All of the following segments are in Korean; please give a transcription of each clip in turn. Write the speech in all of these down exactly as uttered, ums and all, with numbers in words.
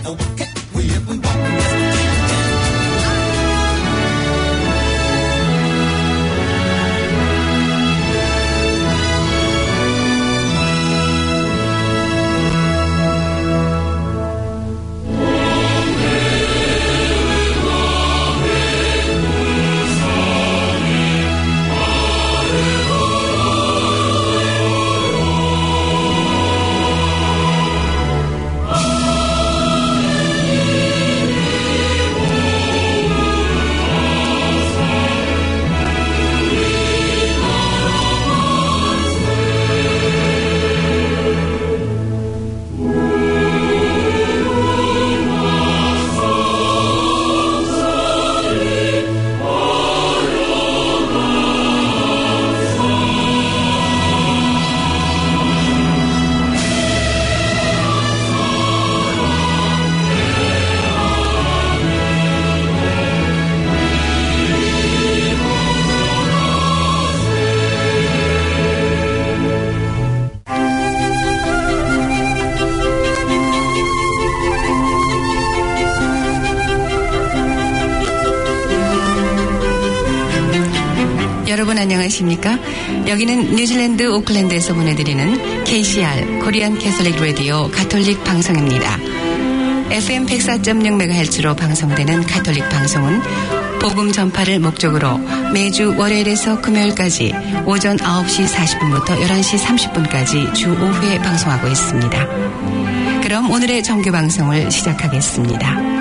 여러분 안녕하십니까? 여기는 뉴질랜드 오클랜드에서 보내드리는 케이씨알 코리안 캐톨릭 라디오 가톨릭 방송입니다. 에프엠 백사 점 영 메가헤르츠로 방송되는 가톨릭 방송은 복음 전파를 목적으로 매주 월요일에서 금요일까지 오전 아홉 시 사십 분부터 열한 시 삼십 분까지 주 오 회 방송하고 있습니다. 그럼 오늘의 정규 방송을 시작하겠습니다.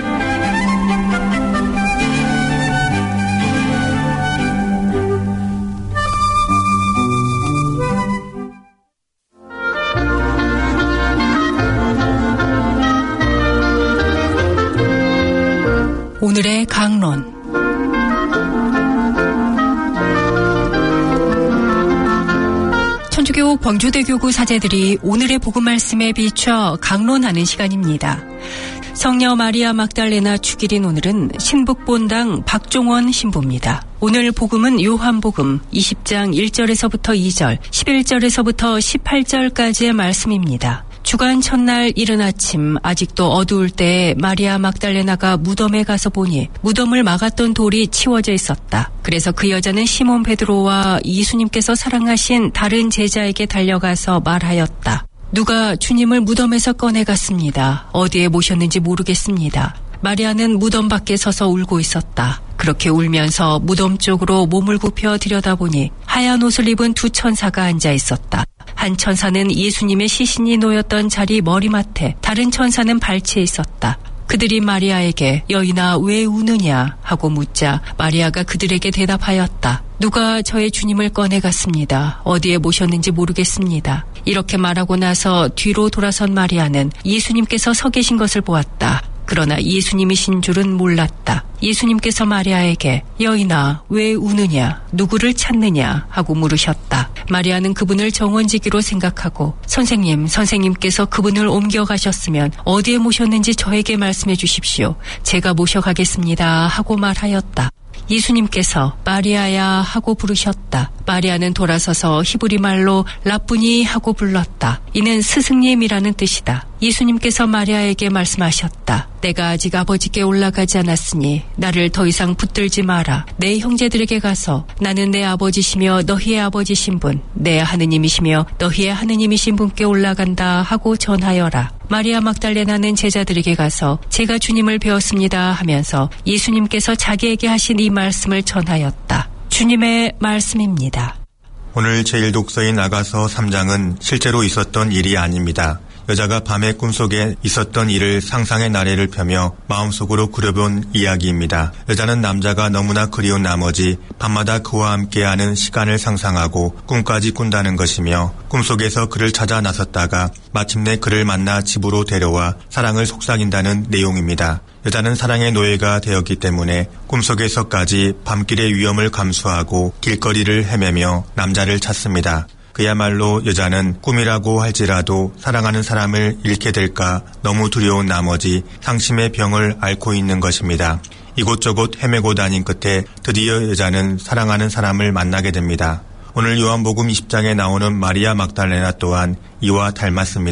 오늘의 강론. 천주교 광주대교구 사제들이 오늘의 복음 말씀에 비춰 강론하는 시간입니다. 성녀 마리아 막달레나 축일인 오늘은 신북본당 박종원 신부입니다. 오늘 복음은 요한복음 이십 장 일 절에서부터 이 절, 십일 절에서부터 십팔 절까지의 말씀입니다. 주간 첫날 이른 아침 아직도 어두울 때 마리아 막달레나가 무덤에 가서 보니 무덤을 막았던 돌이 치워져 있었다. 그래서 그 여자는 시몬 베드로와 예수님께서 사랑하신 다른 제자에게 달려가서 말하였다. 누가 주님을 무덤에서 꺼내갔습니다. 어디에 모셨는지 모르겠습니다. 마리아는 무덤 밖에 서서 울고 있었다. 그렇게 울면서 무덤 쪽으로 몸을 굽혀 들여다보니 하얀 옷을 입은 두 천사가 앉아 있었다. 한 천사는 예수님의 시신이 놓였던 자리 머리맡에, 다른 천사는 발치에 있었다. 그들이 마리아에게 여인아 왜 우느냐 하고 묻자 마리아가 그들에게 대답하였다. 누가 저의 주님을 꺼내갔습니다. 어디에 모셨는지 모르겠습니다. 이렇게 말하고 나서 뒤로 돌아선 마리아는 예수님께서 서 계신 것을 보았다. 그러나 예수님이신 줄은 몰랐다. 예수님께서 마리아에게 여인아 왜 우느냐 누구를 찾느냐 하고 물으셨다. 마리아는 그분을 정원지기로 생각하고 선생님 선생님께서 그분을 옮겨가셨으면 어디에 모셨는지 저에게 말씀해 주십시오. 제가 모셔가겠습니다 하고 말하였다. 예수님께서 마리아야 하고 부르셨다. 마리아는 돌아서서 히브리 말로 라쁘니 하고 불렀다. 이는 스승님이라는 뜻이다. 예수님께서 마리아에게 말씀하셨다. 내가 아직 아버지께 올라가지 않았으니 나를 더 이상 붙들지 마라. 내 형제들에게 가서 나는 내 아버지시며 너희의 아버지신 분, 내 하느님이시며 너희의 하느님이신 분께 올라간다 하고 전하여라. 마리아 막달레나는 제자들에게 가서 제가 주님을 배웠습니다 하면서 예수님께서 자기에게 하신 이 말씀을 전하였다. 주님의 말씀입니다. 오늘 제일 독서인 아가서 삼 장은 실제로 있었던 일이 아닙니다. 여자가 밤의 꿈속에 있었던 일을 상상의 나래를 펴며 마음속으로 그려본 이야기입니다. 여자는 남자가 너무나 그리운 나머지 밤마다 그와 함께하는 시간을 상상하고 꿈까지 꾼다는 것이며 꿈속에서 그를 찾아 나섰다가 마침내 그를 만나 집으로 데려와 사랑을 속삭인다는 내용입니다. 여자는 사랑의 노예가 되었기 때문에 꿈속에서까지 밤길의 위험을 감수하고 길거리를 헤매며 남자를 찾습니다. 그야말로 여자는 꿈이라고 할지라도 사랑하는 사람을 잃게 될까 너무 두려운 나머지 상심의 병을 앓고 있는 것입니다. 이곳저곳 헤매고 다닌 끝에 드디어 여자는 사랑하는 사람을 만나게 됩니다. 오늘 요한복음 이십 장에 나오는 마리아 막달레나 또한 이와 닮았습니다.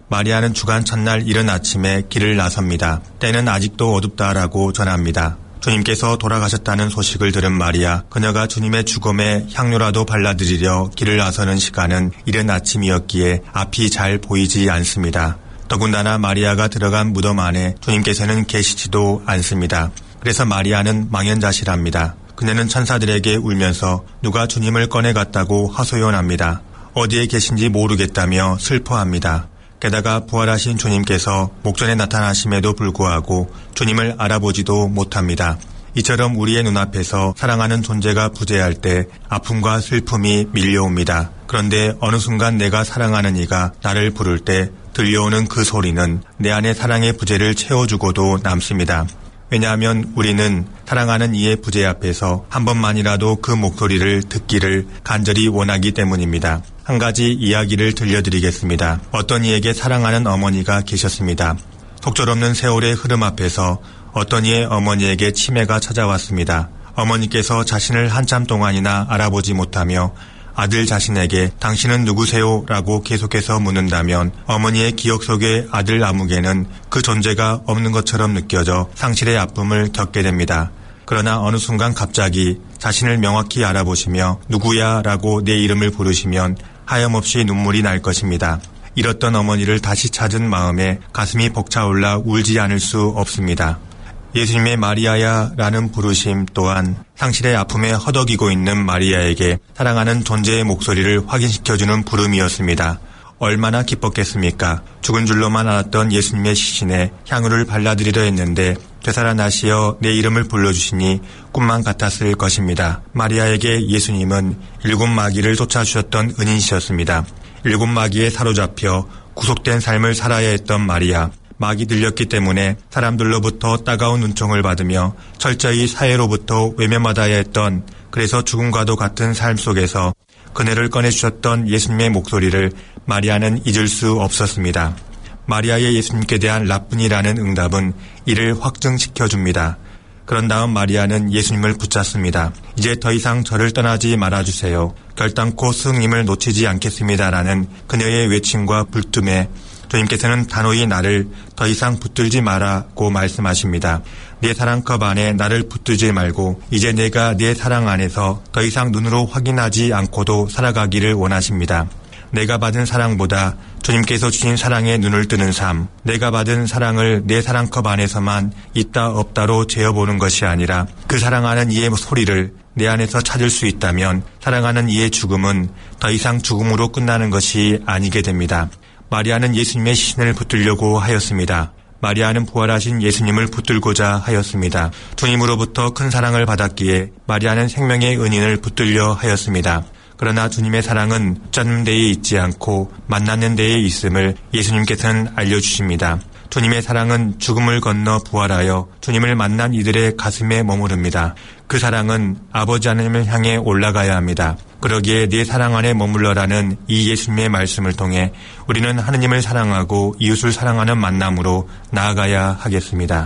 마리아는 주간 첫날 이른 아침에 길을 나섭니다. 때는 아직도 어둡다라고 전합니다. 주님께서 돌아가셨다는 소식을 들은 마리아, 그녀가 주님의 죽음에 향료라도 발라드리려 길을 나서는 시간은 이른 아침이었기에 앞이 잘 보이지 않습니다. 더군다나 마리아가 들어간 무덤 안에 주님께서는 계시지도 않습니다. 그래서 마리아는 망연자실합니다. 그녀는 천사들에게 울면서 누가 주님을 꺼내갔다고 하소연합니다. 어디에 계신지 모르겠다며 슬퍼합니다. 게다가 부활하신 주님께서 목전에 나타나심에도 불구하고 주님을 알아보지도 못합니다. 이처럼 우리의 눈앞에서 사랑하는 존재가 부재할 때 아픔과 슬픔이 밀려옵니다. 그런데 어느 순간 내가 사랑하는 이가 나를 부를 때 들려오는 그 소리는 내 안의 사랑의 부재를 채워주고도 남습니다. 왜냐하면 우리는 사랑하는 이의 부재 앞에서 한 번만이라도 그 목소리를 듣기를 간절히 원하기 때문입니다. 한 가지 이야기를 들려드리겠습니다. 어떤 이에게 사랑하는 어머니가 계셨습니다. 속절없는 세월의 흐름 앞에서 어떤 이의 어머니에게 치매가 찾아왔습니다. 어머니께서 자신을 한참 동안이나 알아보지 못하며 아들 자신에게 당신은 누구세요? 라고 계속해서 묻는다면 어머니의 기억 속의 아들 아무개는 그 존재가 없는 것처럼 느껴져 상실의 아픔을 겪게 됩니다. 그러나 어느 순간 갑자기 자신을 명확히 알아보시며 누구야? 라고 내 이름을 부르시면 하염없이 눈물이 날 것입니다. 잃었던 어머니를 다시 찾은 마음에 가슴이 벅차올라 울지 않을 수 없습니다. 예수님의 마리아야 라는 부르심 또한 상실의 아픔에 허덕이고 있는 마리아에게 사랑하는 존재의 목소리를 확인시켜주는 부름이었습니다. 얼마나 기뻤겠습니까? 죽은 줄로만 알았던 예수님의 시신에 향유를 발라드리려 했는데 되살아나시어 내 이름을 불러주시니 꿈만 같았을 것입니다. 마리아에게 예수님은 일곱 마귀를 쫓아주셨던 은인이셨습니다. 일곱 마귀에 사로잡혀 구속된 삶을 살아야 했던 마리아. 막이 들렸기 때문에 사람들로부터 따가운 은총을 받으며 철저히 사회로부터 외면받아야 했던, 그래서 죽음과도 같은 삶 속에서 그네를 꺼내주셨던 예수님의 목소리를 마리아는 잊을 수 없었습니다. 마리아의 예수님께 대한 라뿐이라는 응답은 이를 확증시켜줍니다. 그런 다음 마리아는 예수님을 붙잡습니다. 이제 더 이상 저를 떠나지 말아주세요. 결단코 스승님을 놓치지 않겠습니다라는 그녀의 외침과 불뜸에 주님께서는 단호히 나를 더 이상 붙들지 마라고 말씀하십니다. 내 사랑컵 안에 나를 붙들지 말고 이제 내가 내 사랑 안에서 더 이상 눈으로 확인하지 않고도 살아가기를 원하십니다. 내가 받은 사랑보다 주님께서 주신 사랑에 눈을 뜨는 삶, 내가 받은 사랑을 내 사랑컵 안에서만 있다 없다로 재어보는 것이 아니라 그 사랑하는 이의 소리를 내 안에서 찾을 수 있다면 사랑하는 이의 죽음은 더 이상 죽음으로 끝나는 것이 아니게 됩니다. 마리아는 예수님의 시신을 붙들려고 하였습니다. 마리아는 부활하신 예수님을 붙들고자 하였습니다. 주님으로부터 큰 사랑을 받았기에 마리아는 생명의 은인을 붙들려 하였습니다. 그러나 주님의 사랑은 붙잡는 데에 있지 않고 만나는 데에 있음을 예수님께서는 알려주십니다. 주님의 사랑은 죽음을 건너 부활하여 주님을 만난 이들의 가슴에 머무릅니다. 그 사랑은 아버지 하나님을 향해 올라가야 합니다. 그러기에 내 사랑 안에 머물러라는 이 예수님의 말씀을 통해 우리는 하느님을 사랑하고 이웃을 사랑하는 만남으로 나아가야 하겠습니다.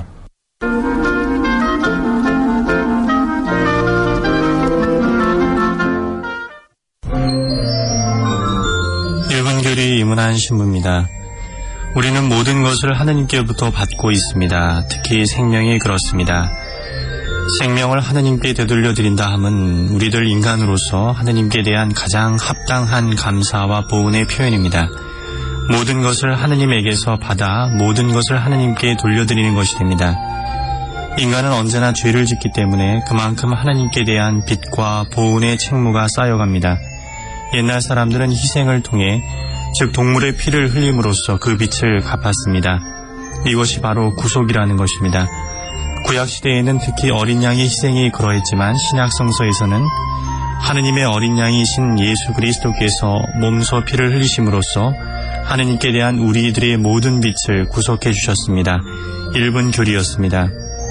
일본 교리 이문한 신부입니다. 우리는 모든 것을 하느님께로부터 받고 있습니다. 특히 생명이 그렇습니다. 생명을 하느님께 되돌려 드린다 함은 우리들 인간으로서 하느님께 대한 가장 합당한 감사와 보은의 표현입니다. 모든 것을 하느님에게서 받아 모든 것을 하느님께 돌려드리는 것이 됩니다. 인간은 언제나 죄를 짓기 때문에 그만큼 하느님께 대한 빚과 보은의 책무가 쌓여갑니다. 옛날 사람들은 희생을 통해 즉 동물의 피를 흘림으로써 그 빚을 갚았습니다. 이것이 바로 구속이라는 것입니다. 구약시대에는 특히 어린 양의 희생이 그러했지만 신약성서에서는 하느님의 어린 양이신 예수 그리스도께서 몸소 피를 흘리심으로써 하느님께 대한 우리들의 모든 빚을 구속해 주셨습니다. 일 분 교리였습니다.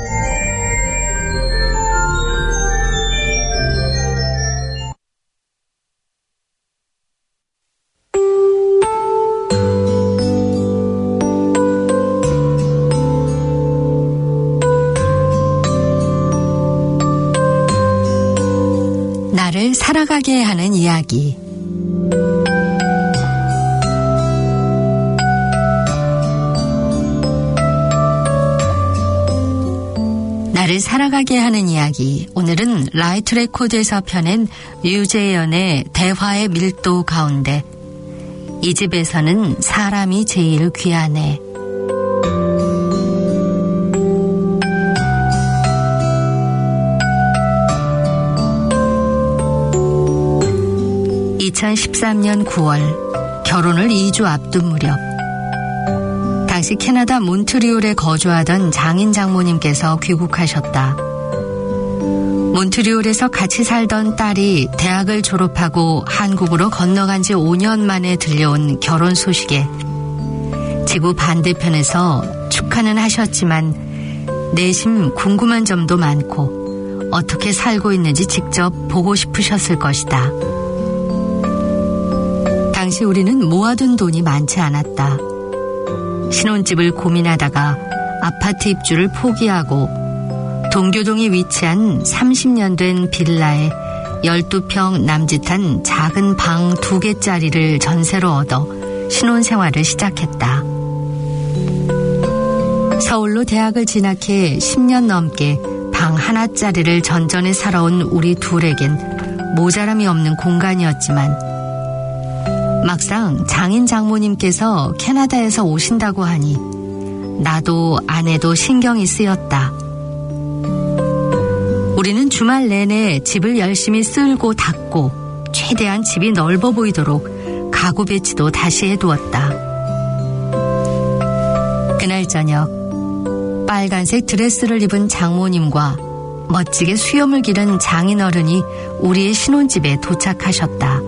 나를 살아가게 하는 이야기. 나를 살아가게 하는 이야기. 오늘은 라이트 레코드에서 펴낸 유재현의 대화의 밀도 가운데 이 집에서는 사람이 제일 귀하네. 이천십삼 년 구월 결혼을 이 주 앞둔 무렵 당시 캐나다 몬트리올에 거주하던 장인 장모님께서 귀국하셨다. 몬트리올에서 같이 살던 딸이 대학을 졸업하고 한국으로 건너간 지 오 년 만에 들려온 결혼 소식에 지구 반대편에서 축하는 하셨지만 내심 궁금한 점도 많고 어떻게 살고 있는지 직접 보고 싶으셨을 것이다. 당시 우리는 모아둔 돈이 많지 않았다. 신혼집을 고민하다가 아파트 입주를 포기하고 동교동에 위치한 삼십 년 된 빌라에 열두 평 남짓한 작은 방 두 개짜리를 전세로 얻어 신혼생활을 시작했다. 서울로 대학을 진학해 십 년 넘게 방 하나짜리를 전전에 살아온 우리 둘에겐 모자람이 없는 공간이었지만 막상 장인 장모님께서 캐나다에서 오신다고 하니 나도 아내도 신경이 쓰였다. 우리는 주말 내내 집을 열심히 쓸고 닦고 최대한 집이 넓어 보이도록 가구 배치도 다시 해두었다. 그날 저녁 빨간색 드레스를 입은 장모님과 멋지게 수염을 기른 장인어른이 우리의 신혼집에 도착하셨다.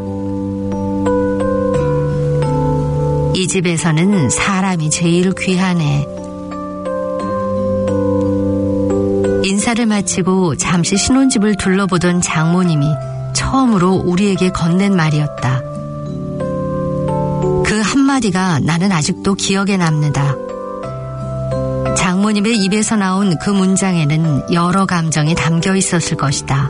이 집에서는 사람이 제일 귀하네. 인사를 마치고 잠시 신혼집을 둘러보던 장모님이 처음으로 우리에게 건넨 말이었다. 그 한마디가 나는 아직도 기억에 남는다. 장모님의 입에서 나온 그 문장에는 여러 감정이 담겨 있었을 것이다.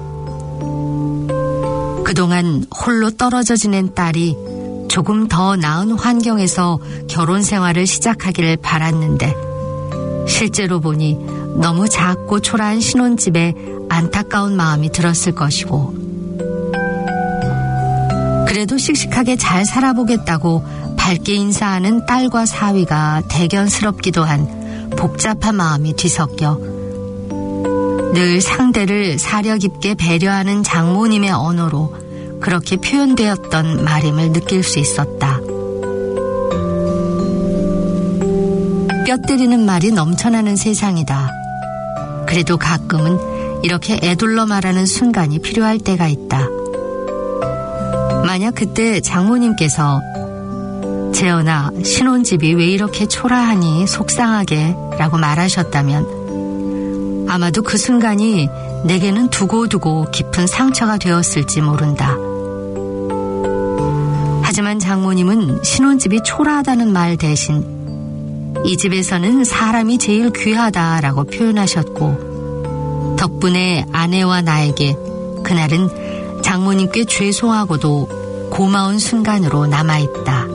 그동안 홀로 떨어져 지낸 딸이 조금 더 나은 환경에서 결혼 생활을 시작하기를 바랐는데 실제로 보니 너무 작고 초라한 신혼집에 안타까운 마음이 들었을 것이고 그래도 씩씩하게 잘 살아보겠다고 밝게 인사하는 딸과 사위가 대견스럽기도 한 복잡한 마음이 뒤섞여 늘 상대를 사려 깊게 배려하는 장모님의 언어로 그렇게 표현되었던 말임을 느낄 수 있었다. 뼈 때리는 말이 넘쳐나는 세상이다. 그래도 가끔은 이렇게 애둘러 말하는 순간이 필요할 때가 있다. 만약 그때 장모님께서 재현아, 신혼집이 왜 이렇게 초라하니 속상하게 라고 말하셨다면 아마도 그 순간이 내게는 두고두고 깊은 상처가 되었을지 모른다. 하지만 장모님은 신혼집이 초라하다는 말 대신 이 집에서는 사람이 제일 귀하다라고 표현하셨고 덕분에 아내와 나에게 그날은 장모님께 죄송하고도 고마운 순간으로 남아있다.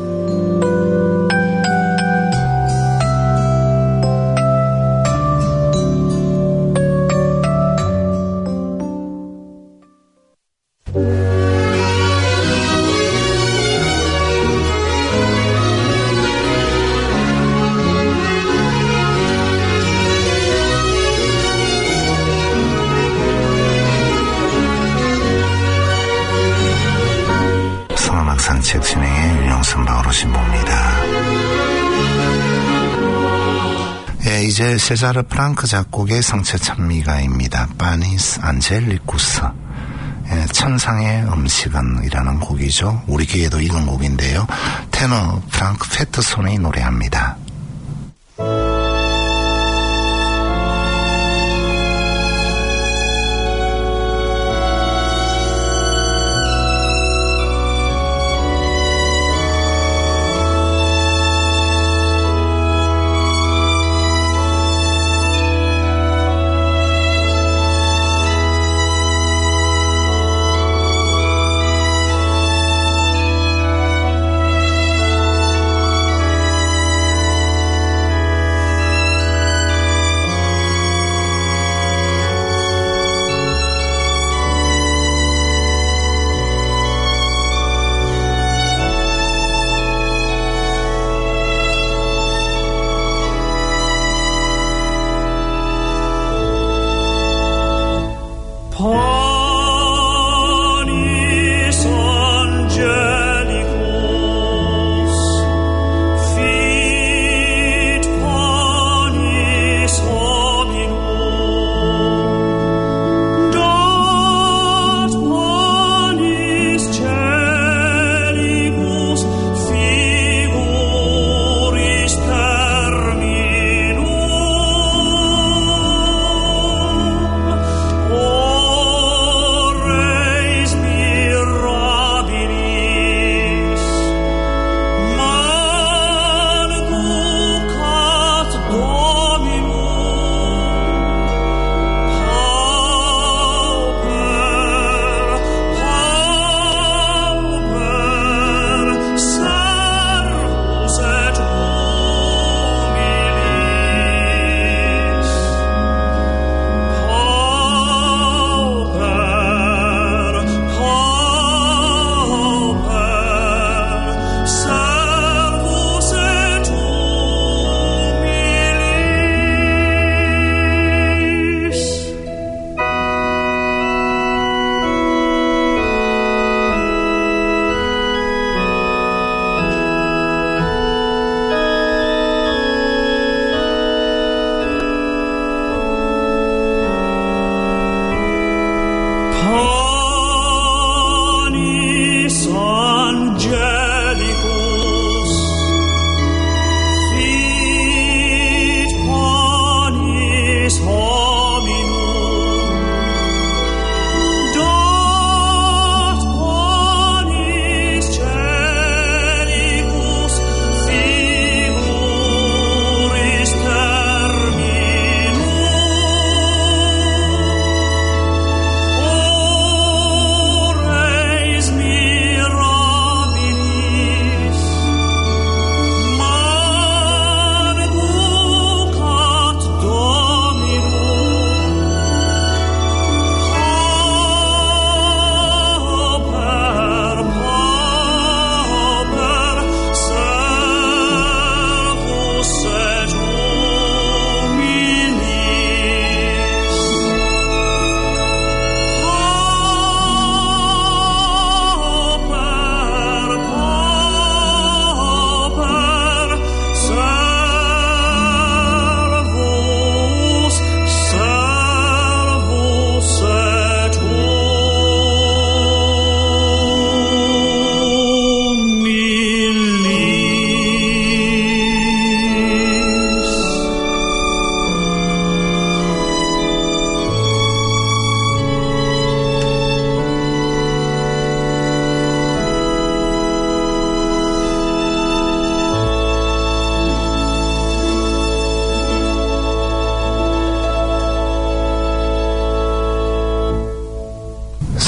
산책 진행의 윤영선 바오로 신부입니다. 예, 이제 세자르 프랑크 작곡의 성체 찬미가입니다. 파니스 안젤리쿠스. 예, 천상의 음식은 이라는 곡이죠. 우리 귀에도 익은 곡인데요. 테너 프랑크 페트손이 노래합니다.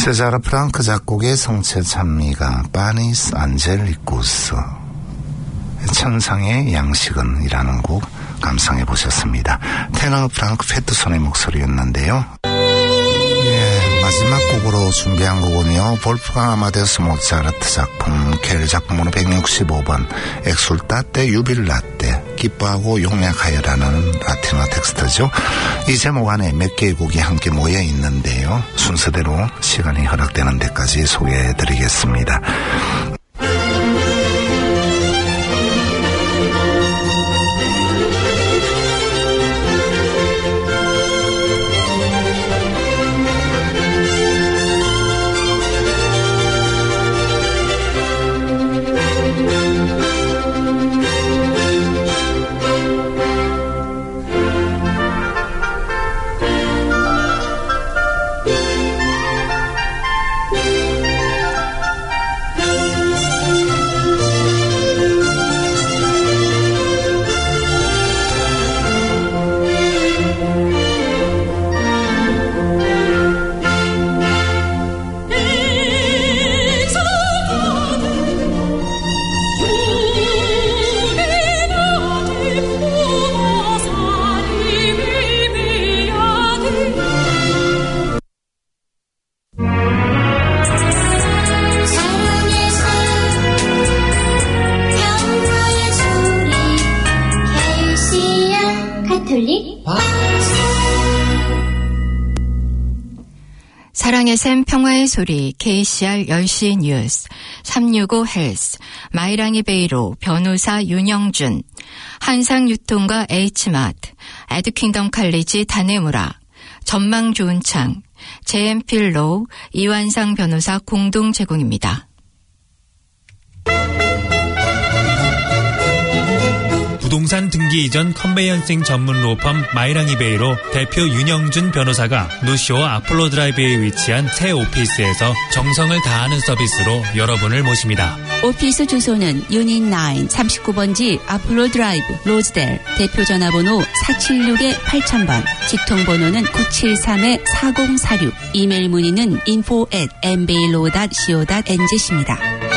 세자르 프랑크 작곡의 성체 찬미가 파니스 안젤리쿠스 천상의 양식은 이라는 곡 감상해 보셨습니다. 테너 프랑크 페트손의 목소리였는데요. 예, 마지막 곡으로 준비한 곡은요, 볼프강 아마데우스 모차르트 작품 켈 작품으로 백육십오 번 엑술따떼 유빌라떼 기뻐하고 용맥하여라는 라틴어 텍스트죠. 이 제목 안에 몇 개의 곡이 함께 모여 있는데요, 순서대로 시간이 허락되는 데까지 소개해 드리겠습니다. 사랑의 샘 평화의 소리 케이씨알 열 시 뉴스 삼육오 헬스 마이랑이 베이로 변호사 윤영준 한상유통과 H마트 에듀킹덤 칼리지 다네무라 전망 좋은 창 제엠필로 이완상 변호사 공동 제공입니다. 부동산 등기 이전 컨베이언싱 전문 로펌 마이랑이베이로 대표 윤영준 변호사가 노쇼 아폴로 드라이브에 위치한 새 오피스에서 정성을 다하는 서비스로 여러분을 모십니다. 오피스 주소는 유닛 나인 삼십구 번지 아폴로 드라이브 로즈델, 대표 전화번호 사칠육 팔천 번, 직통번호는 구칠삼 사공사육, 이메일 문의는 인포 앳 엠베일로 닷 씨오 닷 엔지씨입니다.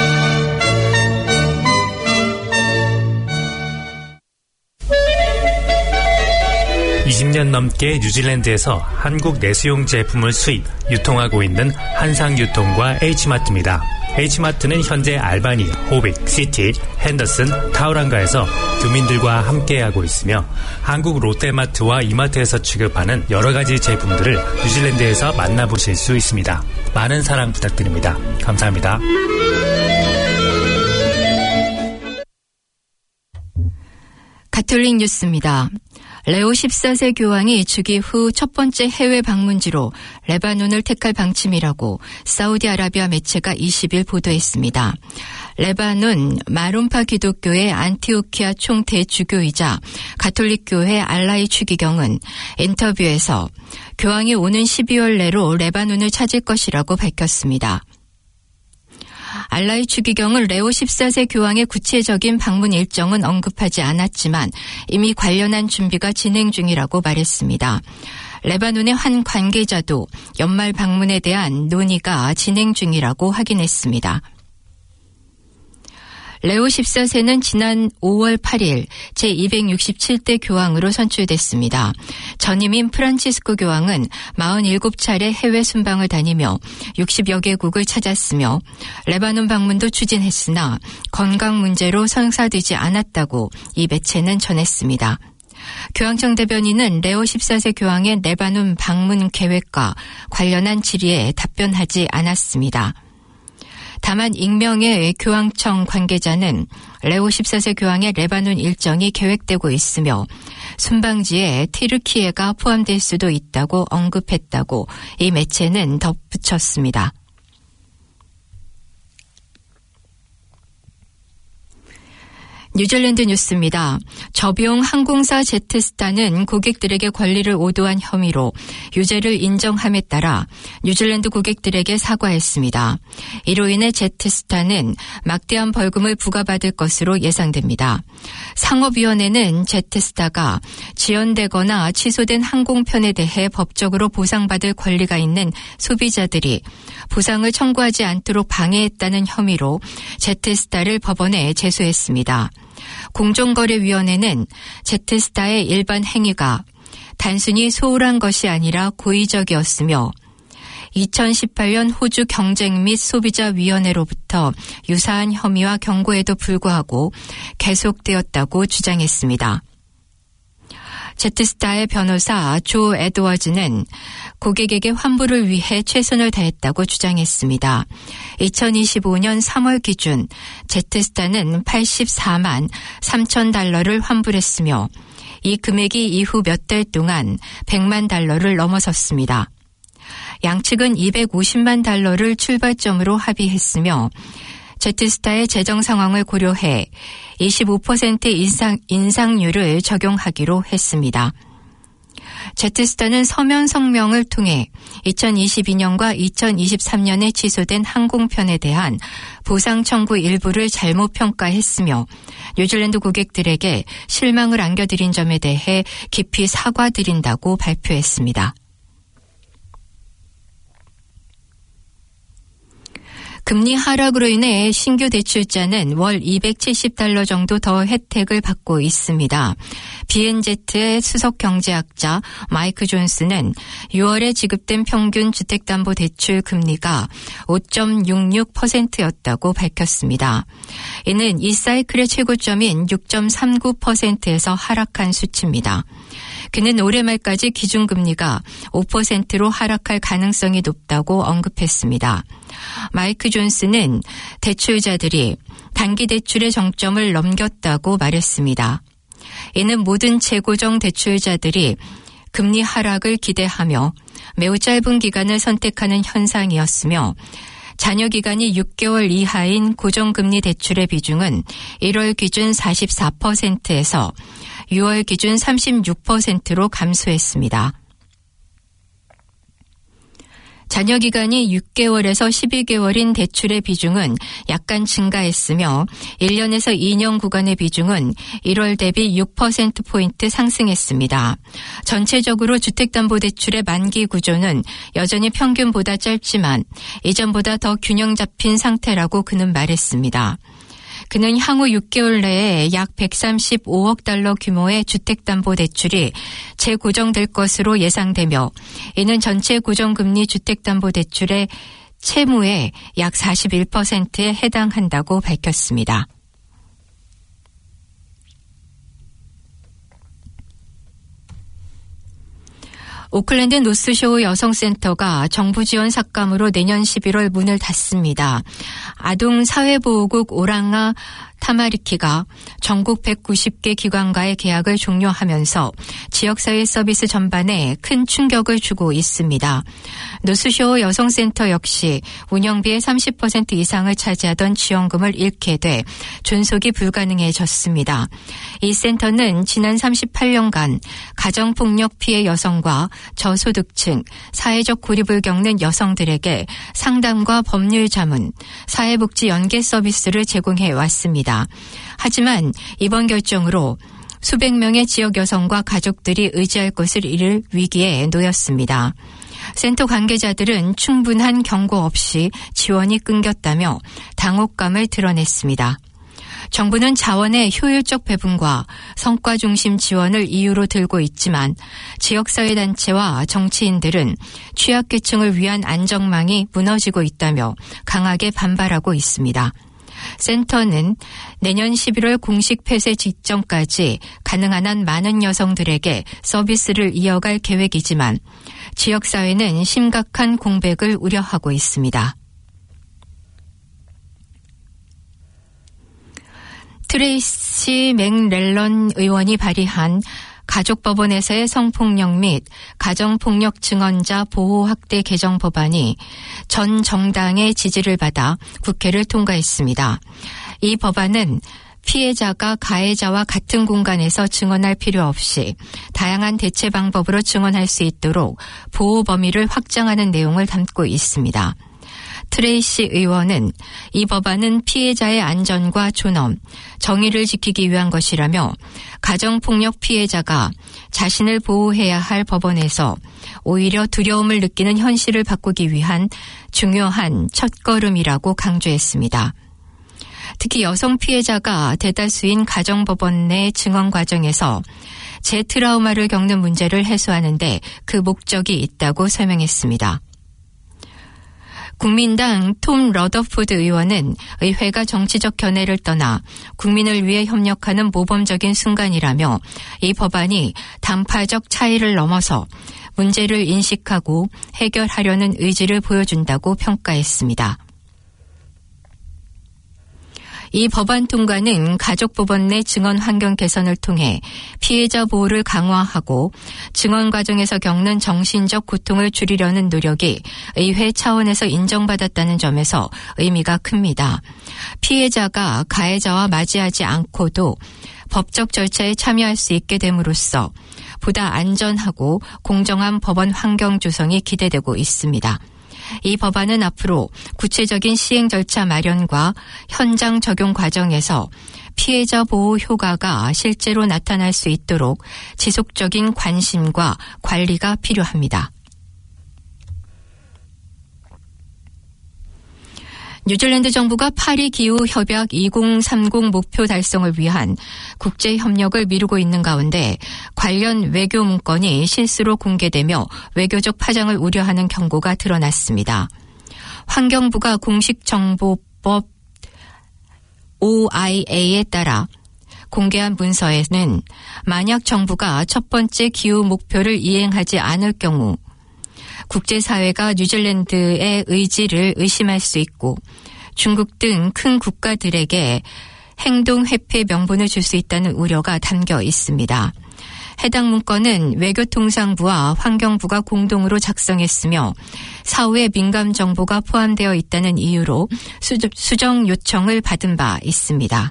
이십 년 넘게 뉴질랜드에서 한국 내수용 제품을 수입, 유통하고 있는 한상유통과 H마트입니다. H마트는 현재 알바니, 호빅, 시티, 핸더슨, 타우랑가에서 교민들과 함께하고 있으며 한국 롯데마트와 이마트에서 취급하는 여러 가지 제품들을 뉴질랜드에서 만나보실 수 있습니다. 많은 사랑 부탁드립니다. 감사합니다. 가톨릭 뉴스입니다. 레오 십사 세 교황이 즉위 후 첫 번째 해외 방문지로 레바논을 택할 방침이라고 사우디아라비아 매체가 이십 일 보도했습니다. 레바논 마룸파 기독교의 안티오키아 총대주교이자 가톨릭교회 알라이 추기경은 인터뷰에서 교황이 오는 십이월 내로 레바논을 찾을 것이라고 밝혔습니다. 알라이 추기경은 레오 십사 세 교황의 구체적인 방문 일정은 언급하지 않았지만 이미 관련한 준비가 진행 중이라고 말했습니다. 레바논의 한 관계자도 연말 방문에 대한 논의가 진행 중이라고 확인했습니다. 레오 십사 세는 지난 오월 팔일 제이백육십칠 대 교황으로 선출됐습니다. 전임인 프란치스코 교황은 사십칠 차례 해외 순방을 다니며 육십여 개국을 찾았으며 레바논 방문도 추진했으나 건강 문제로 성사되지 않았다고 이 매체는 전했습니다. 교황청 대변인은 레오 십사 세 교황의 레바논 방문 계획과 관련한 질의에 답변하지 않았습니다. 다만 익명의 교황청 관계자는 레오 십사 세 교황의 레바논 일정이 계획되고 있으며 순방지에 튀르키예가 포함될 수도 있다고 언급했다고 이 매체는 덧붙였습니다. 뉴질랜드 뉴스입니다. 저비용 항공사 제트스타는 고객들에게 권리를 오도한 혐의로 유죄를 인정함에 따라 뉴질랜드 고객들에게 사과했습니다. 이로 인해 제트스타는 막대한 벌금을 부과받을 것으로 예상됩니다. 상업위원회는 제트스타가 지연되거나 취소된 항공편에 대해 법적으로 보상받을 권리가 있는 소비자들이 보상을 청구하지 않도록 방해했다는 혐의로 제트스타를 법원에 제소했습니다. 공정거래위원회는 제트스타의 일반 행위가 단순히 소홀한 것이 아니라 고의적이었으며 이천십팔 년 호주 경쟁 및 소비자위원회로부터 유사한 혐의와 경고에도 불구하고 계속되었다고 주장했습니다. 제트스타의 변호사 조 에드워즈는 고객에게 환불을 위해 최선을 다했다고 주장했습니다. 이천이십오 년 삼월 기준 제트스타는 팔십사만 삼천 달러를 환불했으며 이 금액이 이후 몇 달 동안 백만 달러를 넘어섰습니다. 양측은 이백오십만 달러를 출발점으로 합의했으며 제트스타의 재정 상황을 고려해 이십오 퍼센트 인상, 인상률을 적용하기로 했습니다. 제트스타는 서면 성명을 통해 이천이십이 년과 이천이십삼 년에 취소된 항공편에 대한 보상 청구 일부를 잘못 평가했으며 뉴질랜드 고객들에게 실망을 안겨드린 점에 대해 깊이 사과드린다고 발표했습니다. 금리 하락으로 인해 신규 대출자는 월 이백칠십 달러 정도 더 혜택을 받고 있습니다. 비엔제트의 수석 경제학자 마이크 존스는 유월에 지급된 평균 주택담보대출 금리가 오 점 육육 퍼센트였다고 밝혔습니다. 이는 이 사이클의 최고점인 육 점 삼구 퍼센트에서 하락한 수치입니다. 그는 올해 말까지 기준금리가 오 퍼센트로 하락할 가능성이 높다고 언급했습니다. 마이크 존스는 대출자들이 단기 대출의 정점을 넘겼다고 말했습니다. 이는 모든 재고정 대출자들이 금리 하락을 기대하며 매우 짧은 기간을 선택하는 현상이었으며 잔여 기간이 육 개월 이하인 고정금리 대출의 비중은 일월 기준 사십사 퍼센트에서 유월 기준 삼십육 퍼센트로 감소했습니다. 잔여 기간이 육 개월에서 십이 개월인 대출의 비중은 약간 증가했으며 일 년에서 이 년 구간의 비중은 일월 대비 육 퍼센트포인트 상승했습니다. 전체적으로 주택담보대출의 만기 구조는 여전히 평균보다 짧지만 이전보다 더 균형 잡힌 상태라고 그는 말했습니다. 그는 향후 육 개월 내에 약 백삼십오억 달러 규모의 주택담보대출이 재고정될 것으로 예상되며 이는 전체 고정금리 주택담보대출의 채무의 약 사십일 퍼센트에 해당한다고 밝혔습니다. 오클랜드 노스쇼 여성센터가 정부 지원 삭감으로 내년 십일월 문을 닫습니다. 아동 사회보호국 오랑아 타마리키가 전국 백구십 개 기관과의 계약을 종료하면서 지역사회 서비스 전반에 큰 충격을 주고 있습니다. 노스쇼 여성센터 역시 운영비의 삼십 퍼센트 이상을 차지하던 지원금을 잃게 돼 존속이 불가능해졌습니다. 이 센터는 지난 삼십팔 년간 가정폭력 피해 여성과 저소득층, 사회적 고립을 겪는 여성들에게 상담과 법률 자문, 사회복지 연계 서비스를 제공해 왔습니다. 하지만 이번 결정으로 수백 명의 지역 여성과 가족들이 의지할 곳을 잃을 위기에 놓였습니다. 센터 관계자들은 충분한 경고 없이 지원이 끊겼다며 당혹감을 드러냈습니다. 정부는 자원의 효율적 배분과 성과 중심 지원을 이유로 들고 있지만 지역사회단체와 정치인들은 취약계층을 위한 안정망이 무너지고 있다며 강하게 반발하고 있습니다. 센터는 내년 십일월 공식 폐쇄 직전까지 가능한 한 많은 여성들에게 서비스를 이어갈 계획이지만 지역사회는 심각한 공백을 우려하고 있습니다. 트레이시 맥렐런 의원이 발의한 가족법원에서의 성폭력 및 가정폭력 증언자 보호학대 개정 법안이 전 정당의 지지를 받아 국회를 통과했습니다. 이 법안은 피해자가 가해자와 같은 공간에서 증언할 필요 없이 다양한 대체 방법으로 증언할 수 있도록 보호 범위를 확장하는 내용을 담고 있습니다. 트레이시 의원은 이 법안은 피해자의 안전과 존엄, 정의를 지키기 위한 것이라며 가정폭력 피해자가 자신을 보호해야 할 법원에서 오히려 두려움을 느끼는 현실을 바꾸기 위한 중요한 첫걸음이라고 강조했습니다. 특히 여성 피해자가 대다수인 가정법원 내 증언 과정에서 재트라우마를 겪는 문제를 해소하는 데 그 목적이 있다고 설명했습니다. 국민당 톰 러더포드 의원은 의회가 정치적 견해를 떠나 국민을 위해 협력하는 모범적인 순간이라며 이 법안이 당파적 차이를 넘어서 문제를 인식하고 해결하려는 의지를 보여준다고 평가했습니다. 이 법안 통과는 가족법원 내 증언 환경 개선을 통해 피해자 보호를 강화하고 증언 과정에서 겪는 정신적 고통을 줄이려는 노력이 의회 차원에서 인정받았다는 점에서 의미가 큽니다. 피해자가 가해자와 맞이하지 않고도 법적 절차에 참여할 수 있게 됨으로써 보다 안전하고 공정한 법원 환경 조성이 기대되고 있습니다. 이 법안은 앞으로 구체적인 시행 절차 마련과 현장 적용 과정에서 피해자 보호 효과가 실제로 나타날 수 있도록 지속적인 관심과 관리가 필요합니다. 뉴질랜드 정부가 파리 기후협약 이천삼십 목표 달성을 위한 국제협력을 미루고 있는 가운데 관련 외교 문건이 실수로 공개되며 외교적 파장을 우려하는 경고가 드러났습니다. 환경부가 공식정보법 오아이에이에 따라 공개한 문서에는 만약 정부가 첫 번째 기후 목표를 이행하지 않을 경우 국제사회가 뉴질랜드의 의지를 의심할 수 있고 중국 등 큰 국가들에게 행동 회피 명분을 줄 수 있다는 우려가 담겨 있습니다. 해당 문건은 외교통상부와 환경부가 공동으로 작성했으며 사후에 민감 정보가 포함되어 있다는 이유로 수정 요청을 받은 바 있습니다.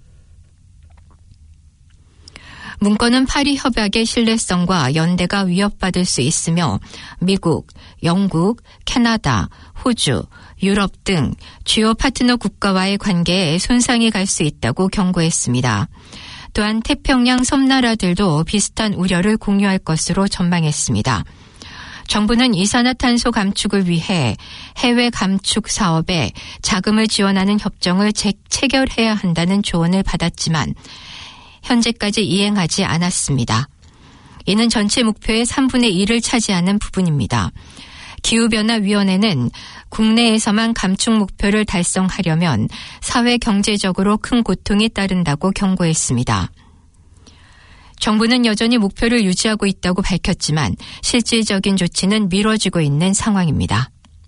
문건은 파리 협약의 신뢰성과 연대가 위협받을 수 있으며 미국, 영국, 캐나다, 호주, 유럽 등 주요 파트너 국가와의 관계에 손상이 갈 수 있다고 경고했습니다. 또한 태평양 섬나라들도 비슷한 우려를 공유할 것으로 전망했습니다. 정부는 이산화탄소 감축을 위해 해외 감축 사업에 자금을 지원하는 협정을 체결해야 한다는 조언을 받았지만 현재까지 이행하지 않았습니다. 이는 전체 목표의 삼분의 일을 차지하는 부분입니다. 기후변화위원회는 국내에서만 감축 목표를 달성하려면 사회 경제적으로 큰 고통이 따른다고 경고했습니다. 정부는 여전히 목표를 유지하고 있다고 밝혔지만 실질적인 조치는 미뤄지고 있는 상황입니다.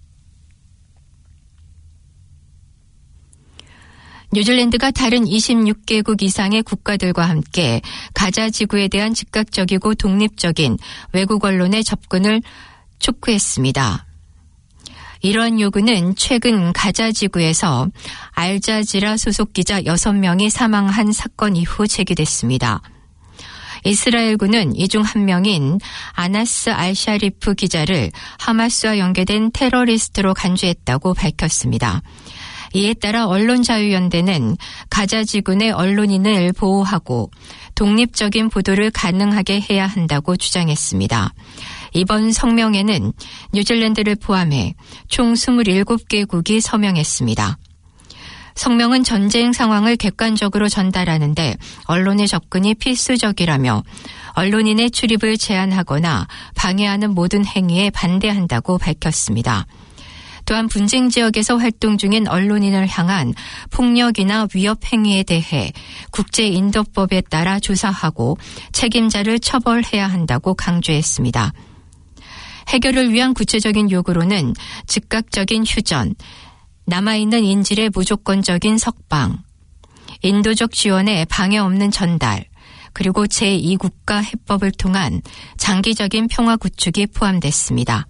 뉴질랜드가 다른 이십육 개국 이상의 국가들과 함께 가자 지구에 대한 즉각적이고 독립적인 외국 언론의 접근을 촉구했습니다. 이러한 요구는 최근 가자 지구에서 알자지라 소속 기자 여섯 명이 사망한 사건 이후 제기됐습니다. 이스라엘군은 이 중 한 명인 아나스 알샤리프 기자를 하마스와 연계된 테러리스트로 간주했다고 밝혔습니다. 이에 따라 언론자유연대는 가자 지구 내 언론인을 보호하고 독립적인 보도를 가능하게 해야 한다고 주장했습니다. 이번 성명에는 뉴질랜드를 포함해 총 이십칠 개국이 서명했습니다. 성명은 전쟁 상황을 객관적으로 전달하는데 언론의 접근이 필수적이라며 언론인의 출입을 제한하거나 방해하는 모든 행위에 반대한다고 밝혔습니다. 또한 분쟁 지역에서 활동 중인 언론인을 향한 폭력이나 위협 행위에 대해 국제인도법에 따라 조사하고 책임자를 처벌해야 한다고 강조했습니다. 해결을 위한 구체적인 요구로는 즉각적인 휴전, 남아있는 인질의 무조건적인 석방, 인도적 지원에 방해 없는 전달, 그리고 제이 국가 해법을 통한 장기적인 평화 구축이 포함됐습니다.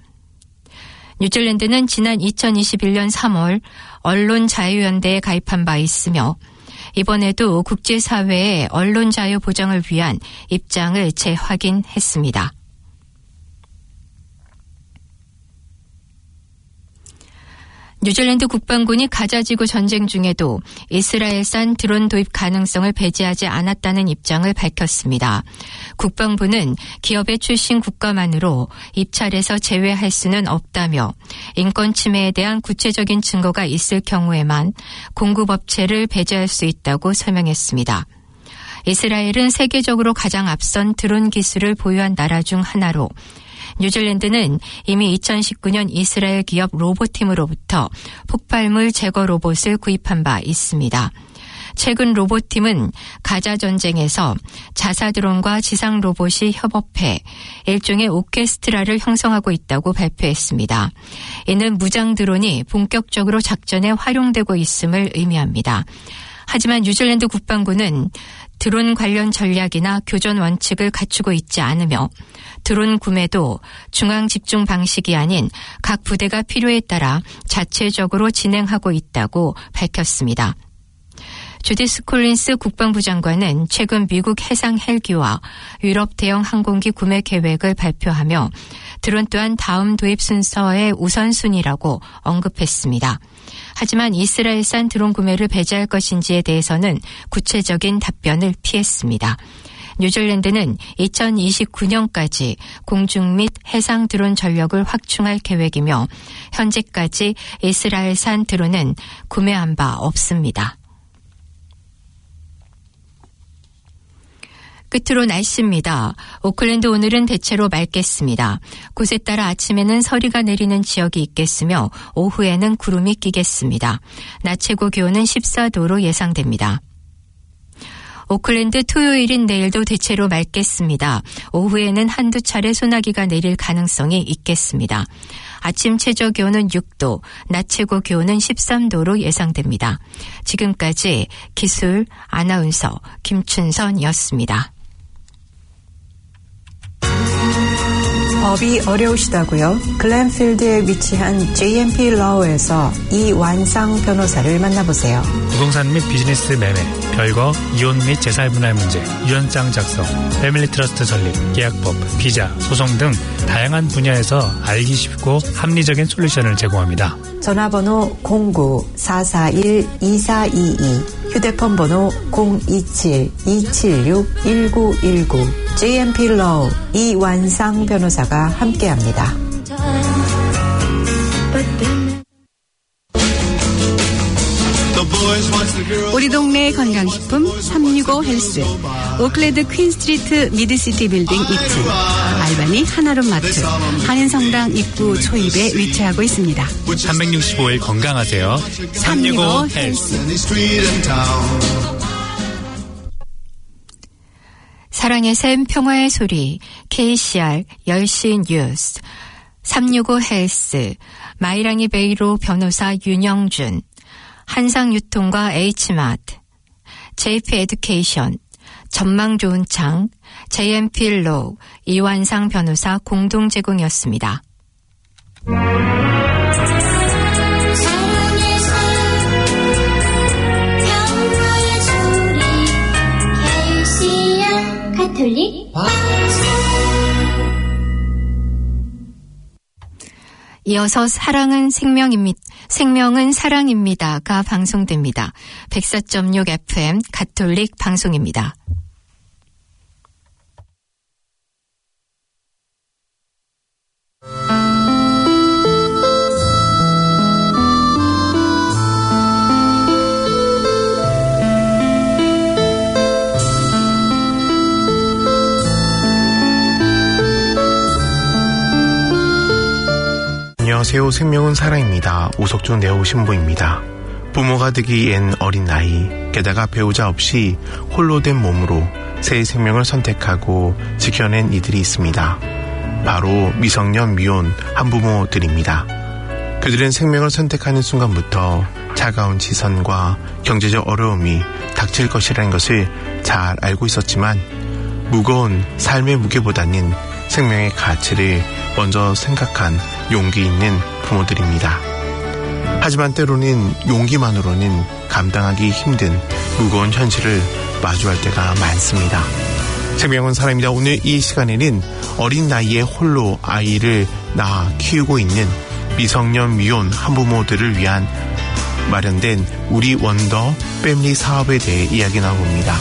뉴질랜드는 지난 이천이십일 년 삼월 언론자유연대에 가입한 바 있으며 이번에도 국제사회의 언론 자유 보장을 위한 입장을 재확인했습니다. 뉴질랜드 국방군이 가자지구 전쟁 중에도 이스라엘산 드론 도입 가능성을 배제하지 않았다는 입장을 밝혔습니다. 국방부는 기업의 출신 국가만으로 입찰에서 제외할 수는 없다며 인권 침해에 대한 구체적인 증거가 있을 경우에만 공급업체를 배제할 수 있다고 설명했습니다. 이스라엘은 세계적으로 가장 앞선 드론 기술을 보유한 나라 중 하나로 뉴질랜드는 이미 이천십구 년 이스라엘 기업 로봇팀으로부터 폭발물 제거 로봇을 구입한 바 있습니다. 최근 로봇팀은 가자 전쟁에서 자사 드론과 지상 로봇이 협업해 일종의 오케스트라를 형성하고 있다고 발표했습니다. 이는 무장 드론이 본격적으로 작전에 활용되고 있음을 의미합니다. 하지만 뉴질랜드 국방부는 드론 관련 전략이나 교전 원칙을 갖추고 있지 않으며 드론 구매도 중앙 집중 방식이 아닌 각 부대가 필요에 따라 자체적으로 진행하고 있다고 밝혔습니다. 주디스 콜린스 국방부 장관은 최근 미국 해상 헬기와 유럽 대형 항공기 구매 계획을 발표하며 드론 또한 다음 도입 순서의 우선순위라고 언급했습니다. 하지만 이스라엘산 드론 구매를 배제할 것인지에 대해서는 구체적인 답변을 피했습니다. 뉴질랜드는 이천이십구 년까지 공중 및 해상 드론 전력을 확충할 계획이며 현재까지 이스라엘산 드론은 구매한 바 없습니다. 끝으로 날씨입니다. 오클랜드 오늘은 대체로 맑겠습니다. 곳에 따라 아침에는 서리가 내리는 지역이 있겠으며 오후에는 구름이 끼겠습니다. 낮 최고 기온은 십사 도로 예상됩니다. 오클랜드 토요일인 내일도 대체로 맑겠습니다. 오후에는 한두 차례 소나기가 내릴 가능성이 있겠습니다. 아침 최저 기온은 육 도, 낮 최고 기온은 십삼 도로 예상됩니다. 지금까지 기술 아나운서 김춘선이었습니다. 법이 어려우시다고요? 글렌필드에 위치한 제이엠피 러에서 이완상 변호사를 만나보세요. 부동산 및 비즈니스 매매, 별거, 이혼 및 재산분할 문제, 유언장 작성, 패밀리 트러스트 설립, 계약법, 비자, 소송 등 다양한 분야에서 알기 쉽고 합리적인 솔루션을 제공합니다. 전화번호 공구 사사일 이사이이, 휴대폰 번호 공이칠 이칠육 일구일구, 제이엠피 러우 이완상 변호사가 함께합니다. 우리 동네 건강식품 삼육오 헬스, 오클랜드 퀸스트리트 미드시티 빌딩 입구, 알바니 하나룸 마트, 한인성당 입구 초입에 위치하고 있습니다. 삼백육십오 일 건강하세요. 삼육오 헬스. 사랑의 샘 평화의 소리 케이씨알 열 시 뉴스 삼육오 헬스 마이랑이 베이로 변호사 윤영준 한상유통과 H마트 제이피 에듀케이션 전망 좋은 창 제이엠피 로우 이완상 변호사 공동 제공이었습니다. 가톨릭 이어서 사랑은 생명입니다. 생명은 사랑입니다가 방송됩니다. 백사 점 육 에프엠 가톨릭 방송입니다. 안녕하세요. 생명은 사랑입니다. 오석준 네오 신부입니다. 부모가 되기엔 어린 나이, 게다가 배우자 없이 홀로 된 몸으로 새 생명을 선택하고 지켜낸 이들이 있습니다. 바로 미성년 미혼 한부모들입니다. 그들은 생명을 선택하는 순간부터 차가운 시선과 경제적 어려움이 닥칠 것이라는 것을 잘 알고 있었지만 무거운 삶의 무게보다는 생명의 가치를 먼저 생각한 용기 있는 부모들입니다. 하지만 때로는 용기만으로는 감당하기 힘든 무거운 현실을 마주할 때가 많습니다. 생명은 사람입니다. 오늘 이 시간에는 어린 나이에 홀로 아이를 낳아 키우고 있는 미성년 미혼 한부모들을 위한 마련된 우리 원더 패밀리 사업에 대해 이야기 나눠봅니다.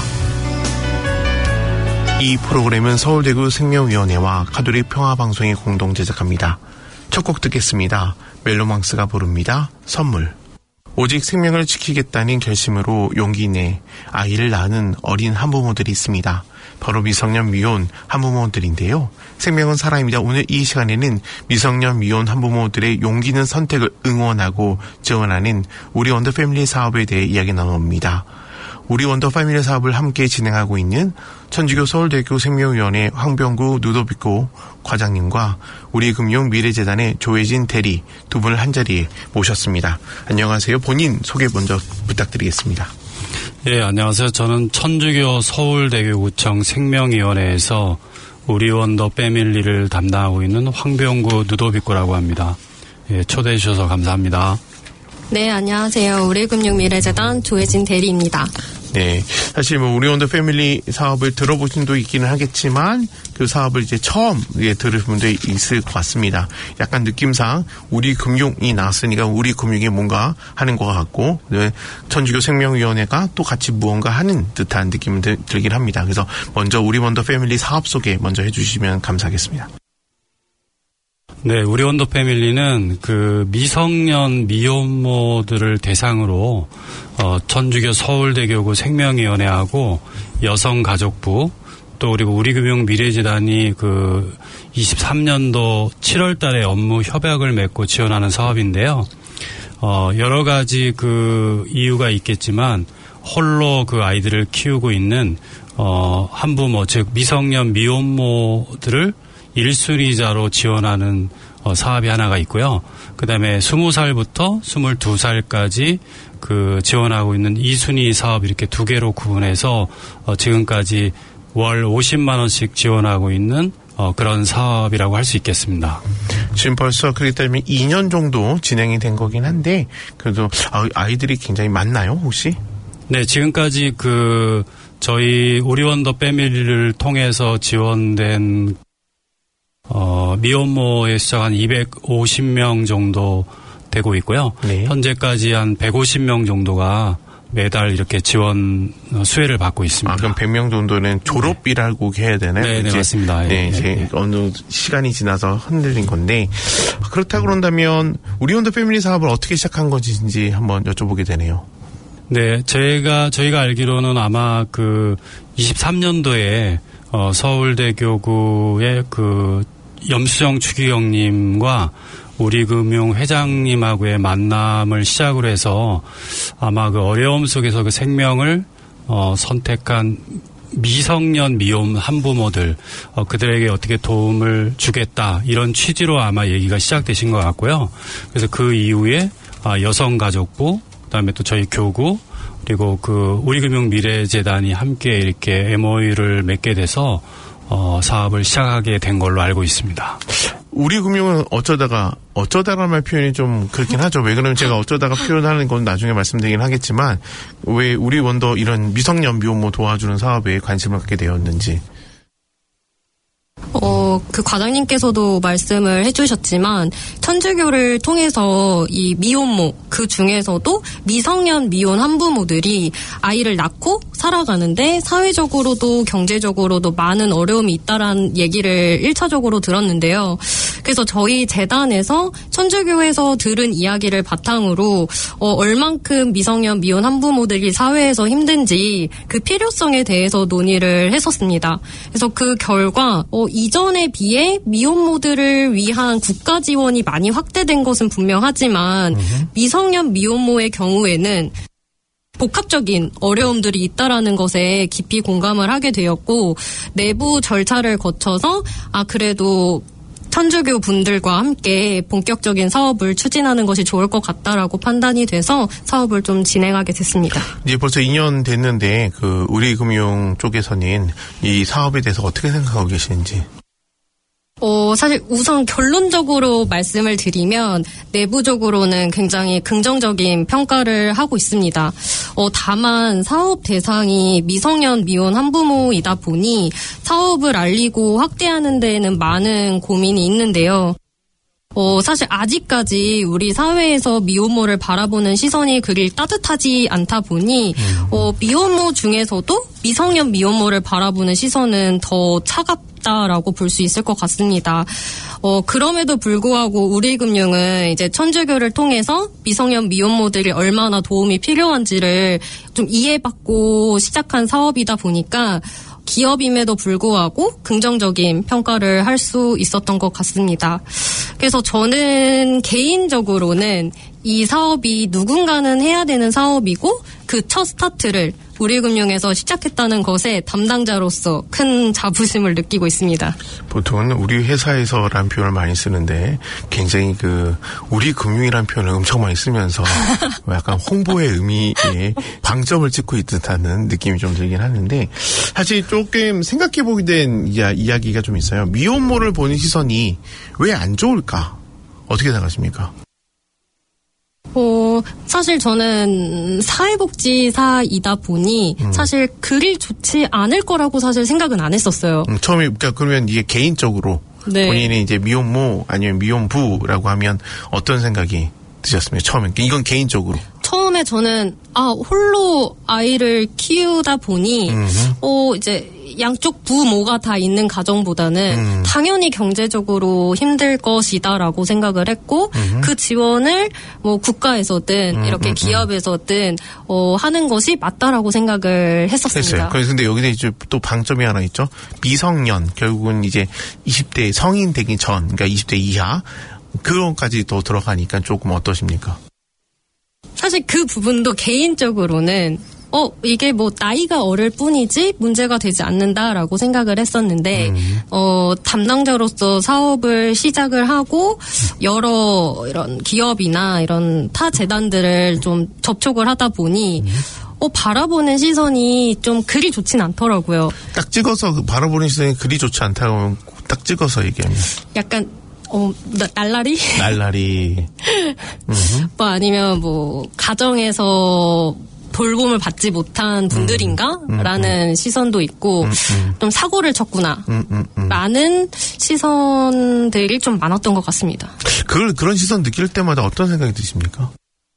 이 프로그램은 서울대구 생명위원회와 가톨릭 평화방송이 공동 제작합니다. 첫 곡 듣겠습니다. 멜로망스가 부릅니다. 선물. 오직 생명을 지키겠다는 결심으로 용기 내 아이를 낳는 어린 한부모들이 있습니다. 바로 미성년 미혼 한부모들인데요. 생명은 사람입니다. 오늘 이 시간에는 미성년 미혼 한부모들의 용기 있는 선택을 응원하고 지원하는 우리 원더 패밀리 사업에 대해 이야기 나눕니다. 우리 원더 패밀리 사업을 함께 진행하고 있는 천주교 서울대교 생명위원회 황병구 누도비코 과장님과 우리금융 미래재단의 조혜진 대리 두 분을 한자리에 모셨습니다. 안녕하세요. 본인 소개 먼저 부탁드리겠습니다. 예, 안녕하세요. 저는 천주교 서울대교구청 생명위원회에서 우리 원더 패밀리를 담당하고 있는 황병구 누도비코라고 합니다. 예, 초대해 주셔서 감사합니다. 네, 안녕하세요. 우리금융미래재단 조혜진 대리입니다. 네, 사실 뭐 우리 원더 패밀리 사업을 들어보신 분도 있기는 하겠지만 그 사업을 이제 처음 예, 들으신 분도 있을 것 같습니다. 약간 느낌상 우리 금융이 나왔으니까 우리 금융이 뭔가 하는 것 같고 네, 천주교 생명위원회가 또 같이 무언가 하는 듯한 느낌이 들, 들긴 합니다. 그래서 먼저 우리 원더 패밀리 사업 소개 먼저 해주시면 감사하겠습니다. 네, 우리 원더 패밀리는 그 미성년 미혼모들을 대상으로 어, 천주교 서울대교구 생명위원회하고 여성가족부 또 그리고 우리금융 미래재단이 그 이십삼 년도 칠월 달에 업무 협약을 맺고 지원하는 사업인데요. 어, 여러 가지 그 이유가 있겠지만 홀로 그 아이들을 키우고 있는 어, 한부모 즉 미성년 미혼모들을 일 순위자로 지원하는 어, 사업이 하나가 있고요. 그 다음에 스무 살부터 스물두 살까지 그 지원하고 있는 이 순위 사업 이렇게 두 개로 구분해서 어, 지금까지 월 오십만 원씩 지원하고 있는 어, 그런 사업이라고 할 수 있겠습니다. 지금 벌써 그렇기 때문에 이 년 정도 진행이 된 거긴 한데 그래도 아이들이 굉장히 많나요, 혹시? 네, 지금까지 그 저희 우리 원더 패밀리를 통해서 지원된 어, 미혼모의 숫자가 한 이백오십 명 정도 되고 있고요. 네. 현재까지 한 백오십 명 정도가 매달 이렇게 지원 수혜를 받고 있습니다. 아, 그럼 백 명 정도는 졸업이라고 해야 되나요? 네, 네, 맞습니다. 네, 네, 이제 네. 어느 시간이 지나서 흔들린 건데 그렇다 그런다면 우리 원더 패밀리 사업을 어떻게 시작한 건지 한번 여쭤보게 되네요. 네, 제가 저희가 알기로는 아마 그 이십삼 년도에 어, 서울대교구의 그 염수정 추기경님과 우리금융 회장님하고의 만남을 시작으로 해서 아마 그 어려움 속에서 그 생명을 어, 선택한 미성년 미혼 한부모들 어, 그들에게 어떻게 도움을 주겠다 이런 취지로 아마 얘기가 시작되신 것 같고요. 그래서 그 이후에 아, 여성가족부 그다음에 또 저희 교구 그리고 그 우리금융 미래재단이 함께 이렇게 엠오유를 맺게 돼서 어, 사업을 시작하게 된 걸로 알고 있습니다. 우리 금융은 어쩌다가, 어쩌다라는 말 표현이 좀 그렇긴 하죠. 왜 그러면 제가 어쩌다가 표현하는 건 나중에 말씀드리긴 하겠지만, 왜 우리 원더 이런 미성년 미혼모 도와주는 사업에 관심을 갖게 되었는지. 어, 그 과장님께서도 말씀을 해주셨지만 천주교를 통해서 이 미혼모 그 중에서도 미성년 미혼 한부모들이 아이를 낳고 살아가는데 사회적으로도 경제적으로도 많은 어려움이 있다라는 얘기를 일차적으로 들었는데요. 그래서 저희 재단에서 천주교에서 들은 이야기를 바탕으로 어, 얼만큼 미성년 미혼 한부모들이 사회에서 힘든지 그 필요성에 대해서 논의를 했었습니다. 그래서 그 결과 어, 이전에 비해 미혼모들을 위한 국가 지원이 많이 확대된 것은 분명하지만 으흠. 미성년 미혼모의 경우에는 복합적인 어려움들이 있다라는 것에 깊이 공감을 하게 되었고 내부 절차를 거쳐서 아 그래도 천주교 분들과 함께 본격적인 사업을 추진하는 것이 좋을 것 같다라고 판단이 돼서 사업을 좀 진행하게 됐습니다. 이제 벌써 이 년 됐는데 그 우리금융 쪽에서는 이 사업에 대해서 어떻게 생각하고 계시는지? 어, 어, 사실 우선 결론적으로 말씀을 드리면 내부적으로는 굉장히 긍정적인 평가를 하고 있습니다. 어, 다만 사업 대상이 미성년 미혼 한부모이다 보니 사업을 알리고 확대하는 데에는 많은 고민이 있는데요. 어, 사실 아직까지 우리 사회에서 미혼모를 바라보는 시선이 그리 따뜻하지 않다 보니 어, 미혼모 중에서도 미성년 미혼모를 바라보는 시선은 더 차갑다라고 볼 수 있을 것 같습니다. 어, 그럼에도 불구하고 우리금융은 이제 천주교를 통해서 미성년 미혼모들이 얼마나 도움이 필요한지를 좀 이해받고 시작한 사업이다 보니까 기업임에도 불구하고 긍정적인 평가를 할 수 있었던 것 같습니다. 그래서 저는 개인적으로는 이 사업이 누군가는 해야 되는 사업이고 그 첫 스타트를 우리금융에서 시작했다는 것에 담당자로서 큰 자부심을 느끼고 있습니다. 보통은 우리 회사에서라는 표현을 많이 쓰는데 굉장히 그 우리금융이라는 표현을 엄청 많이 쓰면서 약간 홍보의 의미에 방점을 찍고 있듯하는 느낌이 좀 들긴 하는데 사실 조금 생각해보게 된 이야기가 좀 있어요. 미혼모를 보는 시선이 왜 안 좋을까? 어떻게 생각하십니까? 어, 사실 저는 사회복지사이다 보니 음. 사실 그리 좋지 않을 거라고 사실 생각은 안 했었어요. 음, 처음에, 그러니까 그러면 이게 개인적으로 네. 본인이 이제 미혼모 아니면 미혼부라고 하면 어떤 생각이 드셨습니까? 처음에. 이건 개인적으로. 처음에 저는, 아, 홀로 아이를 키우다 보니, 음흠. 어, 이제, 양쪽 부모가 다 있는 가정보다는 음. 당연히 경제적으로 힘들 것이다라고 생각을 했고 음흠. 그 지원을 뭐 국가에서든 음, 이렇게 음, 기업에서든 어, 하는 것이 맞다라고 생각을 했었습니다. 했어요. 그런데 여기서 이제 또 방점이 하나 있죠. 미성년 결국은 이제 이십 대 성인 되기 전, 그러니까 이십 대 이하 그런까지 또 들어가니까 조금 어떠십니까? 사실 그 부분도 개인적으로는 어, 이게 뭐, 나이가 어릴 뿐이지 문제가 되지 않는다라고 생각을 했었는데, 음. 어, 담당자로서 사업을 시작을 하고, 여러 이런 기업이나 이런 타 재단들을 좀 접촉을 하다 보니, 음. 어, 바라보는 시선이 좀 그리 좋진 않더라고요. 딱 찍어서 그 바라보는 시선이 그리 좋지 않다고 하면 딱 찍어서 얘기하면. 약간, 어, 나, 날라리? 날라리. 뭐 아니면 뭐, 가정에서 돌봄을 받지 못한 분들인가? 음, 음, 라는 음. 시선도 있고 음, 음. 좀 사고를 쳤구나 음, 음, 음. 라는 시선들이 좀 많았던 것 같습니다. 그걸, 그런 시선 느낄 때마다 어떤 생각이 드십니까?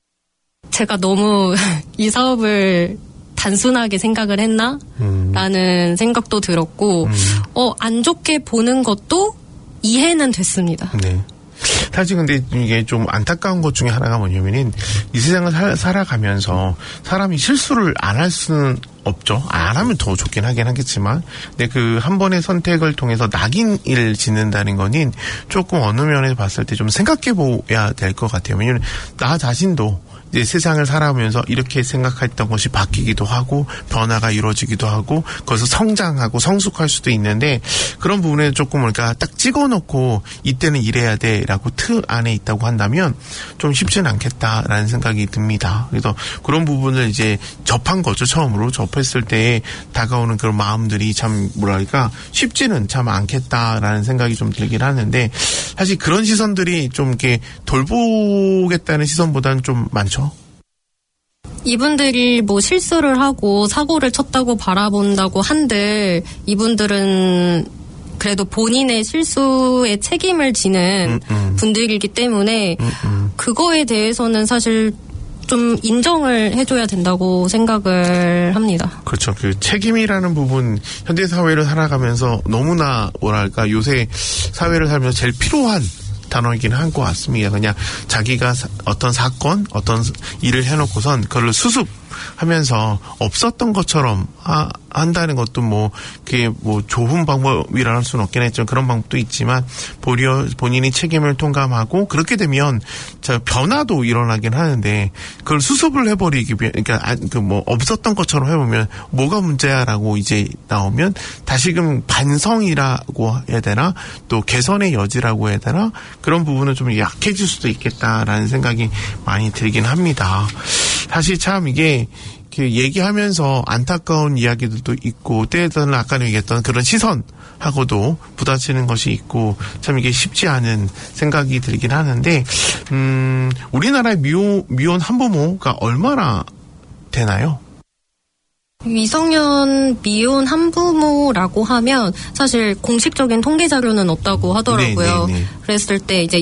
제가 너무 이 사업을 단순하게 생각을 했나? 음. 라는 생각도 들었고 음. 어, 안 좋게 보는 것도 이해는 됐습니다. 네. 사실 근데 이게 좀 안타까운 것 중에 하나가 뭐냐면은 이 세상을 살, 살아가면서 사람이 실수를 안 할 수는 없죠. 안 하면 더 좋긴 하긴 하겠지만 근데 그 한 번의 선택을 통해서 낙인을 짓는다는 거는 조금 어느 면에서 봤을 때 좀 생각해 보야 될 것 같아요. 왜냐면 나 자신도 이제 세상을 살아오면서 이렇게 생각했던 것이 바뀌기도 하고 변화가 이루어지기도 하고 거기서 성장하고 성숙할 수도 있는데 그런 부분에 조금 그러니까 딱 찍어놓고 이때는 이래야 돼라고 틀 안에 있다고 한다면 좀 쉽지는 않겠다라는 생각이 듭니다. 그래서 그런 부분을 이제 접한 거죠. 처음으로 접했을 때 다가오는 그런 마음들이 참 뭐랄까 쉽지는 참 않겠다라는 생각이 좀 들긴 하는데 사실 그런 시선들이 좀 이렇게 돌보겠다는 시선보다는 좀 많죠. 이분들이 뭐 실수를 하고 사고를 쳤다고 바라본다고 한들 이분들은 그래도 본인의 실수에 책임을 지는 음, 음. 분들이기 때문에 음, 음. 그거에 대해서는 사실 좀 인정을 해줘야 된다고 생각을 합니다. 그렇죠. 그 책임이라는 부분 현대 사회를 살아가면서 너무나 뭐랄까 요새 사회를 살면서 제일 필요한 단어이긴 한 것 같습니다. 그냥 자기가 어떤 사건, 어떤 일을 해놓고선 그걸 수습하면서 없었던 것처럼 하, 한다는 것도 뭐 그게 뭐 좋은 방법이라 할 수는 없긴 했지만 그런 방법도 있지만 도리어 본인이 책임을 통감하고 그렇게 되면 저 변화도 일어나긴 하는데 그걸 수습을 해버리기 위해 그러니까 그 뭐 없었던 것처럼 해보면 뭐가 문제야라고 이제 나오면 다시금 반성이라고 해야 되나 또 개선의 여지라고 해야 되나 그런 부분은 좀 약해질 수도 있겠다라는 생각이 많이 들긴 합니다. 사실 참 이게 이렇게 얘기하면서 안타까운 이야기들도 있고 때에는 아까 얘기했던 그런 시선하고도 부딪히는 것이 있고 참 이게 쉽지 않은 생각이 들긴 하는데 음, 우리나라의 미혼, 미혼 한부모가 얼마나 되나요? 미성년 미혼 한부모라고 하면 사실 공식적인 통계 자료는 없다고 하더라고요. 네, 네, 네. 그랬을 때 이제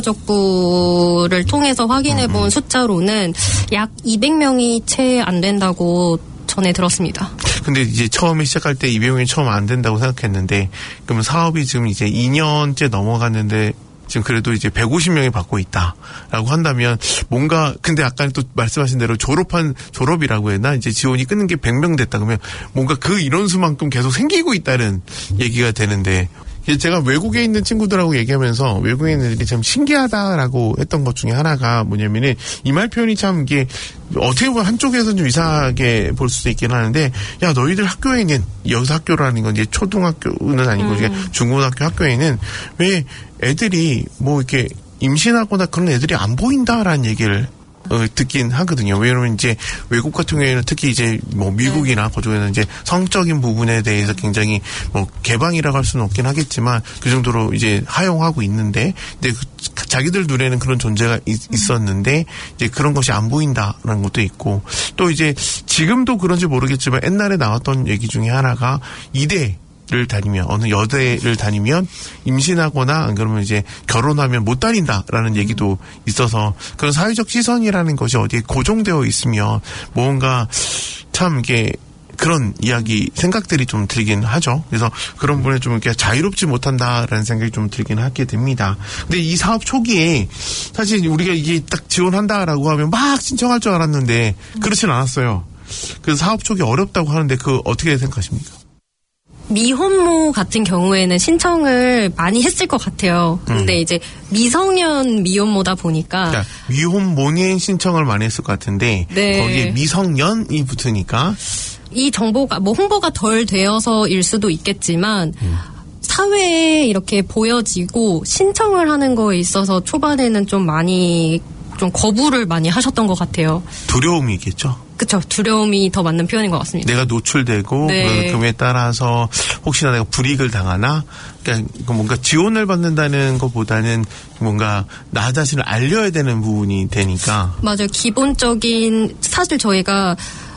여성가족부를 통해서 확인해 본 음. 숫자로는 약 이백 명이 채 안 된다고 전에 들었습니다. 근데 이제 처음에 시작할 때 이백 명이 처음 안 된다고 생각했는데 그러면 사업이 지금 이제 이 년째 넘어갔는데 지금 그래도 이제 백오십 명이 받고 있다라고 한다면 뭔가 근데 아까 또 말씀하신 대로 졸업한 졸업이라고 했나 이제 지원이 끊는 게 백 명 됐다 그러면 뭔가 그 인원수만큼 계속 생기고 있다는 얘기가 되는데 제가 외국에 있는 친구들하고 얘기하면서 외국에 있는 애들이 참 신기하다라고 했던 것 중에 하나가 뭐냐면은 이 말 표현이 참 이게 어떻게 보면 한쪽에서는 좀 이상하게 볼 수도 있긴 하는데 야 너희들 학교에는 여기서 학교라는 건 이제 초등학교는 아니고 음. 중고등학교 학교에는 왜 애들이 뭐 이렇게 임신하거나 그런 애들이 안 보인다라는 얘기를 어, 듣긴 하거든요. 왜냐면 이제 외국 같은 경우에는 특히 이제 뭐 미국이나 그쪽에는 이제 성적인 부분에 대해서 굉장히 뭐 개방이라고 할 수는 없긴 하겠지만 그 정도로 이제 하용하고 있는데 근데 그, 자기들 눈에는 그런 존재가 있, 있었는데 이제 그런 것이 안 보인다라는 것도 있고 또 이제 지금도 그런지 모르겠지만 옛날에 나왔던 얘기 중에 하나가 이대 를 다니면 어느 여대를 다니면 임신하거나 안 그러면 이제 결혼하면 못 다닌다라는 얘기도 있어서 그런 사회적 시선이라는 것이 어디에 고정되어 있으면 뭔가 참 이게 그런 이야기 생각들이 좀 들긴 하죠. 그래서 그런 부분에 좀 이렇게 자유롭지 못한다라는 생각이 좀 들긴 하게 됩니다. 근데 이 사업 초기에 사실 우리가 이게 딱 지원한다라고 하면 막 신청할 줄 알았는데 그렇진 않았어요. 그래서 사업 초기 어렵다고 하는데 그 어떻게 생각하십니까? 미혼모 같은 경우에는 신청을 많이 했을 것 같아요. 근데 음. 이제 미성년 미혼모다 보니까 그러니까 미혼모인 신청을 많이 했을 것 같은데 네. 거기에 미성년이 붙으니까 이 정보가 뭐 홍보가 덜 되어서일 수도 있겠지만 음. 사회에 이렇게 보여지고 신청을 하는 거에 있어서 초반에는 좀 많이 좀 거부를 많이 하셨던 것 같아요. 두려움이겠죠. 그렇죠. 두려움이 더 맞는 표현인 것 같습니다. 내가 노출되고 네. 그에 따라서 혹시나 내가 불이익을 당하나 그러니까 뭔가 지원을 받는다는 것보다는 뭔가 나 자신을 알려야 되는 부분이 되니까. 맞아요. 기본적인 사실 저희가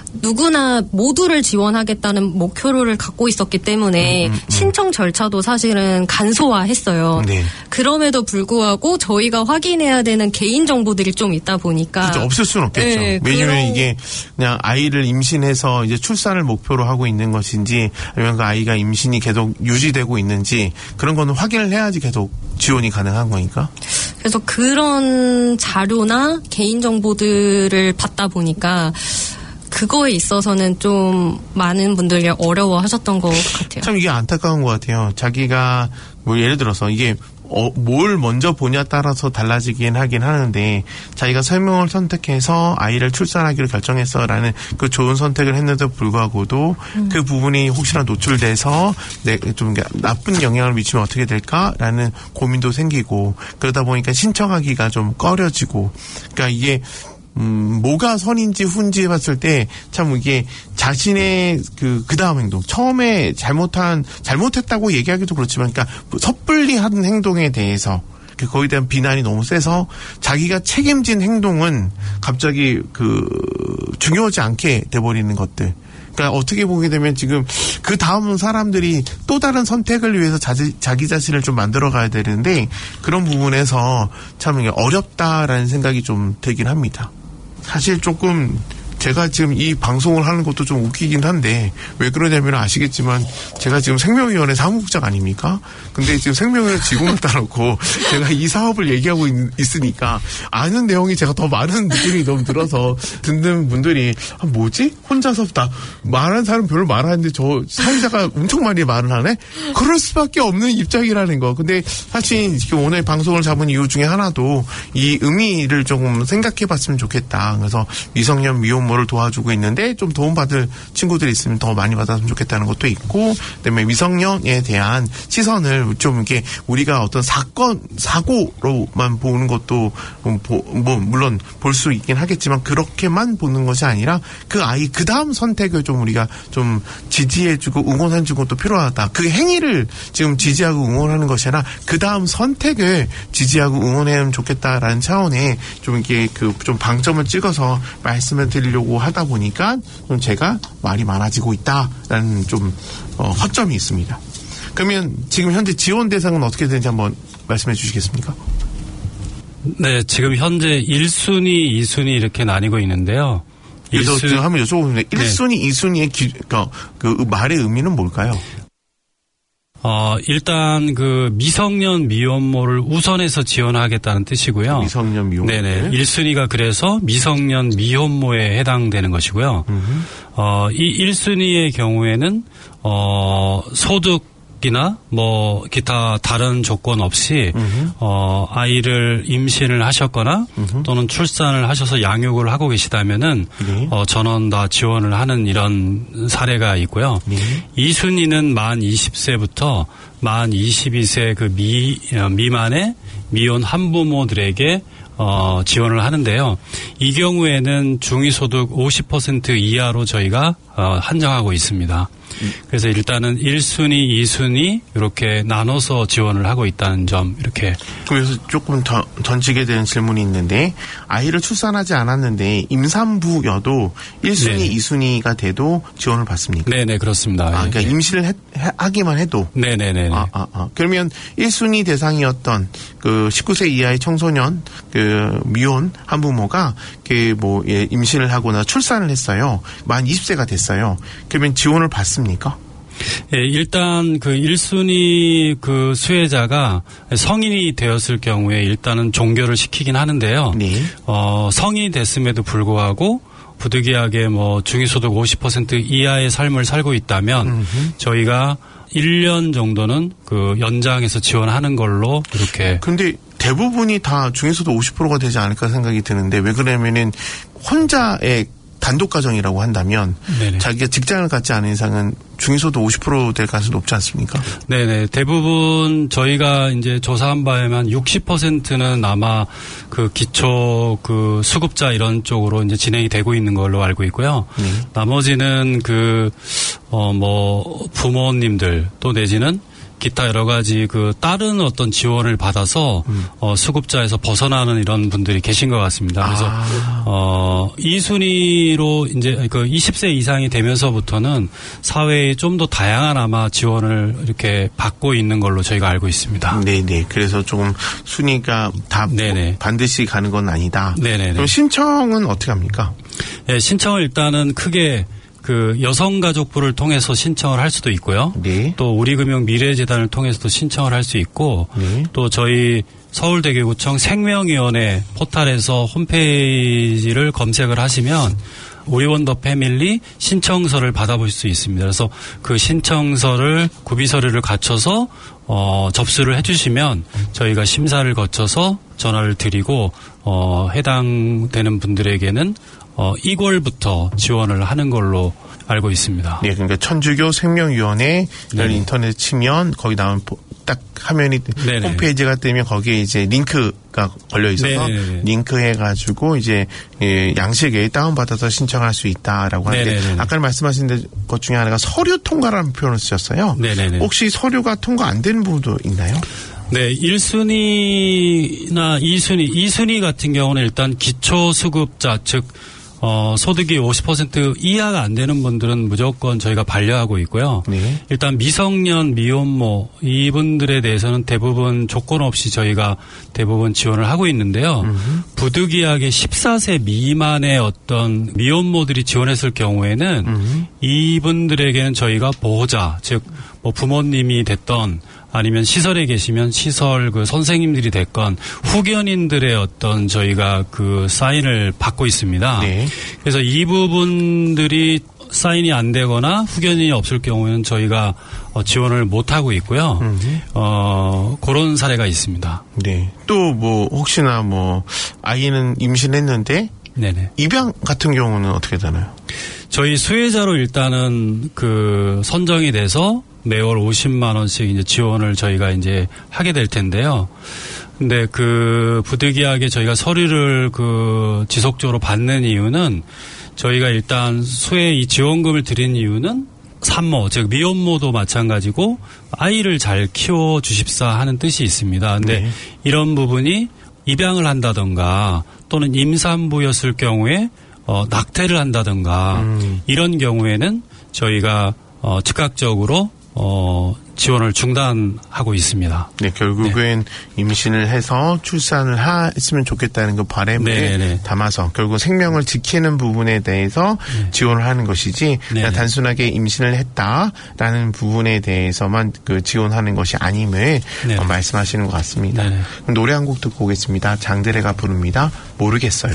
누구나 모두를 지원하겠다는 목표를 갖고 있었기 때문에 음, 음, 음. 신청 절차도 사실은 간소화했어요. 네. 그럼에도 불구하고 저희가 확인해야 되는 개인 정보들이 좀 있다 보니까 그렇죠. 없을 수는 없겠죠. 네, 왜냐하면 그런... 이게 그냥 아이를 임신해서 이제 출산을 목표로 하고 있는 것인지 아니면 그 아이가 임신이 계속 유지되고 있는지 그런 거는 확인을 해야지 계속 지원이 가능한 거니까. 그래서 그런 자료나 개인 정보들을 받다 보니까 그거에 있어서는 좀 많은 분들이 어려워하셨던 것 같아요. 참 이게 안타까운 것 같아요. 자기가 뭐 예를 들어서 이게 어, 뭘 먼저 보냐 따라서 달라지긴 하긴 하는데 자기가 설명을 선택해서 아이를 출산하기로 결정했어라는 그 좋은 선택을 했는데도 불구하고도 음. 그 부분이 혹시나 노출돼서 내, 좀 나쁜 영향을 미치면 어떻게 될까라는 고민도 생기고 그러다 보니까 신청하기가 좀 꺼려지고 그러니까 이게 음, 뭐가 선인지 후인지 봤을 때, 참, 이게, 자신의, 그, 그 다음 행동. 처음에 잘못한, 잘못했다고 얘기하기도 그렇지만, 그러니까, 섣불리 한 행동에 대해서, 거기에 대한 비난이 너무 세서, 자기가 책임진 행동은 갑자기, 그, 중요하지 않게 돼버리는 것들. 그러니까 어떻게 보게 되면 지금 그 다음 사람들이 또 다른 선택을 위해서 자기, 자기 자신을 좀 만들어 가야 되는데, 그런 부분에서 참 어렵다라는 생각이 좀 들긴 합니다. 사실 조금 제가 지금 이 방송을 하는 것도 좀 웃기긴 한데 왜 그러냐면 아시겠지만 제가 지금 생명위원회 사무국장 아닙니까? 근데 지금 생명위원회 직원을 따놓고 제가 이 사업을 얘기하고 있, 있으니까 아는 내용이 제가 더 많은 느낌이 너무 들어서 듣는 분들이 아, 뭐지? 혼자서 다 말하는 사람 별로 말하는데 저 사회자가 엄청 많이 말을 하네? 그럴 수밖에 없는 입장이라는 거. 근데 사실 지금 오늘 방송을 잡은 이유 중에 하나도 이 의미를 조금 생각해 봤으면 좋겠다. 그래서 미성년 미혼모 부모를 도와주고 있는데 좀 도움받을 친구들이 있으면 더 많이 받았으면 좋겠다는 것도 있고, 그다음에 미성년에 대한 시선을 좀 이렇게 우리가 어떤 사건 사고로만 보는 것도 뭐 물론 볼 수 있긴 하겠지만 그렇게만 보는 것이 아니라 그 아이 그 다음 선택을 좀 우리가 좀 지지해주고 응원해주고 또 필요하다. 그 행위를 지금 지지하고 응원하는 것이 아니라 그 다음 선택을 지지하고 응원하면 좋겠다라는 차원에 좀 이게 그 좀 방점을 찍어서 말씀을 드리려고 하다 보니까 좀 제가 말이 많아지고 있다라는 좀 어, 허점이 있습니다. 그러면 지금 현재 지원 대상은 어떻게 되는지 한번 말씀해 주시겠습니까? 네, 지금 현재 일 순위, 이 순위 이렇게 나뉘고 있는데요. 그래서 지금 한번 여쭤보면 일 순위, 네. 이 순위의 기, 그, 그 말의 의미는 뭘까요? 어, 일단 그 미성년 미혼모를 우선해서 지원하겠다는 뜻이고요. 미성년 미혼모. 네네. 일 순위가 그래서 미성년 미혼모에 해당되는 것이고요. 음흠. 어, 이 일 순위의 경우에는 어, 소득 이나 뭐 기타 다른 조건 없이 음흠. 어 아이를 임신을 하셨거나 음흠. 또는 출산을 하셔서 양육을 하고 계시다면은 네. 어 전원 다 지원을 하는 이런 사례가 있고요. 네. 이 순위는 만 이십 세부터 만 이십이 세 그 미 미만의 미혼 한부모들에게 어, 지원을 하는데요. 이 경우에는 중위소득 오십 퍼센트 이하로 저희가 어, 한정하고 있습니다. 그래서 일단은 일 순위, 이 순위 이렇게 나눠서 지원을 하고 있다는 점 이렇게. 그래서 조금 더 던지게 되는 질문이 있는데 아이를 출산하지 않았는데 임산부여도 일 순위, 네. 이 순위가 돼도 지원을 받습니까? 네네 그렇습니다. 아, 그러니까 네. 임신을 해, 해, 하기만 해도. 네네네. 아, 아, 아. 그러면 일 순위 대상이었던 그 십구 세 이하의 청소년 그 미혼 한부모가 그 뭐 예, 임신을 하거나 출산을 했어요. 만 이십 세가 됐어요. 그러면 지원을 받습니까? 예, 일단 그 일 순위 그 수혜자가 성인이 되었을 경우에 일단은 종교를 시키긴 하는데요. 네. 어, 성인이 됐음에도 불구하고 부득이하게 뭐 중위소득 오십 퍼센트 이하의 삶을 살고 있다면 음흠. 저희가 일 년 정도는 그 연장해서 지원하는 걸로 이렇게. 근데 대부분이 다 중위소득 오십 퍼센트가 되지 않을까 생각이 드는데 왜 그러냐면은 혼자의 단독 가정이라고 한다면 네네. 자기가 직장을 갖지 않은 이상은 중위소득 오십 퍼센트 될 가능성이 높지 않습니까? 네네. 대부분 저희가 이제 조사한 바에만 육십 퍼센트는 아마 그 기초 그 수급자 이런 쪽으로 이제 진행이 되고 있는 걸로 알고 있고요. 네. 나머지는 그, 어, 뭐, 부모님들 또 내지는 기타 여러 가지 그 다른 어떤 지원을 받아서 음. 어, 수급자에서 벗어나는 이런 분들이 계신 것 같습니다. 그래서 아. 어, 이 순위로 이제 그 이십 세 이상이 되면서부터는 사회에 좀 더 다양한 아마 지원을 이렇게 받고 있는 걸로 저희가 알고 있습니다. 네네. 그래서 조금 순위가 다 네네. 반드시 가는 건 아니다. 네네. 그럼 신청은 어떻게 합니까? 네, 신청을 일단은 크게 그 여성가족부를 통해서 신청을 할 수도 있고요. 네. 또 우리금융 미래재단을 통해서도 신청을 할 수 있고 네. 또 저희 서울대교구청 생명위원회 포털에서 홈페이지를 검색을 하시면 우리원 더 패밀리 신청서를 받아볼 수 있습니다. 그래서 그 신청서를 구비 서류를 갖춰서 어, 접수를 해주시면 저희가 심사를 거쳐서 전화를 드리고 어, 해당되는 분들에게는 어, 이월부터 지원을 하는 걸로 알고 있습니다. 네, 그러니까 천주교 생명위원회 네. 인터넷 치면 거기 나온 딱 화면이 네네. 홈페이지가 뜨면 거기에 이제 링크가 걸려 있어서 네네네. 링크해가지고 이제 예, 양식에 다운받아서 신청할 수 있다라고 하는데 네네네. 아까 말씀하신 것 중에 하나가 서류 통과라는 표현을 쓰셨어요. 네네네. 혹시 서류가 통과 안 되는 부분도 있나요? 네, 일 순위나 이 순위, 이 순위 같은 경우는 일단 기초수급자, 즉 어, 소득이 오십 퍼센트 이하가 안 되는 분들은 무조건 저희가 반려하고 있고요. 네. 일단 미성년, 미혼모 이분들에 대해서는 대부분 조건 없이 저희가 대부분 지원을 하고 있는데요. 음흠. 부득이하게 십사 세 미만의 어떤 미혼모들이 지원했을 경우에는 음흠. 이분들에게는 저희가 보호자, 즉 뭐 부모님이 됐던 아니면 시설에 계시면 시설 그 선생님들이 됐건 후견인들의 어떤 저희가 그 사인을 받고 있습니다. 네. 그래서 이 부분들이 사인이 안 되거나 후견인이 없을 경우에는 저희가 어, 지원을 못 하고 있고요. 음흠. 어, 그런 사례가 있습니다. 네. 또 뭐 혹시나 뭐 아이는 임신했는데 네네. 입양 같은 경우는 어떻게 되나요? 저희 수혜자로 일단은 그 선정이 돼서 매월 오십만 원씩 이제 지원을 저희가 이제 하게 될 텐데요. 근데 그 부득이하게 저희가 서류를 그 지속적으로 받는 이유는 저희가 일단 수혜 이 지원금을 드린 이유는 산모, 즉 미혼모도 마찬가지고 아이를 잘 키워 주십사 하는 뜻이 있습니다. 근데 네. 이런 부분이 입양을 한다던가 또는 임산부였을 경우에 어, 낙태를 한다던가 음. 이런 경우에는 저희가 어, 즉각적으로 어, 지원을 중단하고 있습니다. 네, 결국엔 네. 임신을 해서 출산을 하, 했으면 좋겠다는 그 바람을 네네네. 담아서 결국 생명을 지키는 부분에 대해서 네. 지원을 하는 것이지 네네. 단순하게 임신을 했다라는 부분에 대해서만 그 지원하는 것이 아님을 어, 말씀하시는 것 같습니다. 네네. 그럼 노래 한 곡 듣고 오겠습니다. 장드레가 부릅니다. 모르겠어요.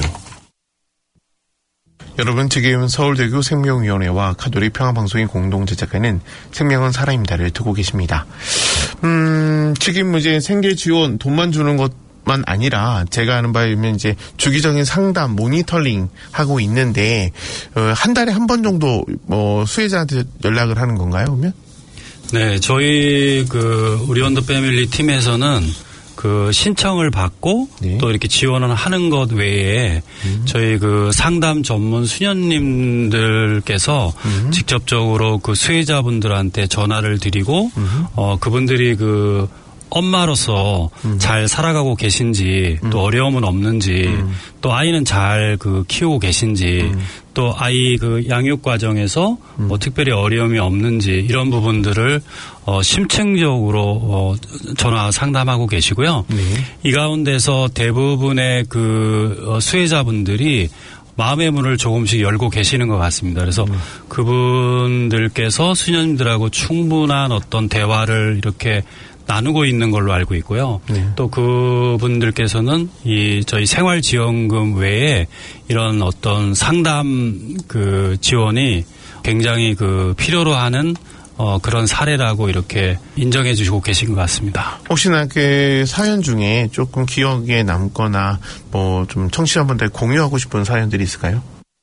여러분, 지금 서울대교 생명위원회와 가톨릭 평화방송이 공동 제작하는 생명은 살아입니다를 듣고 계십니다. 음, 지금 이제 생계 지원 돈만 주는 것만 아니라 제가 아는 바에 의하면 이제 주기적인 상담, 모니터링 하고 있는데 어, 한 달에 한 번 정도 뭐 수혜자한테 연락을 하는 건가요, 그러면? 네, 저희 그 우리 원더 패밀리 팀에서는 그 신청을 받고 네. 또 이렇게 지원을 하는 것 외에 음. 저희 그 상담 전문 수녀님들께서 음. 직접적으로 그 수혜자분들한테 전화를 드리고 음. 어 그분들이 그 엄마로서 음. 잘 살아가고 계신지 음. 또 어려움은 없는지 음. 또 아이는 잘 그 키우고 계신지 음. 또 아이 그 양육 과정에서 음. 뭐 특별히 어려움이 없는지 이런 부분들을 어 심층적으로 어 전화 상담하고 계시고요. 네. 이 가운데서 대부분의 그 어 수혜자분들이 마음의 문을 조금씩 열고 계시는 것 같습니다. 그래서 음. 그분들께서 수녀님들하고 충분한 어떤 대화를 이렇게 나누고 있는 걸로 알고 있고요. 네. 또 그분들께서는 이 저희 생활지원금 외에 이런 어떤 상담 그 지원이 굉장히 그 필요로 하는 어 그런 사례라고 이렇게 인정해 주시고 계신 것 같습니다. 혹시나 그 사연 중에 조금 기억에 남거나 뭐 좀 청취자분들 공유하고 싶은 사연들이 있을까요?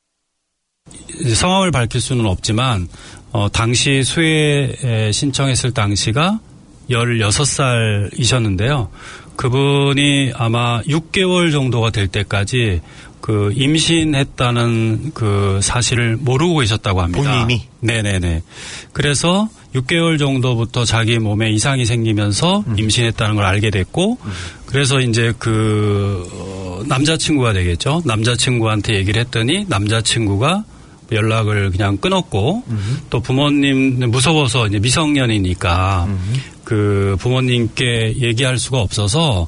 성함을 밝힐 수는 없지만 어 당시 수혜 신청했을 당시가 열여섯 살이셨는데요. 그분이 아마 육 개월 정도가 될 때까지 그 임신했다는 그 사실을 모르고 계셨다고 합니다. 본인이? 네네네. 그래서 육 개월 정도부터 자기 몸에 이상이 생기면서 음. 임신했다는 걸 알게 됐고, 음. 그래서 이제 그 어, 남자친구가 되겠죠. 남자친구한테 얘기를 했더니 남자친구가 연락을 그냥 끊었고, 음. 또 부모님 무서워서 이제 미성년이니까 음. 그 부모님께 얘기할 수가 없어서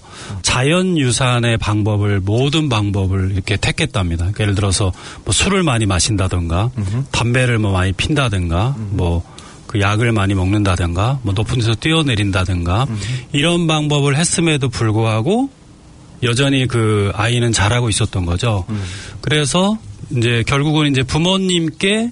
자연유산의 방법을 모든 방법을 이렇게 택했답니다. 그러니까 예를 들어서 뭐 술을 많이 마신다든가 음. 담배를 뭐 많이 핀다든가 음. 뭐 그 약을 많이 먹는다든가 뭐 높은 데서 뛰어내린다든가 음. 이런 방법을 했음에도 불구하고 여전히 그 아이는 자라고 있었던 거죠. 음. 그래서 이제 결국은 이제 부모님께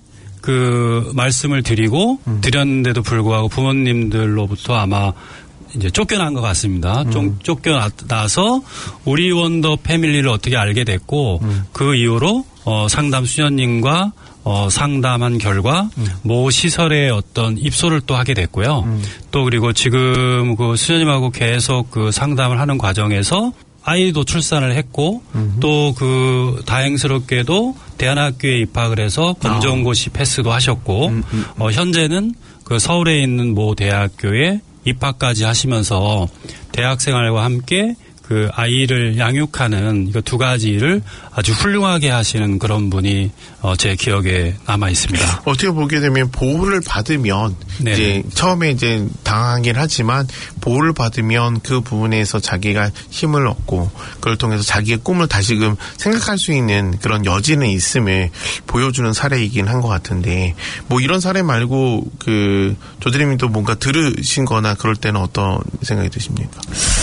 그 말씀을 드리고 음. 드렸는데도 불구하고 부모님들로부터 아마 이제 쫓겨난 것 같습니다. 음. 좀 쫓겨나서 우리 원더 패밀리를 어떻게 알게 됐고 음. 그 이후로 어 상담 수녀님과 어 상담한 결과 음. 모 시설에 어떤 입소를 또 하게 됐고요. 음. 또 그리고 지금 그 수녀님하고 계속 그 상담을 하는 과정에서 아이도 출산을 했고 또 그 다행스럽게도 대안학교에 입학을 해서 검정고시 아. 패스도 하셨고 음, 음, 음. 어, 현재는 그 서울에 있는 모 대학교에 입학까지 하시면서 대학생활과 함께 그 아이를 양육하는 이거 두 가지 일을 아주 훌륭하게 하시는 그런 분이 어, 제 기억에 남아 있습니다. 어떻게 보게 되면 보호를 받으면 네네. 이제 처음에 이제 당하긴 하지만 보호를 받으면 그 부분에서 자기가 힘을 얻고 그걸 통해서 자기의 꿈을 다시금 생각할 수 있는 그런 여지는 있음을 보여주는 사례이긴 한 것 같은데 뭐 이런 사례 말고 그 조드림님도 뭔가 들으신거나 그럴 때는 어떤 생각이 드십니까?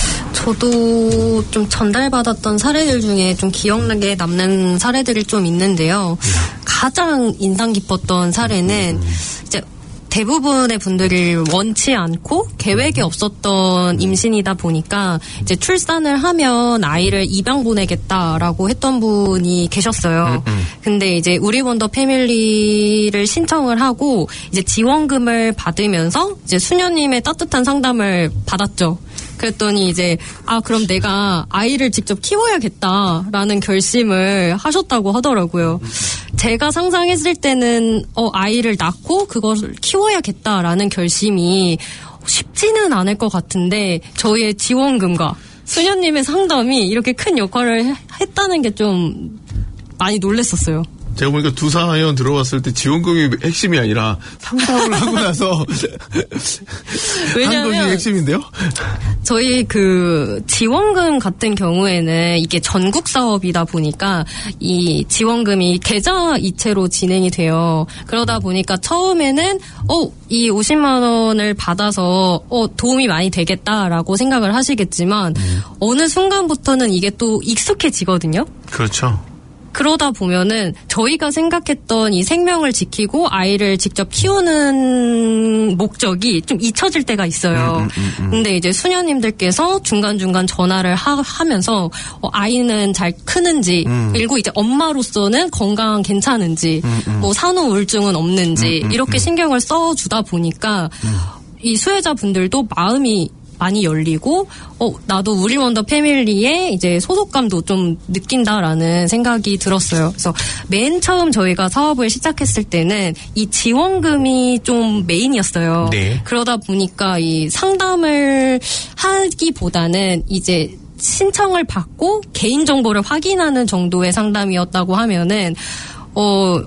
저도 좀 전달받았던 사례들 중에 좀 기억나게 남는 사례들이 좀 있는데요. 가장 인상 깊었던 사례는 이제 대부분의 분들이 원치 않고 계획이 없었던 임신이다 보니까 이제 출산을 하면 아이를 입양 보내겠다라고 했던 분이 계셨어요. 음, 음. 근데 이제 우리 원더 패밀리를 신청을 하고 이제 지원금을 받으면서 이제 수녀님의 따뜻한 상담을 받았죠. 그랬더니 이제 아 그럼 내가 아이를 직접 키워야겠다라는 결심을 하셨다고 하더라고요. 제가 상상했을 때는 어 아이를 낳고 그것을 키워야겠다라는 결심이 쉽지는 않을 것 같은데 저희의 지원금과 수녀님의 상담이 이렇게 큰 역할을 했다는 게 좀 많이 놀랬었어요. 제가 보니까 두 사연 들어왔을 때 지원금이 핵심이 아니라 상담을 하고 나서 한 것이 핵심인데요? 저희 그 지원금 같은 경우에는 이게 전국 사업이다 보니까 이 지원금이 계좌 이체로 진행이 돼요. 그러다 보니까 처음에는 어, 이 오십만 원을 받아서 어, 도움이 많이 되겠다라고 생각을 하시겠지만 음. 어느 순간부터는 이게 또 익숙해지거든요. 그렇죠. 그러다 보면은 저희가 생각했던 이 생명을 지키고 아이를 직접 키우는 목적이 좀 잊혀질 때가 있어요. 음, 음, 음. 근데 이제 수녀님들께서 중간중간 전화를 하, 하면서 어, 아이는 잘 크는지 음. 그리고 이제 엄마로서는 건강 괜찮은지 음, 음. 뭐 산후 우울증은 없는지 음, 음, 이렇게 음. 신경을 써주다 보니까 음. 이 수혜자분들도 마음이 많이 열리고, 어, 나도 우리 원더 패밀리에 이제 소속감도 좀 느낀다라는 생각이 들었어요. 그래서 맨 처음 저희가 사업을 시작했을 때는 이 지원금이 좀 메인이었어요. 네. 그러다 보니까 이 상담을 하기보다는 이제 신청을 받고 개인정보를 확인하는 정도의 상담이었다고 하면은, 어,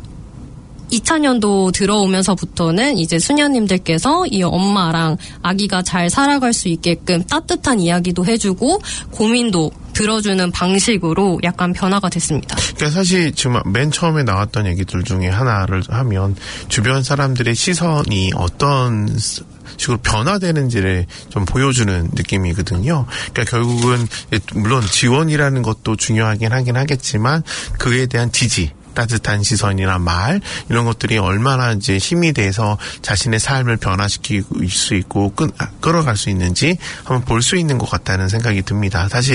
이천 년도 들어오면서부터는 이제 수녀님들께서 이 엄마랑 아기가 잘 살아갈 수 있게끔 따뜻한 이야기도 해주고 고민도 들어주는 방식으로 약간 변화가 됐습니다. 그러니까 사실 지금 맨 처음에 나왔던 얘기들 중에 하나를 하면 주변 사람들의 시선이 어떤 식으로 변화되는지를 좀 보여주는 느낌이거든요. 그러니까 결국은 물론 지원이라는 것도 중요하긴 하긴 하겠지만 그에 대한 지지, 따뜻한 시선이나 말 이런 것들이 얼마나 이제 힘이 돼서 자신의 삶을 변화시킬 수 있고 끈, 끌어갈 수 있는지 한번 볼 수 있는 것 같다는 생각이 듭니다. 사실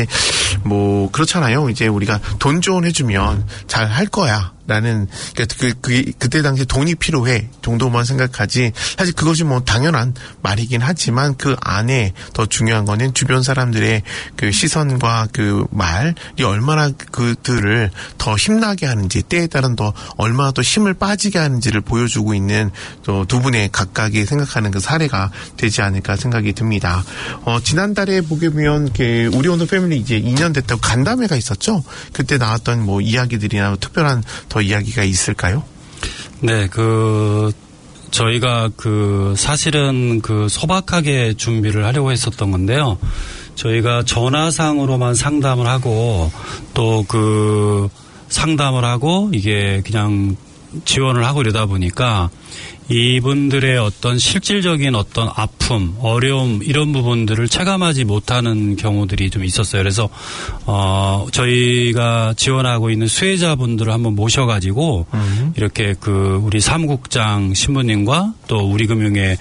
뭐 그렇잖아요. 이제 우리가 돈 지원해주면 잘 할 거야. 라는, 그, 그, 그, 그때 당시에 돈이 필요해 정도만 생각하지, 사실 그것이 뭐 당연한 말이긴 하지만 그 안에 더 중요한 거는 주변 사람들의 그 시선과 그 말이 얼마나 그들을 더 힘나게 하는지, 때에 따른 더 얼마나 더 힘을 빠지게 하는지를 보여주고 있는 또 두 분의 각각이 생각하는 그 사례가 되지 않을까 생각이 듭니다. 어, 지난달에 보게 보면, 그, 우리 원더 패밀리 이제 이 년 됐다고 간담회가 있었죠? 그때 나왔던 뭐 이야기들이나 특별한 더 이야기가 있을까요? 네, 그 저희가 그 사실은 그 소박하게 준비를 하려고 했었던 건데요. 저희가 전화상으로만 상담을 하고 또 그 상담을 하고 이게 그냥 지원을 하고 이러다 보니까 이분들의 어떤 실질적인 어떤 아픔, 어려움 이런 부분들을 체감하지 못하는 경우들이 좀 있었어요. 그래서 어 저희가 지원하고 있는 수혜자분들을 한번 모셔가지고 음. 이렇게 그 우리 사무국장 신부님과 또 우리금융의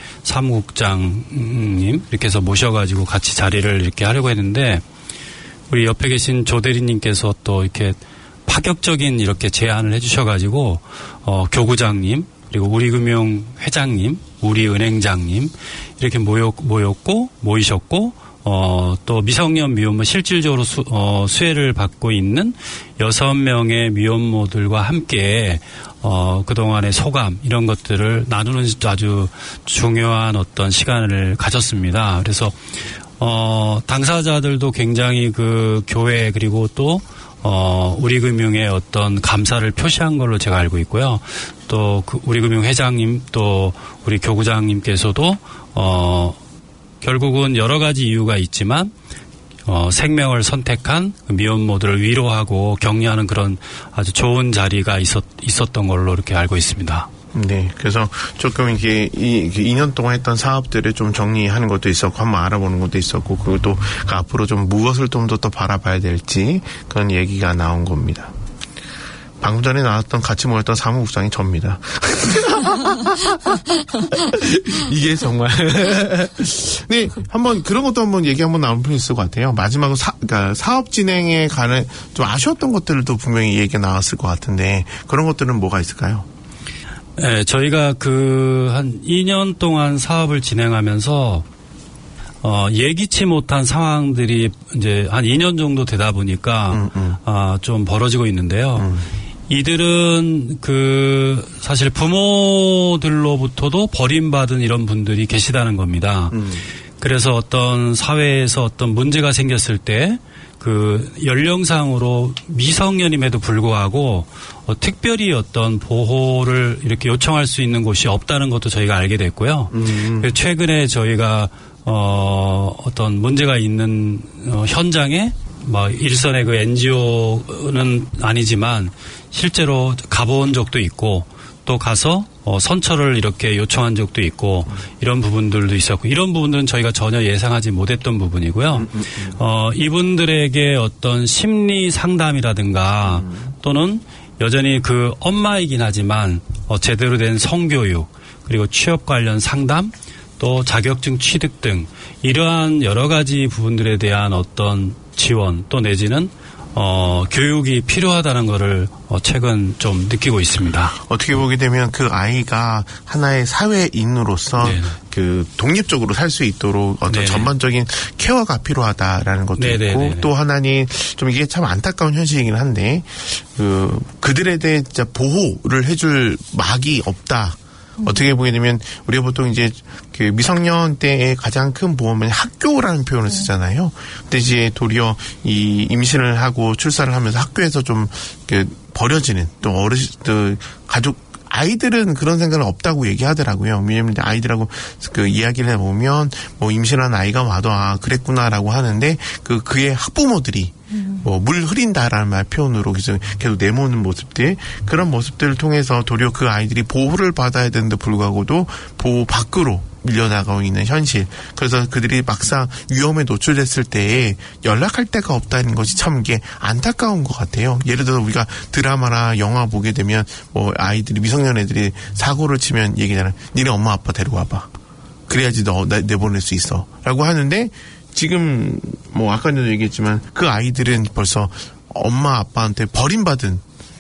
사무국장님 이렇게 해서 모셔가지고 같이 자리를 이렇게 하려고 했는데 우리 옆에 계신 조 대리님께서 또 이렇게 파격적인 이렇게 제안을 해주셔가지고 어 교구장님 그리고 우리금융 회장님, 우리은행장님 이렇게 모였, 모였고 모이셨고 어, 또 미성년 미혼모 실질적으로 수, 어, 수혜를 받고 있는 여섯 명의 미혼모들과 함께 어, 그동안의 소감 이런 것들을 나누는 아주 중요한 어떤 시간을 가졌습니다. 그래서 어, 당사자들도 굉장히 그 교회 그리고 또 어, 우리금융의 어떤 감사를 표시한 걸로 제가 알고 있고요. 또, 그 우리금융 회장님, 또, 우리 교구장님께서도, 어, 결국은 여러 가지 이유가 있지만, 어, 생명을 선택한 미혼모들을 위로하고 격려하는 그런 아주 좋은 자리가 있었, 있었던 걸로 이렇게 알고 있습니다. 네. 그래서 조금 이게 이 이 년 동안 했던 사업들을 좀 정리하는 것도 있었고 한번 알아보는 것도 있었고 그리고 또 그 앞으로 좀 무엇을 좀 더 더 바라봐야 될지 그런 얘기가 나온 겁니다. 방금 전에 나왔던 같이 모였던 사무국장이 접니다. 이게 정말. 네, 한번 그런 것도 한번 얘기 한번 나올 필요 있을 것 같아요. 마지막으로 사, 그러니까 사업 진행에 관한 좀 아쉬웠던 것들도 분명히 얘기 나왔을 것 같은데 그런 것들은 뭐가 있을까요? 네, 저희가 그 한 이 년 동안 사업을 진행하면서 어, 예기치 못한 상황들이 이제 한 이 년 정도 되다 보니까 음, 음. 아, 좀 벌어지고 있는데요. 음. 이들은 그 사실 부모들로부터도 버림받은 이런 분들이 계시다는 겁니다. 음. 그래서 어떤 사회에서 어떤 문제가 생겼을 때 그 연령상으로 미성년임에도 불구하고 어, 특별히 어떤 보호를 이렇게 요청할 수 있는 곳이 없다는 것도 저희가 알게 됐고요. 음. 최근에 저희가 어, 어떤 문제가 있는 어, 현장에 뭐 일선의 그 엔지오는 아니지만 실제로 가본 적도 있고 또 가서 어, 선처를 이렇게 요청한 적도 있고 이런 부분들도 있었고 이런 부분들은 저희가 전혀 예상하지 못했던 부분이고요. 어, 이분들에게 어떤 심리 상담이라든가 또는 여전히 그 엄마이긴 하지만 어, 제대로 된 성교육 그리고 취업 관련 상담 또 자격증 취득 등 이러한 여러 가지 부분들에 대한 어떤 지원 또 내지는 어, 교육이 필요하다는 것을 어, 최근 좀 느끼고 있습니다. 어떻게 보게 되면 그 아이가 하나의 사회인으로서 네네. 그 독립적으로 살 수 있도록 어떤 네네. 전반적인 케어가 필요하다라는 것도 네네네네. 있고 또 하나는 좀 이게 참 안타까운 현실이긴 한데 그 그들에 대해 진짜 보호를 해줄 막이 없다. 어떻게 보게 되면 우리가 보통 이제 그 미성년 때의 가장 큰 보험은 학교라는 표현을 쓰잖아요. 근데 이제 도리어 이 임신을 하고 출산을 하면서 학교에서 좀 그 버려지는 또 어르신 또 가족 아이들은 그런 생각은 없다고 얘기하더라고요. 왜냐면 아이들하고 그 이야기를 해보면 뭐 임신한 아이가 와도 아 그랬구나라고 하는데 그 그의 학부모들이 음. 뭐 물 흐린다라는 말 표현으로 계속 계속 내모는 모습들 그런 모습들을 통해서 도리어 그 아이들이 보호를 받아야 되는데 불구하고도 보호 밖으로 밀려나가고 있는 현실. 그래서 그들이 막상 위험에 노출됐을 때에 연락할 데가 없다는 것이 참 이게 안타까운 것 같아요. 예를 들어 우리가 드라마나 영화 보게 되면 뭐 아이들이 미성년 애들이 사고를 치면 얘기잖아요. 니네 엄마 아빠 데리고 와봐. 그래야지 너 내보낼 수 있어. 라고 하는데 지금 뭐 아까도 얘기했지만 그 아이들은 벌써 엄마 아빠한테 버림받은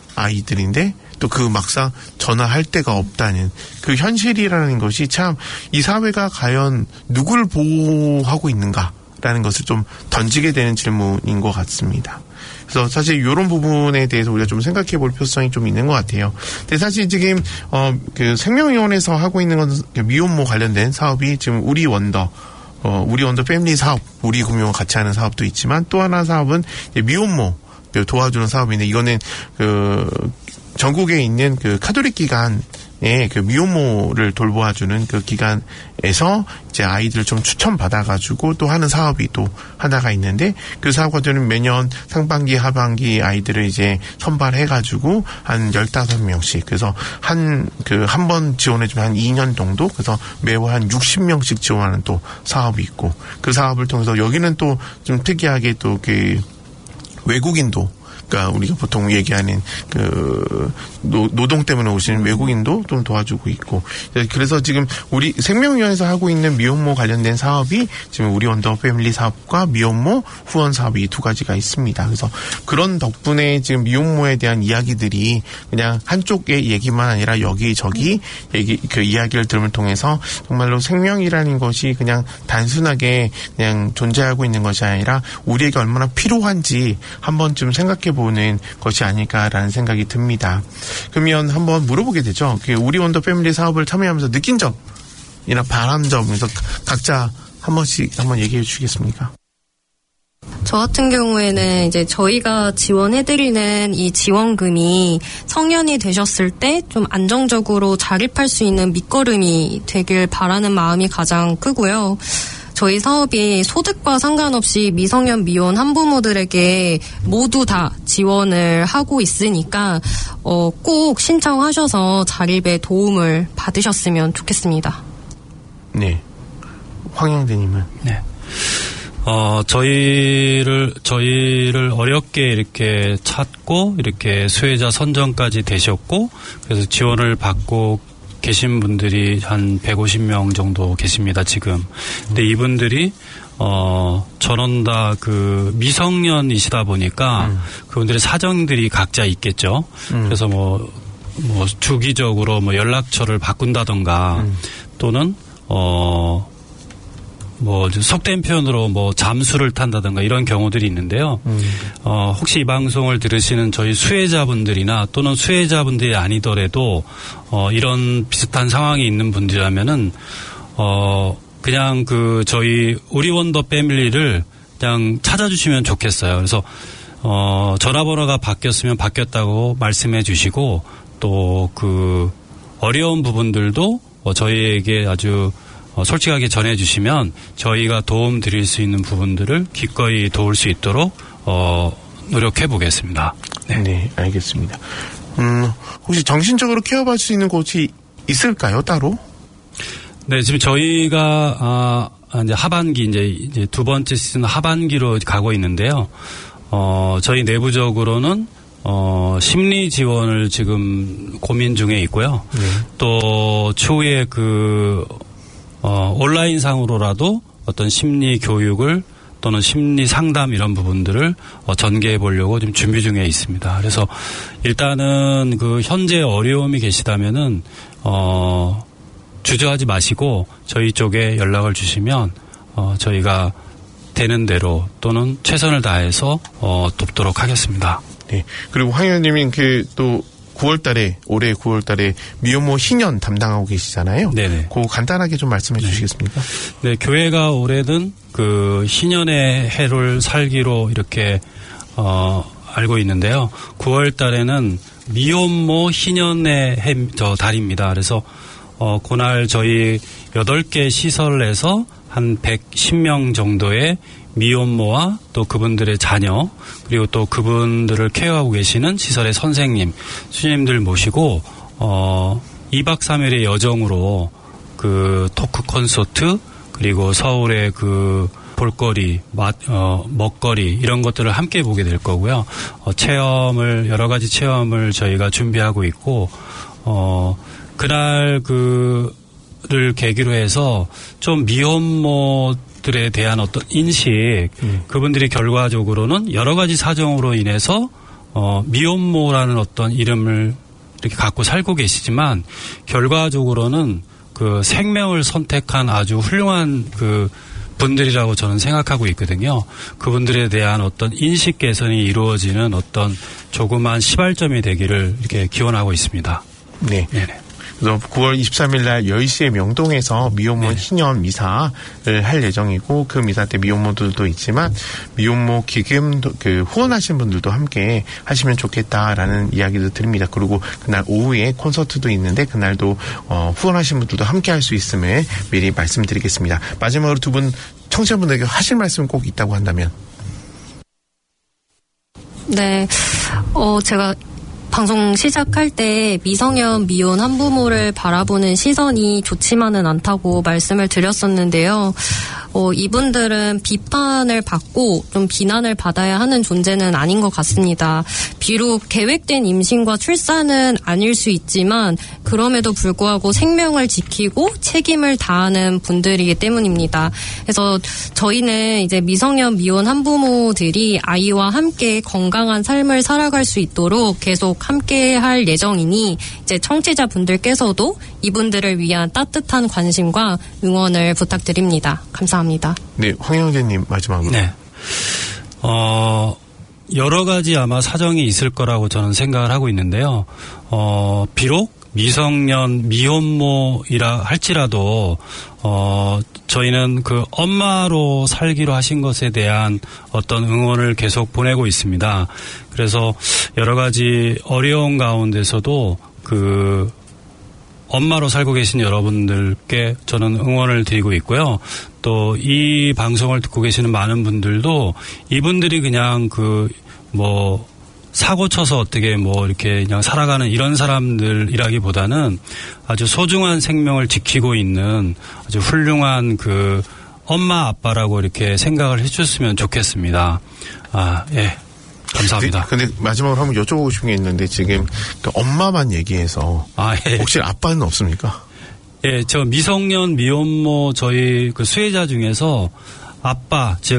아이들인데 또 그 막상 전화할 데가 없다는 그 현실이라는 것이 참 이 사회가 과연 누구를 보호하고 있는가라는 것을 좀 던지게 되는 질문인 것 같습니다. 그래서 사실 이런 부분에 대해서 우리가 좀 생각해 볼 필요성이 좀 있는 것 같아요. 근데 사실 지금 어 그 생명의원에서 하고 있는 건 미혼모 관련된 사업이 지금 우리 원더 어 우리 원더 패밀리 사업, 우리 금융과 같이 하는 사업도 있지만 또 하나 사업은 미혼모 도와주는 사업인데 이거는 그 전국에 있는 그 카톨릭 기관의 그 미혼모를 돌보아주는 그 기관에서 이제 아이들을 좀 추천받아가지고 또 하는 사업이 또 하나가 있는데 그 사업 과정은 매년 상반기, 하반기 아이들을 이제 선발해가지고 한 열다섯 명씩 그래서 한 그 한 번 지원해주면 한 이 년 정도 그래서 매월 한 육십 명씩 지원하는 또 사업이 있고 그 사업을 통해서 여기는 또 좀 특이하게 또 그 외국인도 그러니까 우리가 보통 얘기하는 그 노, 노동 때문에 오시는 외국인도 좀 도와주고 있고 그래서 지금 우리 생명위원회에서 하고 있는 미혼모 관련된 사업이 지금 우리 원더 패밀리 사업과 미혼모 후원 사업이 이 두 가지가 있습니다. 그래서 그런 덕분에 지금 미혼모에 대한 이야기들이 그냥 한쪽의 얘기만 아니라 여기저기 얘기 그 이야기를 들음을 통해서 정말로 생명이라는 것이 그냥 단순하게 그냥 존재하고 있는 것이 아니라 우리에게 얼마나 필요한지 한 번쯤 생각해 보는 것이 아닐까라는 생각이 듭니다. 그러면 한번 물어보게 되죠. 우리 원더 패밀리 사업을 참여하면서 느낀 점이나 바란 점에서 각자 한 번씩 한번 얘기해 주시겠습니까? 저 같은 경우에는 이제 저희가 지원해드리는 이 지원금이 성년이 되셨을 때 좀 안정적으로 자립할 수 있는 밑거름이 되길 바라는 마음이 가장 크고요. 저희 사업이 소득과 상관없이 미성년 미혼 한부모들에게 모두 다 지원을 하고 있으니까 어, 꼭 신청하셔서 자립에 도움을 받으셨으면 좋겠습니다. 네. 황영대님은? 네. 어, 저희를, 저희를 어렵게 이렇게 찾고, 이렇게 수혜자 선정까지 되셨고, 그래서 지원을 받고 계신 분들이 한 백오십 명 정도 계십니다, 지금. 근데 이분들이, 어, 전원 다 그 미성년이시다 보니까, 음. 그분들의 사정들이 각자 있겠죠. 음. 그래서 뭐, 뭐, 주기적으로 뭐 연락처를 바꾼다던가, 음. 또는, 어, 뭐 속된 표현으로 뭐 잠수를 탄다든가 이런 경우들이 있는데요. 음. 어, 혹시 이 방송을 들으시는 저희 수혜자분들이나 또는 수혜자분들이 아니더라도 어, 이런 비슷한 상황이 있는 분들이라면은 어, 그냥 그 저희 우리 원더 패밀리를 그냥 찾아주시면 좋겠어요. 그래서 어, 전화번호가 바뀌었으면 바뀌었다고 말씀해 주시고 또 그 어려운 부분들도 어, 저희에게 아주 어, 솔직하게 전해주시면 저희가 도움 드릴 수 있는 부분들을 기꺼이 도울 수 있도록 어, 노력해 보겠습니다. 네. 네, 알겠습니다. 음, 혹시 정신적으로 케어받을 수 있는 곳이 있을까요, 따로? 네, 지금 저희가 아, 이제 하반기 이제, 이제 두 번째 시즌 하반기로 가고 있는데요. 어, 저희 내부적으로는 어, 심리 지원을 지금 고민 중에 있고요. 네. 또 추후에 그 어, 온라인상으로라도 어떤 심리 교육을 또는 심리 상담 이런 부분들을 어, 전개해 보려고 지금 준비 중에 있습니다. 그래서 일단은 그 현재 어려움이 계시다면은 어, 주저하지 마시고 저희 쪽에 연락을 주시면 어, 저희가 되는 대로 또는 최선을 다해서 어, 돕도록 하겠습니다. 네. 그리고 황 의원님이 그 또 구월 달에, 올해 구월 달에 미혼모 희년 담당하고 계시잖아요. 네네. 그거 간단하게 좀 말씀해 네. 주시겠습니까? 네, 교회가 올해는 그 희년의 해를 살기로 이렇게, 어, 알고 있는데요. 구월 달에는 미혼모 희년의 해, 저, 달입니다. 그래서, 어, 그날 저희 여덟 개 시설에서 한 백십 명 정도의 미혼모와 또 그분들의 자녀 그리고 또 그분들을 케어하고 계시는 시설의 선생님, 수녀님들 모시고 어 이 박 삼 일의 여정으로 그 토크 콘서트 그리고 서울의 그 볼거리, 맛, 어, 먹거리 이런 것들을 함께 보게 될 거고요. 어, 체험을 여러 가지 체험을 저희가 준비하고 있고 어 그날 그를 계기로 해서 좀 미혼모 들에 대한 어떤 인식, 음. 그분들이 결과적으로는 여러 가지 사정으로 인해서 어, 미혼모라는 어떤 이름을 이렇게 갖고 살고 계시지만 결과적으로는 그 생명을 선택한 아주 훌륭한 그 분들이라고 저는 생각하고 있거든요. 그분들에 대한 어떤 인식 개선이 이루어지는 어떤 조그만 시발점이 되기를 이렇게 기원하고 있습니다. 네. 네네. 그래서 구월 이십삼일 날 열 시에 명동에서 미혼모 네. 희년 미사를 할 예정이고 그 미사 때 미혼모들도 있지만 미혼모 기금 그 후원하신 분들도 함께 하시면 좋겠다라는 이야기도 드립니다. 그리고 그날 오후에 콘서트도 있는데 그날도 어, 후원하신 분들도 함께 할 수 있음을 미리 말씀드리겠습니다. 마지막으로 두 분 청취자분들에게 하실 말씀 꼭 있다고 한다면? 네, 어 제가 방송 시작할 때 미성년 미혼 한부모를 바라보는 시선이 좋지만은 않다고 말씀을 드렸었는데요. 어, 이분들은 비판을 받고 좀 비난을 받아야 하는 존재는 아닌 것 같습니다. 비록 계획된 임신과 출산은 아닐 수 있지만 그럼에도 불구하고 생명을 지키고 책임을 다하는 분들이기 때문입니다. 그래서 저희는 이제 미성년 미혼 한부모들이 아이와 함께 건강한 삶을 살아갈 수 있도록 계속 함께 할 예정이니 이제 청취자분들께서도 이분들을 위한 따뜻한 관심과 응원을 부탁드립니다. 감사합니다. 네, 황영재님 마지막으로. 네. 어, 여러 가지 아마 사정이 있을 거라고 저는 생각을 하고 있는데요. 어, 비록 미성년 미혼모이라 할지라도 어, 저희는 그 엄마로 살기로 하신 것에 대한 어떤 응원을 계속 보내고 있습니다. 그래서 여러 가지 어려운 가운데서도 그 엄마로 살고 계신 여러분들께 저는 응원을 드리고 있고요. 또 이 방송을 듣고 계시는 많은 분들도 이분들이 그냥 그 뭐 사고 쳐서 어떻게 뭐 이렇게 그냥 살아가는 이런 사람들이라기보다는 아주 소중한 생명을 지키고 있는 아주 훌륭한 그 엄마 아빠라고 이렇게 생각을 해줬으면 좋겠습니다. 아, 예. 감사합니다. 근데, 근데 마지막으로 한번 여쭤보고 싶은 게 있는데 지금 그 엄마만 얘기해서 아, 예. 혹시 아빠는 없습니까? 예, 저 미성년 미혼모 저희 그 수혜자 중에서 아빠 즉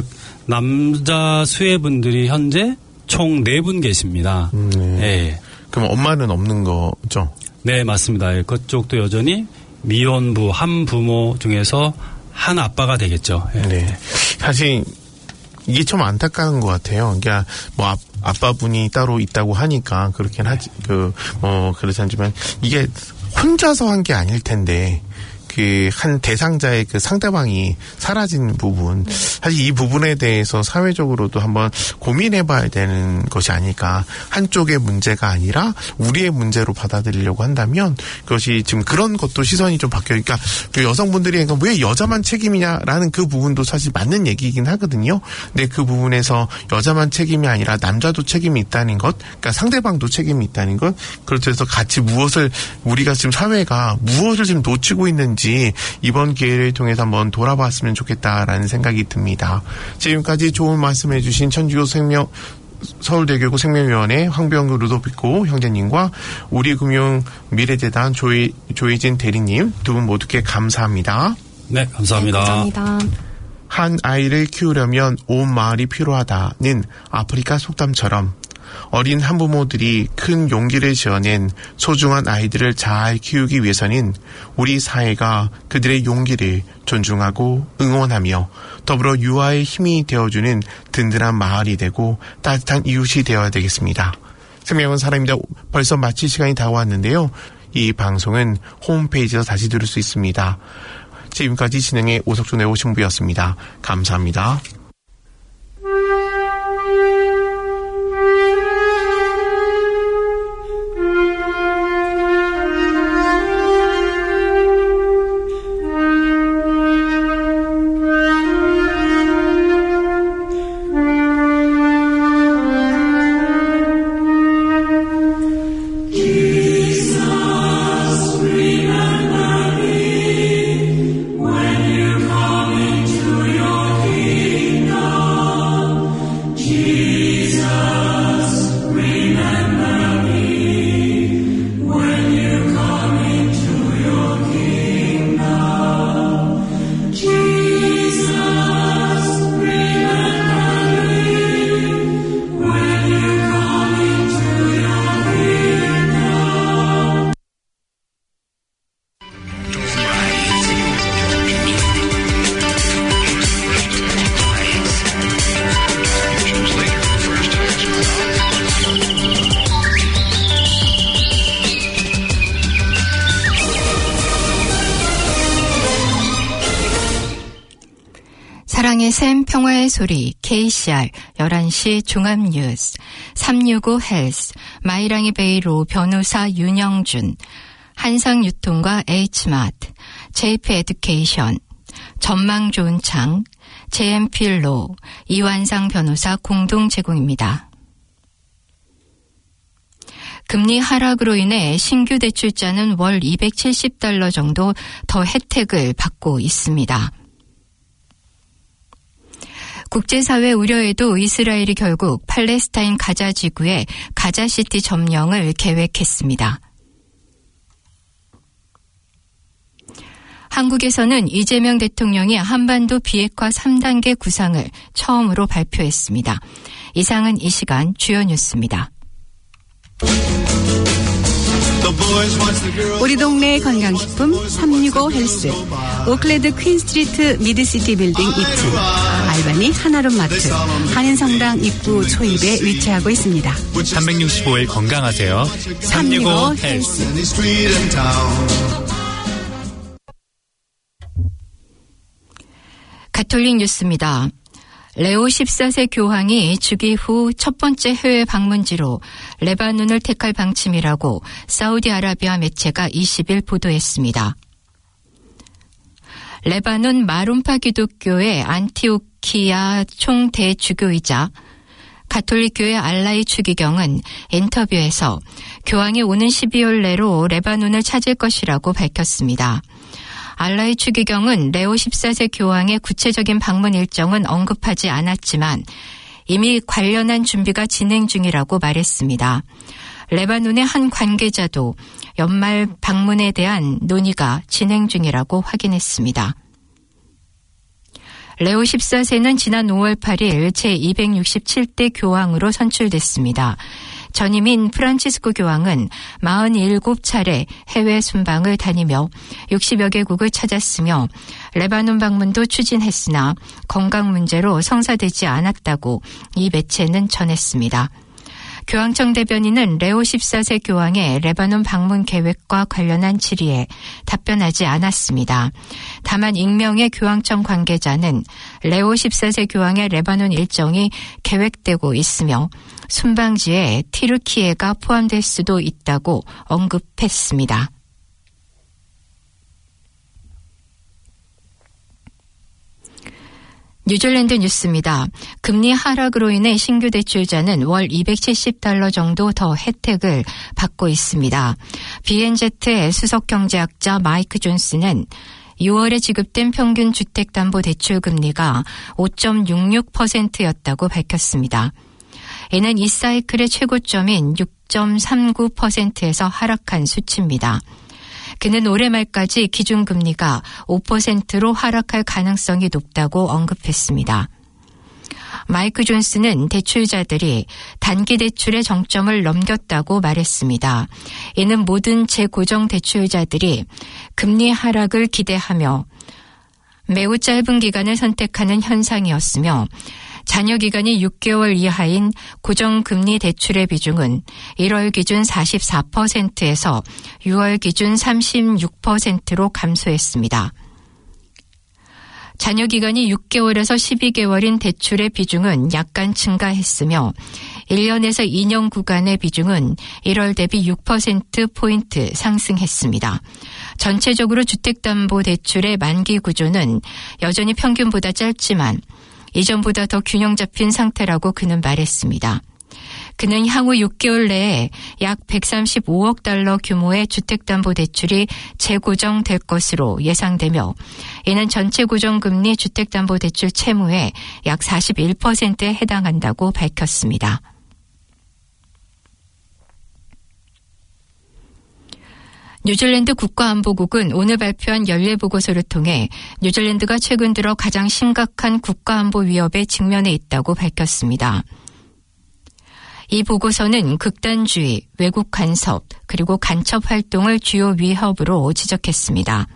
남자 수혜분들이 현재 총 네 분 계십니다. 음, 네. 예. 그럼 엄마는 없는 거죠? 네, 맞습니다. 예, 그쪽도 여전히 미혼부 한 부모 중에서 한 아빠가 되겠죠. 예. 네. 사실 이게 좀 안타까운 것 같아요. 그러니까 뭐 아, 아빠분이 따로 있다고 하니까 그렇긴 하지 그 뭐 그렇지 않지만 이게 혼자서 한 게 아닐 텐데 그 한 대상자의 그 상대방이 사라진 부분 사실 이 부분에 대해서 사회적으로도 한번 고민해봐야 되는 것이 아닐까. 한쪽의 문제가 아니라 우리의 문제로 받아들이려고 한다면 그것이 지금 그런 것도 시선이 좀 바뀌어. 그러니까 그 여성분들이 그러니까 왜 여자만 책임이냐라는 그 부분도 사실 맞는 얘기이긴 하거든요. 근데 그 부분에서 여자만 책임이 아니라 남자도 책임이 있다는 것, 그러니까 상대방도 책임이 있다는 것. 그렇죠. 해서 같이 무엇을 우리가 지금 사회가 무엇을 지금 놓치고 있는지 이번 기회를 통해서 한번 돌아봤으면 좋겠다라는 생각이 듭니다. 지금까지 좋은 말씀해 주신 천주교 생명 서울대교구 생명위원회 황병규 루도비코 형제님과 우리금융 미래재단 조희, 조희진 대리님 두 분 모두께 감사합니다. 네, 감사합니다. 네, 감사합니다. 한 아이를 키우려면 온 마을이 필요하다는 아프리카 속담처럼 어린 한부모들이 큰 용기를 지어낸 소중한 아이들을 잘 키우기 위해서는 우리 사회가 그들의 용기를 존중하고 응원하며 더불어 유아의 힘이 되어주는 든든한 마을이 되고 따뜻한 이웃이 되어야 되겠습니다. 생명은 사람입니다. 벌써 마칠 시간이 다가왔는데요. 이 방송은 홈페이지에서 다시 들을 수 있습니다. 지금까지 진행의 오석준 애호신부였습니다. 감사합니다. 사랑의 샘 평화의 소리 케이씨알 열한 시 종합뉴스 삼육오 헬스 마이랑이 베이로 변호사 윤영준 한상유통과 H마트 제이피 에듀케이션 전망 좋은 창 제이엠필로 이완상 변호사 공동 제공입니다. 금리 하락으로 인해 신규 대출자는 월 이백칠십 달러 정도 더 혜택을 받고 있습니다. 국제사회 우려에도 이스라엘이 결국 팔레스타인 가자 지구의 가자시티 점령을 계획했습니다. 한국에서는 이재명 대통령이 한반도 비핵화 삼 단계 구상을 처음으로 발표했습니다. 이상은 이 시간 주요 뉴스입니다. 우리 동네 건강식품 삼육오 헬스 오클레드 퀸스트리트 미드시티 빌딩 이 층 알바니 하나룸 마트 한인성당 입구 초입에 위치하고 있습니다. 삼백육십오 일 건강하세요. 삼육오 헬스. 가톨릭 뉴스입니다. 레오 십사 세 교황이 즉위 후 첫 번째 해외 방문지로 레바논을 택할 방침이라고 사우디아라비아 매체가 이십 일 보도했습니다. 레바논 마론파 기독교의 안티오키아 총대주교이자 가톨릭교회 알라이 추기경은 인터뷰에서 교황이 오는 십이월 내로 레바논을 찾을 것이라고 밝혔습니다. 알라의 추기경은 레오 십사 세 교황의 구체적인 방문 일정은 언급하지 않았지만 이미 관련한 준비가 진행 중이라고 말했습니다. 레바논의 한 관계자도 연말 방문에 대한 논의가 진행 중이라고 확인했습니다. 레오 십사 세는 지난 오월 팔일 제이백육십칠 대 교황으로 선출됐습니다. 전임인 프란치스코 교황은 사십칠 차례 해외 순방을 다니며 육십여 개국을 찾았으며 레바논 방문도 추진했으나 건강 문제로 성사되지 않았다고 이 매체는 전했습니다. 교황청 대변인은 레오 십사 세 교황의 레바논 방문 계획과 관련한 질의에 답변하지 않았습니다. 다만 익명의 교황청 관계자는 레오 십사 세 교황의 레바논 일정이 계획되고 있으며 순방지에 티르키예가 포함될 수도 있다고 언급했습니다. 뉴질랜드 뉴스입니다. 금리 하락으로 인해 신규 대출자는 월 이백칠십 달러 정도 더 혜택을 받고 있습니다. 비엔제트의 수석 경제학자 마이크 존스는 유월에 지급된 평균 주택담보대출 금리가 오 점 육육 퍼센트였다고 밝혔습니다. 이는 이 사이클의 최고점인 육 점 삼구 퍼센트에서 하락한 수치입니다. 그는 올해 말까지 기준금리가 오 퍼센트로 하락할 가능성이 높다고 언급했습니다. 마이크 존스는 대출자들이 단기 대출의 정점을 넘겼다고 말했습니다. 이는 모든 재고정 대출자들이 금리 하락을 기대하며 매우 짧은 기간을 선택하는 현상이었으며 잔여 기간이 육 개월 이하인 고정금리 대출의 비중은 일월 기준 사십사 퍼센트에서 유월 기준 삼십육 퍼센트로 감소했습니다. 잔여 기간이 육 개월에서 십이 개월인 대출의 비중은 약간 증가했으며 일 년에서 이 년 구간의 비중은 일월 대비 육 퍼센트포인트 상승했습니다. 전체적으로 주택담보대출의 만기 구조는 여전히 평균보다 짧지만 이전보다 더 균형 잡힌 상태라고 그는 말했습니다. 그는 향후 육 개월 내에 약 백삼십오억 달러 규모의 주택담보대출이 재고정될 것으로 예상되며 이는 전체 고정금리 주택담보대출 채무의 약 사십일 퍼센트에 해당한다고 밝혔습니다. 뉴질랜드 국가안보국은 오늘 발표한 연례보고서를 통해 뉴질랜드가 최근 들어 가장 심각한 국가안보 위협에 직면해 있다고 밝혔습니다. 이 보고서는 극단주의, 외국 간섭, 그리고 간첩 활동을 주요 위협으로 지적했습니다.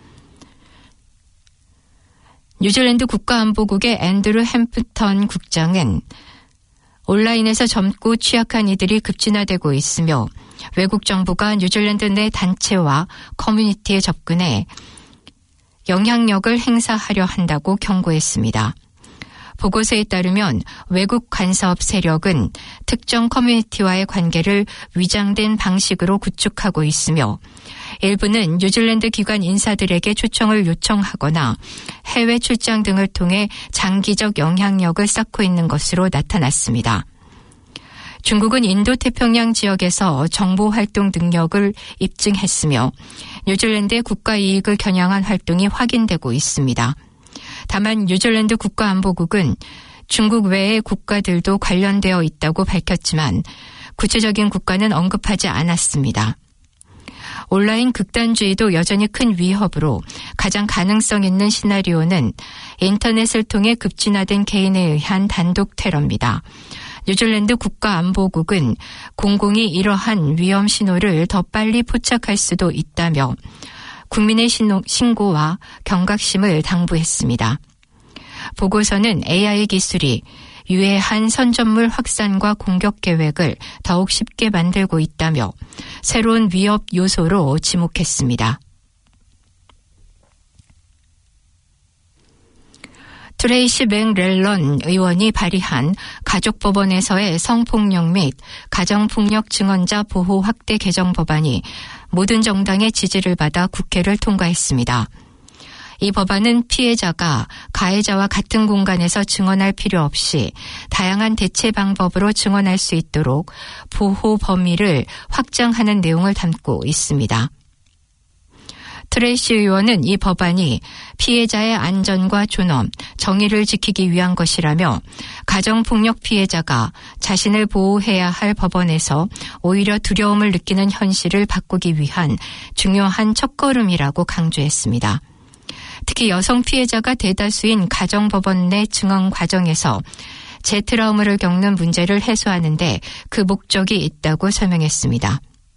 뉴질랜드 국가안보국의 앤드루 햄프턴 국장은 온라인에서 젊고 취약한 이들이 급진화되고 있으며 외국 정부가 뉴질랜드 내 단체와 커뮤니티에 접근해 영향력을 행사하려 한다고 경고했습니다. 보고서에 따르면 외국 간섭 세력은 특정 커뮤니티와의 관계를 위장된 방식으로 구축하고 있으며 일부는 뉴질랜드 기관 인사들에게 초청을 요청하거나 해외 출장 등을 통해 장기적 영향력을 쌓고 있는 것으로 나타났습니다. 중국은 인도태평양 지역에서 정보활동 능력을 입증했으며 뉴질랜드의 국가 이익을 겨냥한 활동이 확인되고 있습니다. 다만 뉴질랜드 국가안보국은 중국 외의 국가들도 관련되어 있다고 밝혔지만 구체적인 국가는 언급하지 않았습니다. 온라인 극단주의도 여전히 큰 위협으로 가장 가능성 있는 시나리오는 인터넷을 통해 급진화된 개인에 의한 단독 테러입니다. 뉴질랜드 국가안보국은 공공이 이러한 위험 신호를 더 빨리 포착할 수도 있다며 국민의 신고와 경각심을 당부했습니다. 보고서는 에이아이 기술이 유해한 선전물 확산과 공격 계획을 더욱 쉽게 만들고 있다며 새로운 위협 요소로 지목했습니다. 트레이시 맥렐런 의원이 발의한 가족법원에서의 성폭력 및 가정폭력 증언자 보호 확대 개정 법안이 모든 정당의 지지를 받아 국회를 통과했습니다. 이 법안은 피해자가 가해자와 같은 공간에서 증언할 필요 없이 다양한 대체 방법으로 증언할 수 있도록 보호 범위를 확장하는 내용을 담고 있습니다. 트레이시 의원은 이 법안이 피해자의 안전과 존엄, 정의를 지키기 위한 것이라며 가정폭력 피해자가 자신을 보호해야 할 법원에서 오히려 두려움을 느끼는 현실을 바꾸기 위한 중요한 첫걸음이라고 강조했습니다. 특히 여성 피해자가 대다수인 가정법원 내 증언 과정에서 재트라우마를 겪는 문제를 해소하는 데 그 목적이 있다고 설명했습니다.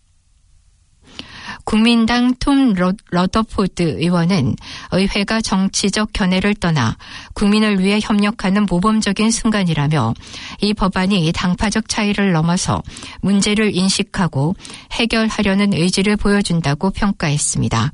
국민당 톰 러더포드 의원은 의회가 정치적 견해를 떠나 국민을 위해 협력하는 모범적인 순간이라며 이 법안이 당파적 차이를 넘어서 문제를 인식하고 해결하려는 의지를 보여준다고 평가했습니다.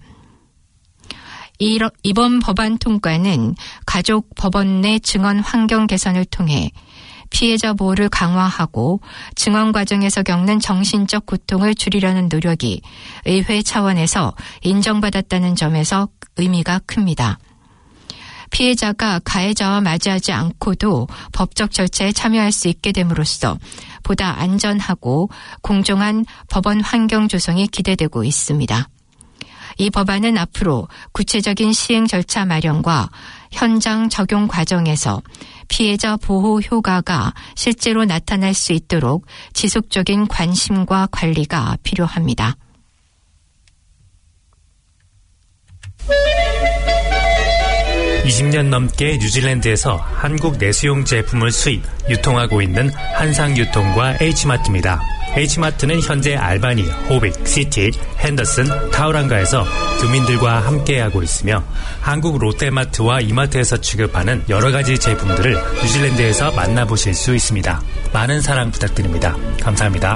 이번 법안 통과는 가족 법원 내 증언 환경 개선을 통해 피해자 보호를 강화하고 증언 과정에서 겪는 정신적 고통을 줄이려는 노력이 의회 차원에서 인정받았다는 점에서 의미가 큽니다. 피해자가 가해자와 마주하지 않고도 법적 절차에 참여할 수 있게 됨으로써 보다 안전하고 공정한 법원 환경 조성이 기대되고 있습니다. 이 법안은 앞으로 구체적인 시행 절차 마련과 현장 적용 과정에서 피해자 보호 효과가 실제로 나타날 수 있도록 지속적인 관심과 관리가 필요합니다. 이십 년 넘게 뉴질랜드에서 한국 내수용 제품을 수입, 유통하고 있는 한상유통과 H마트입니다. H마트는 현재 알바니, 호빅, 시티, 핸더슨, 타우랑가에서 주민들과 함께하고 있으며 한국 롯데마트와 이마트에서 취급하는 여러 가지 제품들을 뉴질랜드에서 만나보실 수 있습니다. 많은 사랑 부탁드립니다. 감사합니다.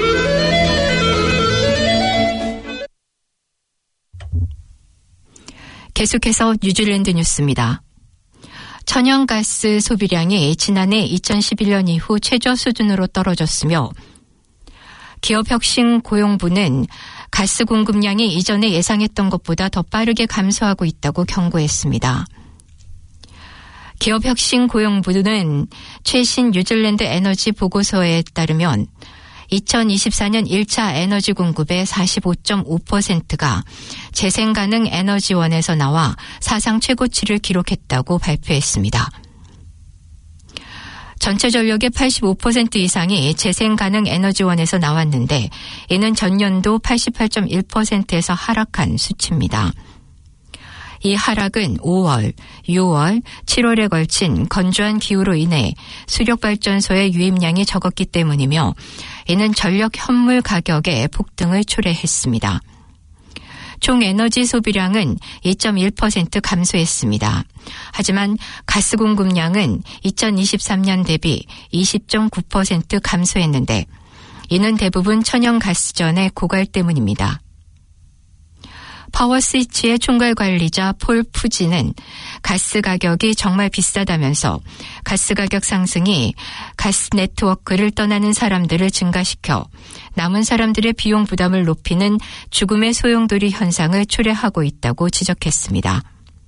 계속해서 뉴질랜드 뉴스입니다. 천연가스 소비량이 지난해 이천십일 년 이후 최저 수준으로 떨어졌으며 기업혁신고용부는 가스 공급량이 이전에 예상했던 것보다 더 빠르게 감소하고 있다고 경고했습니다. 기업혁신고용부는 최신 뉴질랜드 에너지 보고서에 따르면 이천이십사 년 일 차 에너지 공급의 사십오 점 오 퍼센트가 재생가능 에너지원에서 나와 사상 최고치를 기록했다고 발표했습니다. 전체 전력의 팔십오 퍼센트 이상이 재생가능 에너지원에서 나왔는데 이는 전년도 팔십팔 점 일 퍼센트에서 하락한 수치입니다. 이 하락은 오월, 유월, 칠월에 걸친 건조한 기후로 인해 수력발전소의 유입량이 적었기 때문이며 이는 전력 현물 가격의 폭등을 초래했습니다. 총 에너지 소비량은 이 점 일 퍼센트 감소했습니다. 하지만 가스 공급량은 이천이십삼 년 대비 이십 점 구 퍼센트 감소했는데 이는 대부분 천연가스전의 고갈 때문입니다. 파워스위치의 총괄관리자 폴 푸지는 가스 가격이 정말 비싸다면서 가스 가격 상승이 가스 네트워크를 떠나는 사람들을 증가시켜 남은 사람들의 비용 부담을 높이는 죽음의 소용돌이 현상을 초래하고 있다고 지적했습니다.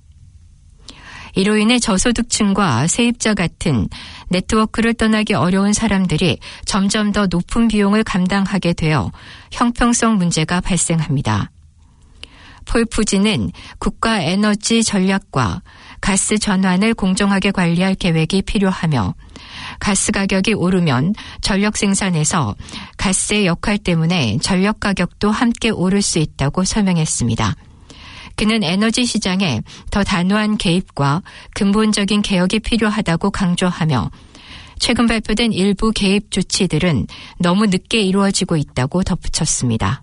이로 인해 저소득층과 세입자 같은 네트워크를 떠나기 어려운 사람들이 점점 더 높은 비용을 감당하게 되어 형평성 문제가 발생합니다. 폴 푸지는 국가 에너지 전략과 가스 전환을 공정하게 관리할 계획이 필요하며 가스 가격이 오르면 전력 생산에서 가스의 역할 때문에 전력 가격도 함께 오를 수 있다고 설명했습니다. 그는 에너지 시장에 더 단호한 개입과 근본적인 개혁이 필요하다고 강조하며 최근 발표된 일부 개입 조치들은 너무 늦게 이루어지고 있다고 덧붙였습니다.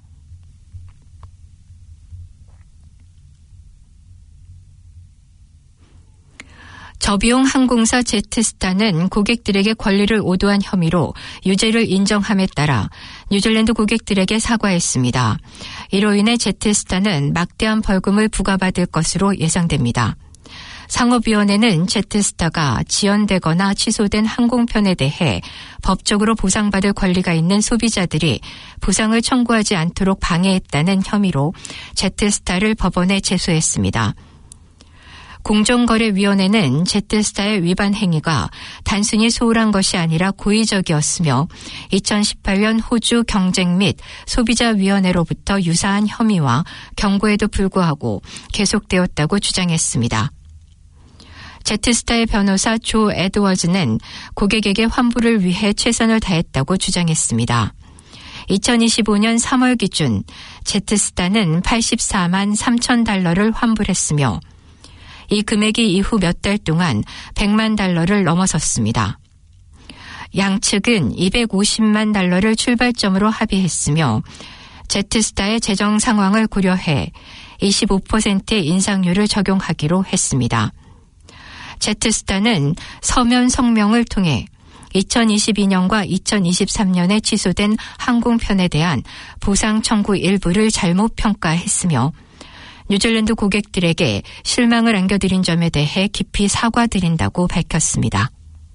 저비용 항공사 제트스타는 고객들에게 권리를 오도한 혐의로 유죄를 인정함에 따라 뉴질랜드 고객들에게 사과했습니다. 이로 인해 제트스타는 막대한 벌금을 부과받을 것으로 예상됩니다. 상업위원회는 제트스타가 지연되거나 취소된 항공편에 대해 법적으로 보상받을 권리가 있는 소비자들이 보상을 청구하지 않도록 방해했다는 혐의로 제트스타를 법원에 제소했습니다. 공정거래위원회는 제트스타의 위반 행위가 단순히 소홀한 것이 아니라 고의적이었으며 이천십팔 년 호주 경쟁 및 소비자위원회로부터 유사한 혐의와 경고에도 불구하고 계속되었다고 주장했습니다. 제트스타의 변호사 조 에드워즈는 고객에게 환불을 위해 최선을 다했다고 주장했습니다. 이천이십오 년 삼월 기준 제트스타는 팔십사만 삼천 달러를 환불했으며 이 금액이 이후 몇 달 동안 백만 달러를 넘어섰습니다. 양측은 이백오십만 달러를 출발점으로 합의했으며 제트스타의 재정 상황을 고려해 이십오 퍼센트의 인상률을 적용하기로 했습니다. 제트스타는 서면 성명을 통해 이천이십이 년과 이천이십삼 년에 취소된 항공편에 대한 보상 청구 일부를 잘못 평가했으며 뉴질랜드 고객들에게 실망을 안겨드린 점에 대해 깊이 사과드린다고 밝혔습니다.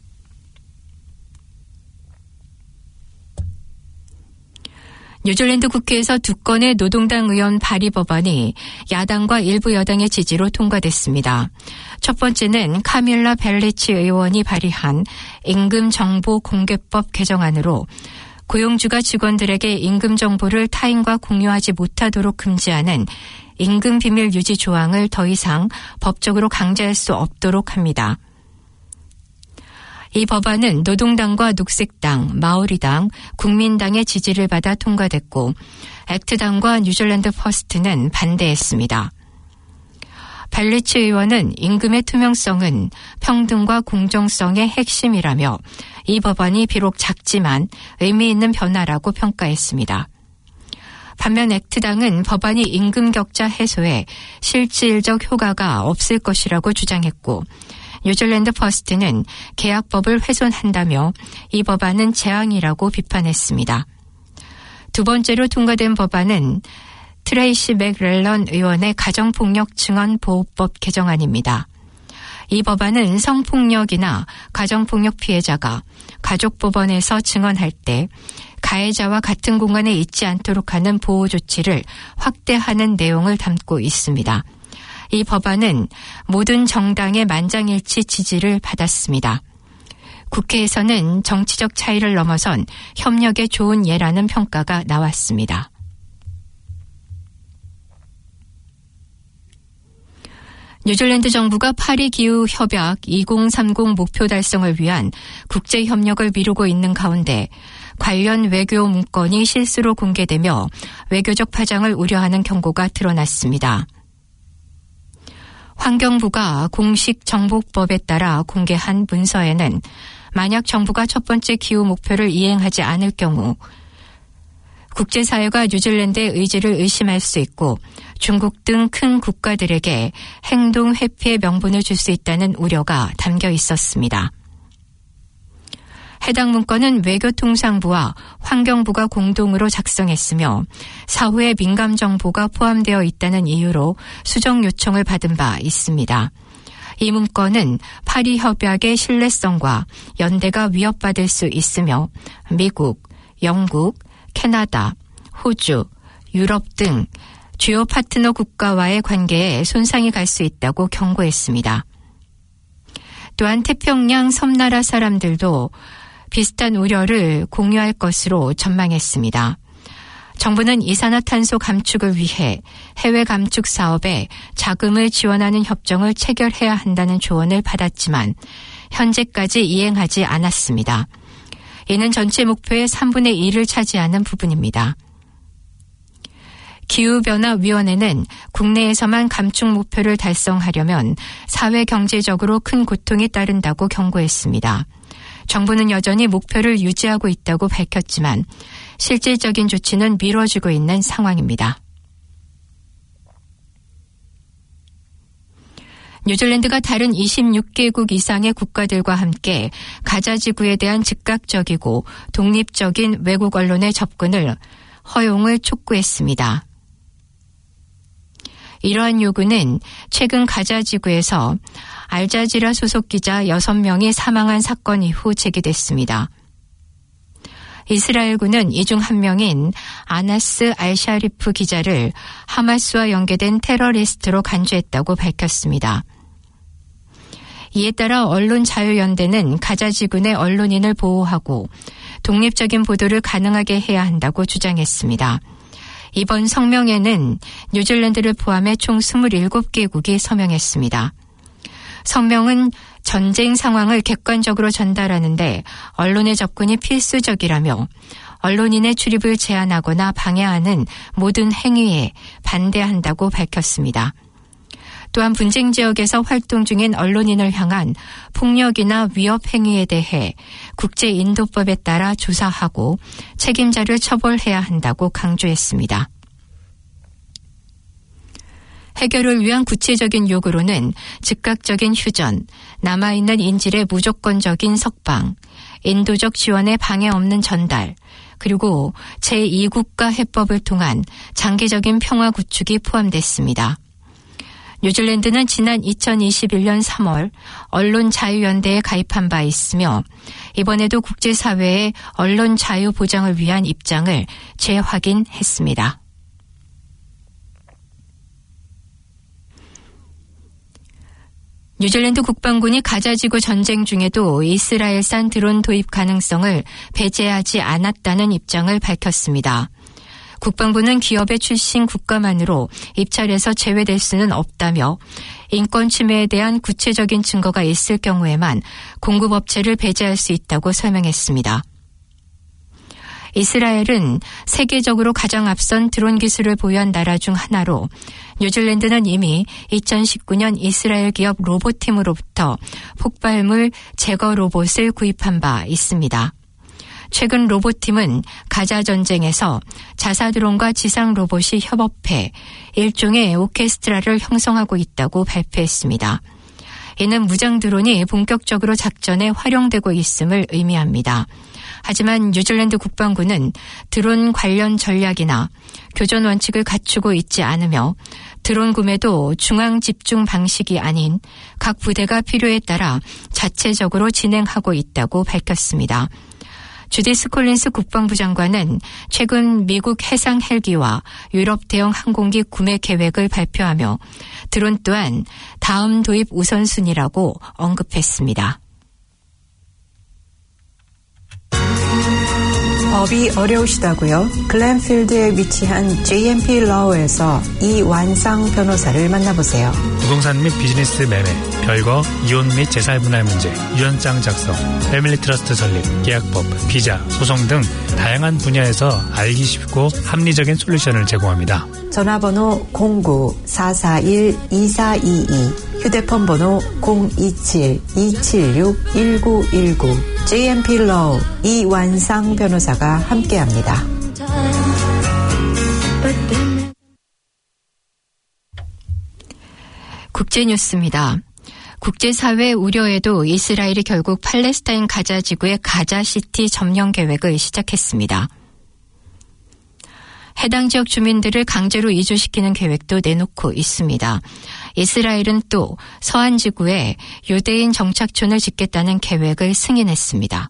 뉴질랜드 국회에서 두 건의 노동당 의원 발의 법안이 야당과 일부 여당의 지지로 통과됐습니다. 첫 번째는 카밀라 벨리치 의원이 발의한 임금정보공개법 개정안으로 고용주가 직원들에게 임금 정보를 타인과 공유하지 못하도록 금지하는 임금 비밀 유지 조항을 더 이상 법적으로 강제할 수 없도록 합니다. 이 법안은 노동당과 녹색당, 마오리당, 국민당의 지지를 받아 통과됐고 액트당과 뉴질랜드 퍼스트는 반대했습니다. 벨리치 의원은 임금의 투명성은 평등과 공정성의 핵심이라며 이 법안이 비록 작지만 의미 있는 변화라고 평가했습니다. 반면 액트당은 법안이 임금 격차 해소에 실질적 효과가 없을 것이라고 주장했고 뉴질랜드 퍼스트는 계약법을 훼손한다며 이 법안은 재앙이라고 비판했습니다. 두 번째로 통과된 법안은 트레이시 맥렐런 의원의 가정폭력 증언보호법 개정안입니다. 이 법안은 성폭력이나 가정폭력 피해자가 가족법원에서 증언할 때 가해자와 같은 공간에 있지 않도록 하는 보호 조치를 확대하는 내용을 담고 있습니다. 이 법안은 모든 정당의 만장일치 지지를 받았습니다. 국회에서는 정치적 차이를 넘어선 협력의 좋은 예라는 평가가 나왔습니다. 뉴질랜드 정부가 파리 기후 협약 이공삼공 목표 달성을 위한 국제 협력을 미루고 있는 가운데 관련 외교 문건이 실수로 공개되며 외교적 파장을 우려하는 경고가 드러났습니다. 환경부가 공식 정보법에 따라 공개한 문서에는 만약 정부가 첫 번째 기후 목표를 이행하지 않을 경우 국제사회가 뉴질랜드의 의지를 의심할 수 있고 중국 등 큰 국가들에게 행동 회피의 명분을 줄 수 있다는 우려가 담겨 있었습니다. 해당 문건은 외교통상부와 환경부가 공동으로 작성했으며 사후에 민감 정보가 포함되어 있다는 이유로 수정 요청을 받은 바 있습니다. 이 문건은 파리 협약의 신뢰성과 연대가 위협받을 수 있으며 미국, 영국, 캐나다, 호주, 유럽 등 주요 파트너 국가와의 관계에 손상이 갈 수 있다고 경고했습니다. 또한 태평양 섬나라 사람들도 비슷한 우려를 공유할 것으로 전망했습니다. 정부는 이산화탄소 감축을 위해 해외 감축 사업에 자금을 지원하는 협정을 체결해야 한다는 조언을 받았지만 현재까지 이행하지 않았습니다. 이는 전체 목표의 삼분의 일을 차지하는 부분입니다. 기후변화위원회는 국내에서만 감축 목표를 달성하려면 사회 경제적으로 큰 고통이 따른다고 경고했습니다. 정부는 여전히 목표를 유지하고 있다고 밝혔지만 실질적인 조치는 미뤄지고 있는 상황입니다. 뉴질랜드가 다른 이십육 개국 이상의 국가들과 함께 가자 지구에 대한 즉각적이고 독립적인 외국 언론의 접근을 허용을 촉구했습니다. 이러한 요구는 최근 가자 지구에서 알자지라 소속 기자 여섯 명이 사망한 사건 이후 제기됐습니다. 이스라엘군은 이 중 한 명인 아나스 알샤리프 기자를 하마스와 연계된 테러리스트로 간주했다고 밝혔습니다. 이에 따라 언론자유연대는 가자지구 내 언론인을 보호하고 독립적인 보도를 가능하게 해야 한다고 주장했습니다. 이번 성명에는 뉴질랜드를 포함해 총 이십칠 개국이 서명했습니다. 성명은 전쟁 상황을 객관적으로 전달하는데 언론의 접근이 필수적이라며 언론인의 출입을 제한하거나 방해하는 모든 행위에 반대한다고 밝혔습니다. 또한 분쟁 지역에서 활동 중인 언론인을 향한 폭력이나 위협 행위에 대해 국제인도법에 따라 조사하고 책임자를 처벌해야 한다고 강조했습니다. 해결을 위한 구체적인 요구로는 즉각적인 휴전, 남아있는 인질의 무조건적인 석방, 인도적 지원에 방해 없는 전달, 그리고 제이 국가 해법을 통한 장기적인 평화 구축이 포함됐습니다. 뉴질랜드는 지난 이천이십일 년 삼월 언론 자유연대에 가입한 바 있으며 이번에도 국제사회의 언론 자유 보장을 위한 입장을 재확인했습니다. 뉴질랜드 국방군이 가자지구 전쟁 중에도 이스라엘산 드론 도입 가능성을 배제하지 않았다는 입장을 밝혔습니다. 국방부는 기업의 출신 국가만으로 입찰에서 제외될 수는 없다며 인권 침해에 대한 구체적인 증거가 있을 경우에만 공급업체를 배제할 수 있다고 설명했습니다. 이스라엘은 세계적으로 가장 앞선 드론 기술을 보유한 나라 중 하나로 뉴질랜드는 이미 이천십구 년 이스라엘 기업 로봇팀으로부터 폭발물 제거 로봇을 구입한 바 있습니다. 최근 로봇팀은 가자 전쟁에서 자사 드론과 지상 로봇이 협업해 일종의 오케스트라를 형성하고 있다고 발표했습니다. 이는 무장 드론이 본격적으로 작전에 활용되고 있음을 의미합니다. 하지만 뉴질랜드 국방부는 드론 관련 전략이나 교전 원칙을 갖추고 있지 않으며 드론 구매도 중앙 집중 방식이 아닌 각 부대가 필요에 따라 자체적으로 진행하고 있다고 밝혔습니다. 주디스 콜린스 국방부 장관은 최근 미국 해상 헬기와 유럽 대형 항공기 구매 계획을 발표하며 드론 또한 다음 도입 우선순위라고 언급했습니다. 법이 어려우시다고요? 글렌필드에 위치한 제이엠피 러에서 이완상 변호사를 만나보세요. 부동산 및 비즈니스 매매, 별거, 이혼 및 재산분할 문제, 유언장 작성, 패밀리 트러스트 설립, 계약법, 비자, 소송 등 다양한 분야에서 알기 쉽고 합리적인 솔루션을 제공합니다. 전화번호 공구 사사일 이사이이, 휴대폰 번호 공이칠 이칠육 일구일구, 제이엠피 Law 이완상 변호사가 함께합니다. 국제뉴스입니다. 국제사회 우려에도 이스라엘이 결국 팔레스타인 가자 지구의 가자시티 점령 계획을 시작했습니다. 해당 지역 주민들을 강제로 이주시키는 계획도 내놓고 있습니다. 이스라엘은 또 서한 지구에 유대인 정착촌을 짓겠다는 계획을 승인했습니다.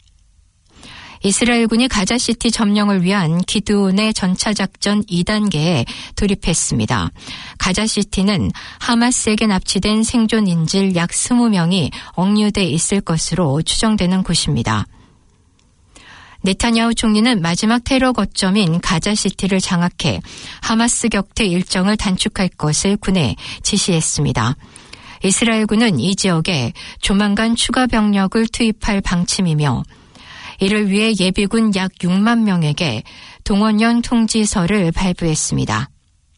이스라엘군이 가자시티 점령을 위한 기드온의 전차작전 이 단계에 돌입했습니다. 가자시티는 하마스에게 납치된 생존 인질 약 이십 명이 억류돼 있을 것으로 추정되는 곳입니다. 네타냐후 총리는 마지막 테러 거점인 가자시티를 장악해 하마스 격퇴 일정을 단축할 것을 군에 지시했습니다. 이스라엘군은 이 지역에 조만간 추가 병력을 투입할 방침이며 이를 위해 예비군 약 육만 명에게 동원령 통지서를 발부했습니다.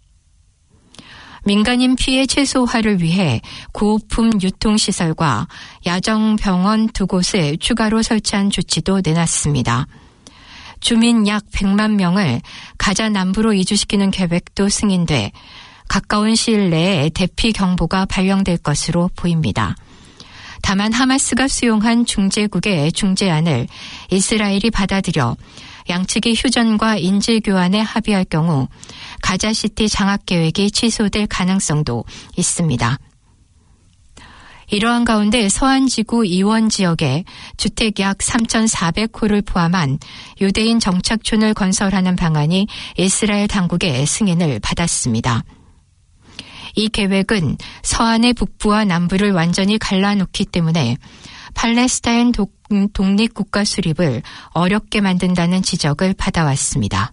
민간인 피해 최소화를 위해 구호품 유통시설과 야정병원 두 곳을 추가로 설치한 조치도 내놨습니다. 주민 약 백만 명을 가자 남부로 이주시키는 계획도 승인돼 가까운 시일 내에 대피 경보가 발령될 것으로 보입니다. 다만 하마스가 수용한 중재국의 중재안을 이스라엘이 받아들여 양측이 휴전과 인질 교환에 합의할 경우 가자시티 장악 계획이 취소될 가능성도 있습니다. 이러한 가운데 서한지구 이원 지역에 주택 약 삼천사백 호를 포함한 유대인 정착촌을 건설하는 방안이 이스라엘 당국의 승인을 받았습니다. 이 계획은 서한의 북부와 남부를 완전히 갈라놓기 때문에 팔레스타인 독립국가 수립을 어렵게 만든다는 지적을 받아왔습니다.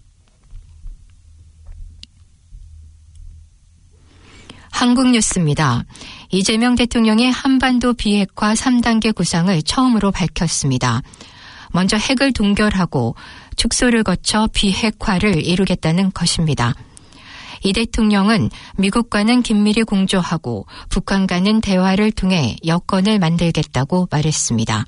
한국 뉴스입니다. 이재명 대통령이 한반도 비핵화 삼 단계 구상을 처음으로 밝혔습니다. 먼저 핵을 동결하고 축소를 거쳐 비핵화를 이루겠다는 것입니다. 이 대통령은 미국과는 긴밀히 공조하고 북한과는 대화를 통해 여건을 만들겠다고 말했습니다.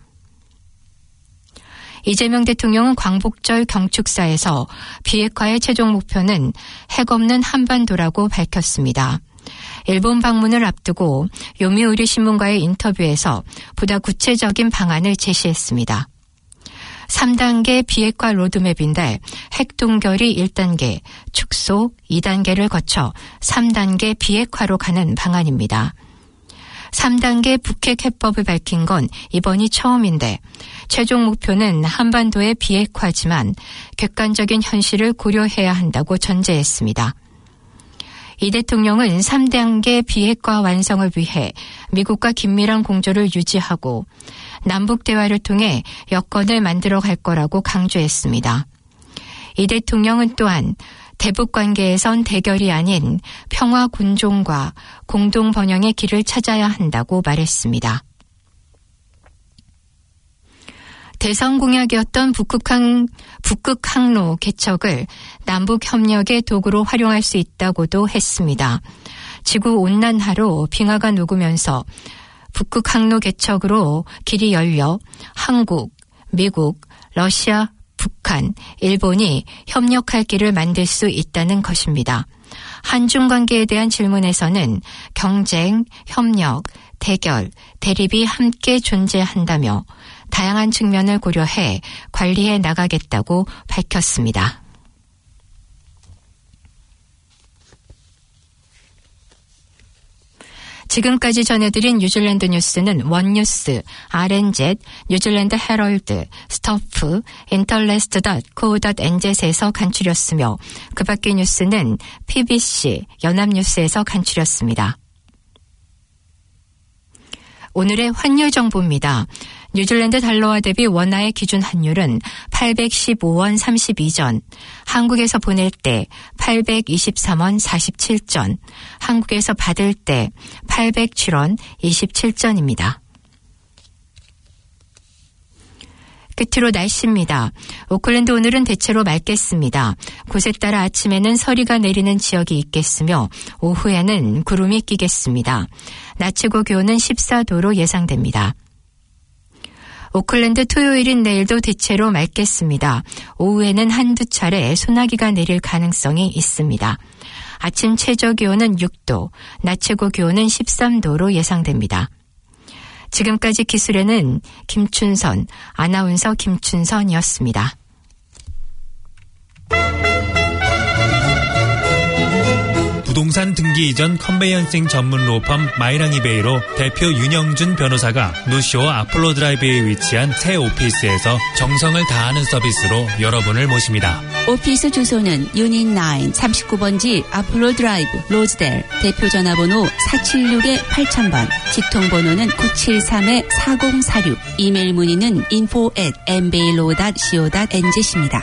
이재명 대통령은 광복절 경축사에서 비핵화의 최종 목표는 핵 없는 한반도라고 밝혔습니다. 일본 방문을 앞두고 요미우리 신문과의 인터뷰에서 보다 구체적인 방안을 제시했습니다. 삼 단계 비핵화 로드맵인데 핵 동결이 일 단계, 축소 이 단계를 거쳐 삼 단계 비핵화로 가는 방안입니다. 삼 단계 북핵 해법을 밝힌 건 이번이 처음인데 최종 목표는 한반도의 비핵화지만 객관적인 현실을 고려해야 한다고 전제했습니다. 이 대통령은 삼 단계 비핵화 완성을 위해 미국과 긴밀한 공조를 유지하고 남북 대화를 통해 여건을 만들어 갈 거라고 강조했습니다. 이 대통령은 또한 대북 관계에선 대결이 아닌 평화 곤종과 공동 번영의 길을 찾아야 한다고 말했습니다. 대선 공약이었던 북극항, 북극항로 개척을 남북협력의 도구로 활용할 수 있다고도 했습니다. 지구온난화로 빙하가 녹으면서 북극항로 개척으로 길이 열려 한국, 미국, 러시아, 북한, 일본이 협력할 길을 만들 수 있다는 것입니다. 한중 관계에 대한 질문에서는 경쟁, 협력, 대결, 대립이 함께 존재한다며 다양한 측면을 고려해 관리해 나가겠다고 밝혔습니다. 지금까지 전해드린 뉴질랜드 뉴스는 원뉴스, 알엔젯, 뉴질랜드 헤럴드, 스토프, 인터레스트 닷 co 닷 엔젯에서 간추렸으며 그 밖의 뉴스는 피비씨, 연합뉴스에서 간추렸습니다. 오늘의 환율 정보입니다. 뉴질랜드 달러와 대비 원화의 기준 환율은 팔백십오 원 삼십이 전, 한국에서 보낼 때 팔백이십삼 원 사십칠 전, 한국에서 받을 때 팔백칠 원 이십칠 전입니다. 끝으로 날씨입니다. 오클랜드 오늘은 대체로 맑겠습니다. 곳에 따라 아침에는 서리가 내리는 지역이 있겠으며 오후에는 구름이 끼겠습니다. 낮 최고 기온은 십사 도로 예상됩니다. 오클랜드 토요일인 내일도 대체로 맑겠습니다. 오후에는 한두 차례 소나기가 내릴 가능성이 있습니다. 아침 최저 기온은 육 도, 낮 최고 기온은 십삼 도로 예상됩니다. 지금까지 기술에는 김춘선, 아나운서 김춘선이었습니다. 부동산 등기 이전 컨베이언싱 전문 로펌 마이랑이베이로 대표 윤영준 변호사가 노쇼 아폴로 드라이브에 위치한 새 오피스에서 정성을 다하는 서비스로 여러분을 모십니다. 오피스 주소는 유닛 나인 삼십구 번지 아폴로 드라이브 로즈델, 대표 전화번호 사칠육 팔천 번, 직통번호는 구칠삼 사공사육, 이메일 문의는 info at 엠베일로 닷 co 닷 엔젯입니다.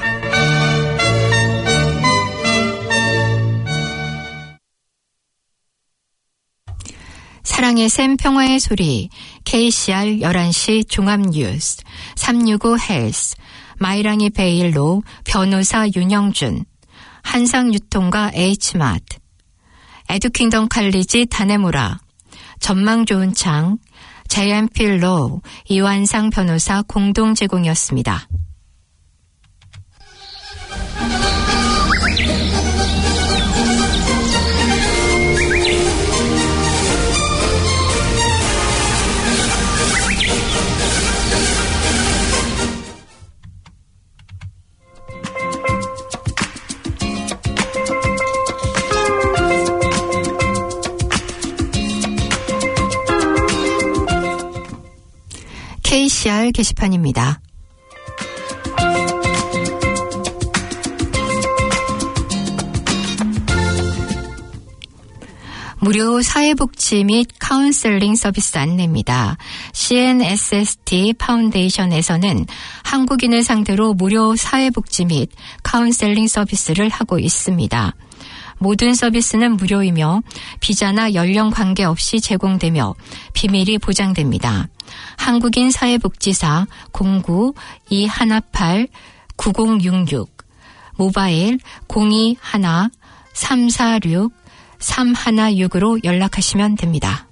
사랑의 샘 평화의 소리, 케이씨알 열한 시 종합뉴스, 삼육오 헬스, 마이랑이 베일로 변호사 윤영준, 한상유통과 H마트, 에듀킹덤 칼리지 다네모라, 전망 좋은 창, 제이엠필로 이완상 변호사 공동 제공이었습니다. 케이씨알 게시판입니다. 무료 사회복지 및 카운셀링 서비스 안내입니다. 씨엔에스에스티 파운데이션에서는 한국인을 상대로 무료 사회복지 및 카운셀링 서비스를 하고 있습니다. 모든 서비스는 무료이며 비자나 연령 관계없이 제공되며 비밀이 보장됩니다. 한국인 사회복지사 공구 이일팔 구공육육, 모바일 공이일 삼사육 삼일육으로 연락하시면 됩니다.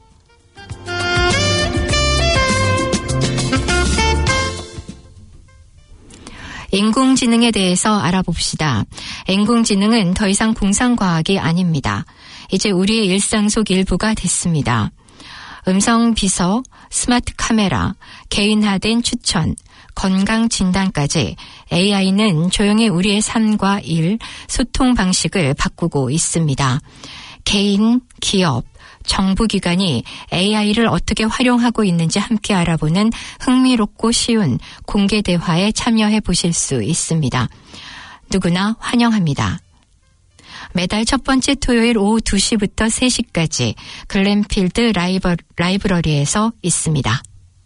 인공지능에 대해서 알아봅시다. 인공지능은 더 이상 공상과학이 아닙니다. 이제 우리의 일상 속 일부가 됐습니다. 음성 비서, 스마트 카메라, 개인화된 추천, 건강 진단까지 에이아이는 조용히 우리의 삶과 일, 소통 방식을 바꾸고 있습니다. 개인, 기업, 정부기관이 에이아이를 어떻게 활용하고 있는지 함께 알아보는 흥미롭고 쉬운 공개 대화에 참여해 보실 수 있습니다. 누구나 환영합니다. 매달 첫 번째 토요일 오후 두 시부터 세 시까지 글램필드 라이버, 라이브러리에서 있습니다.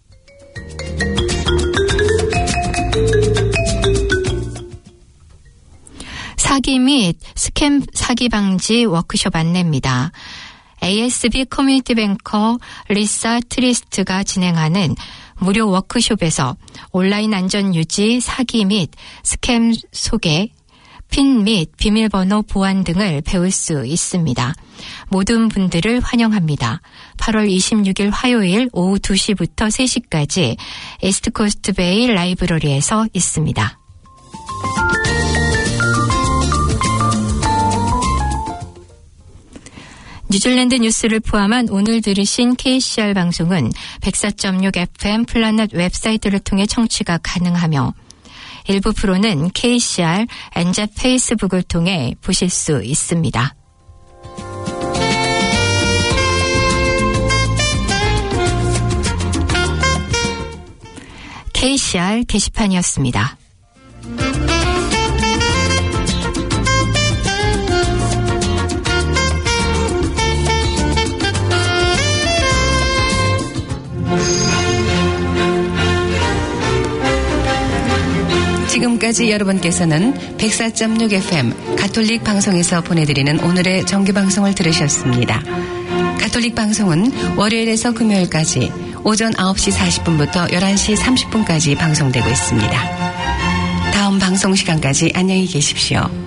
사기 및 스캠 사기 방지 워크숍 안내입니다. 에이에스비 커뮤니티 뱅커 리사 트리스트가 진행하는 무료 워크숍에서 온라인 안전 유지, 사기 및 스캠 소개, 핀 및 비밀번호 보안 등을 배울 수 있습니다. 모든 분들을 환영합니다. 팔월 이십육일 화요일 오후 두 시부터 세 시까지 이스트코스트 베이 라이브러리에서 있습니다. 뉴질랜드 뉴스를 포함한 오늘 들으신 케이씨알 방송은 백사 점 육 에프엠 플라넷 웹사이트를 통해 청취가 가능하며 일부 프로는 케이씨알 엔제 페이스북을 통해 보실 수 있습니다. 케이씨알 게시판이었습니다. 지금까지 여러분께서는 백사 점 육 에프엠 가톨릭 방송에서 보내드리는 오늘의 정규방송을 들으셨습니다. 가톨릭 방송은 월요일에서 금요일까지 오전 아홉 시 사십 분부터 열한 시 삼십 분까지 방송되고 있습니다. 다음 방송 시간까지 안녕히 계십시오.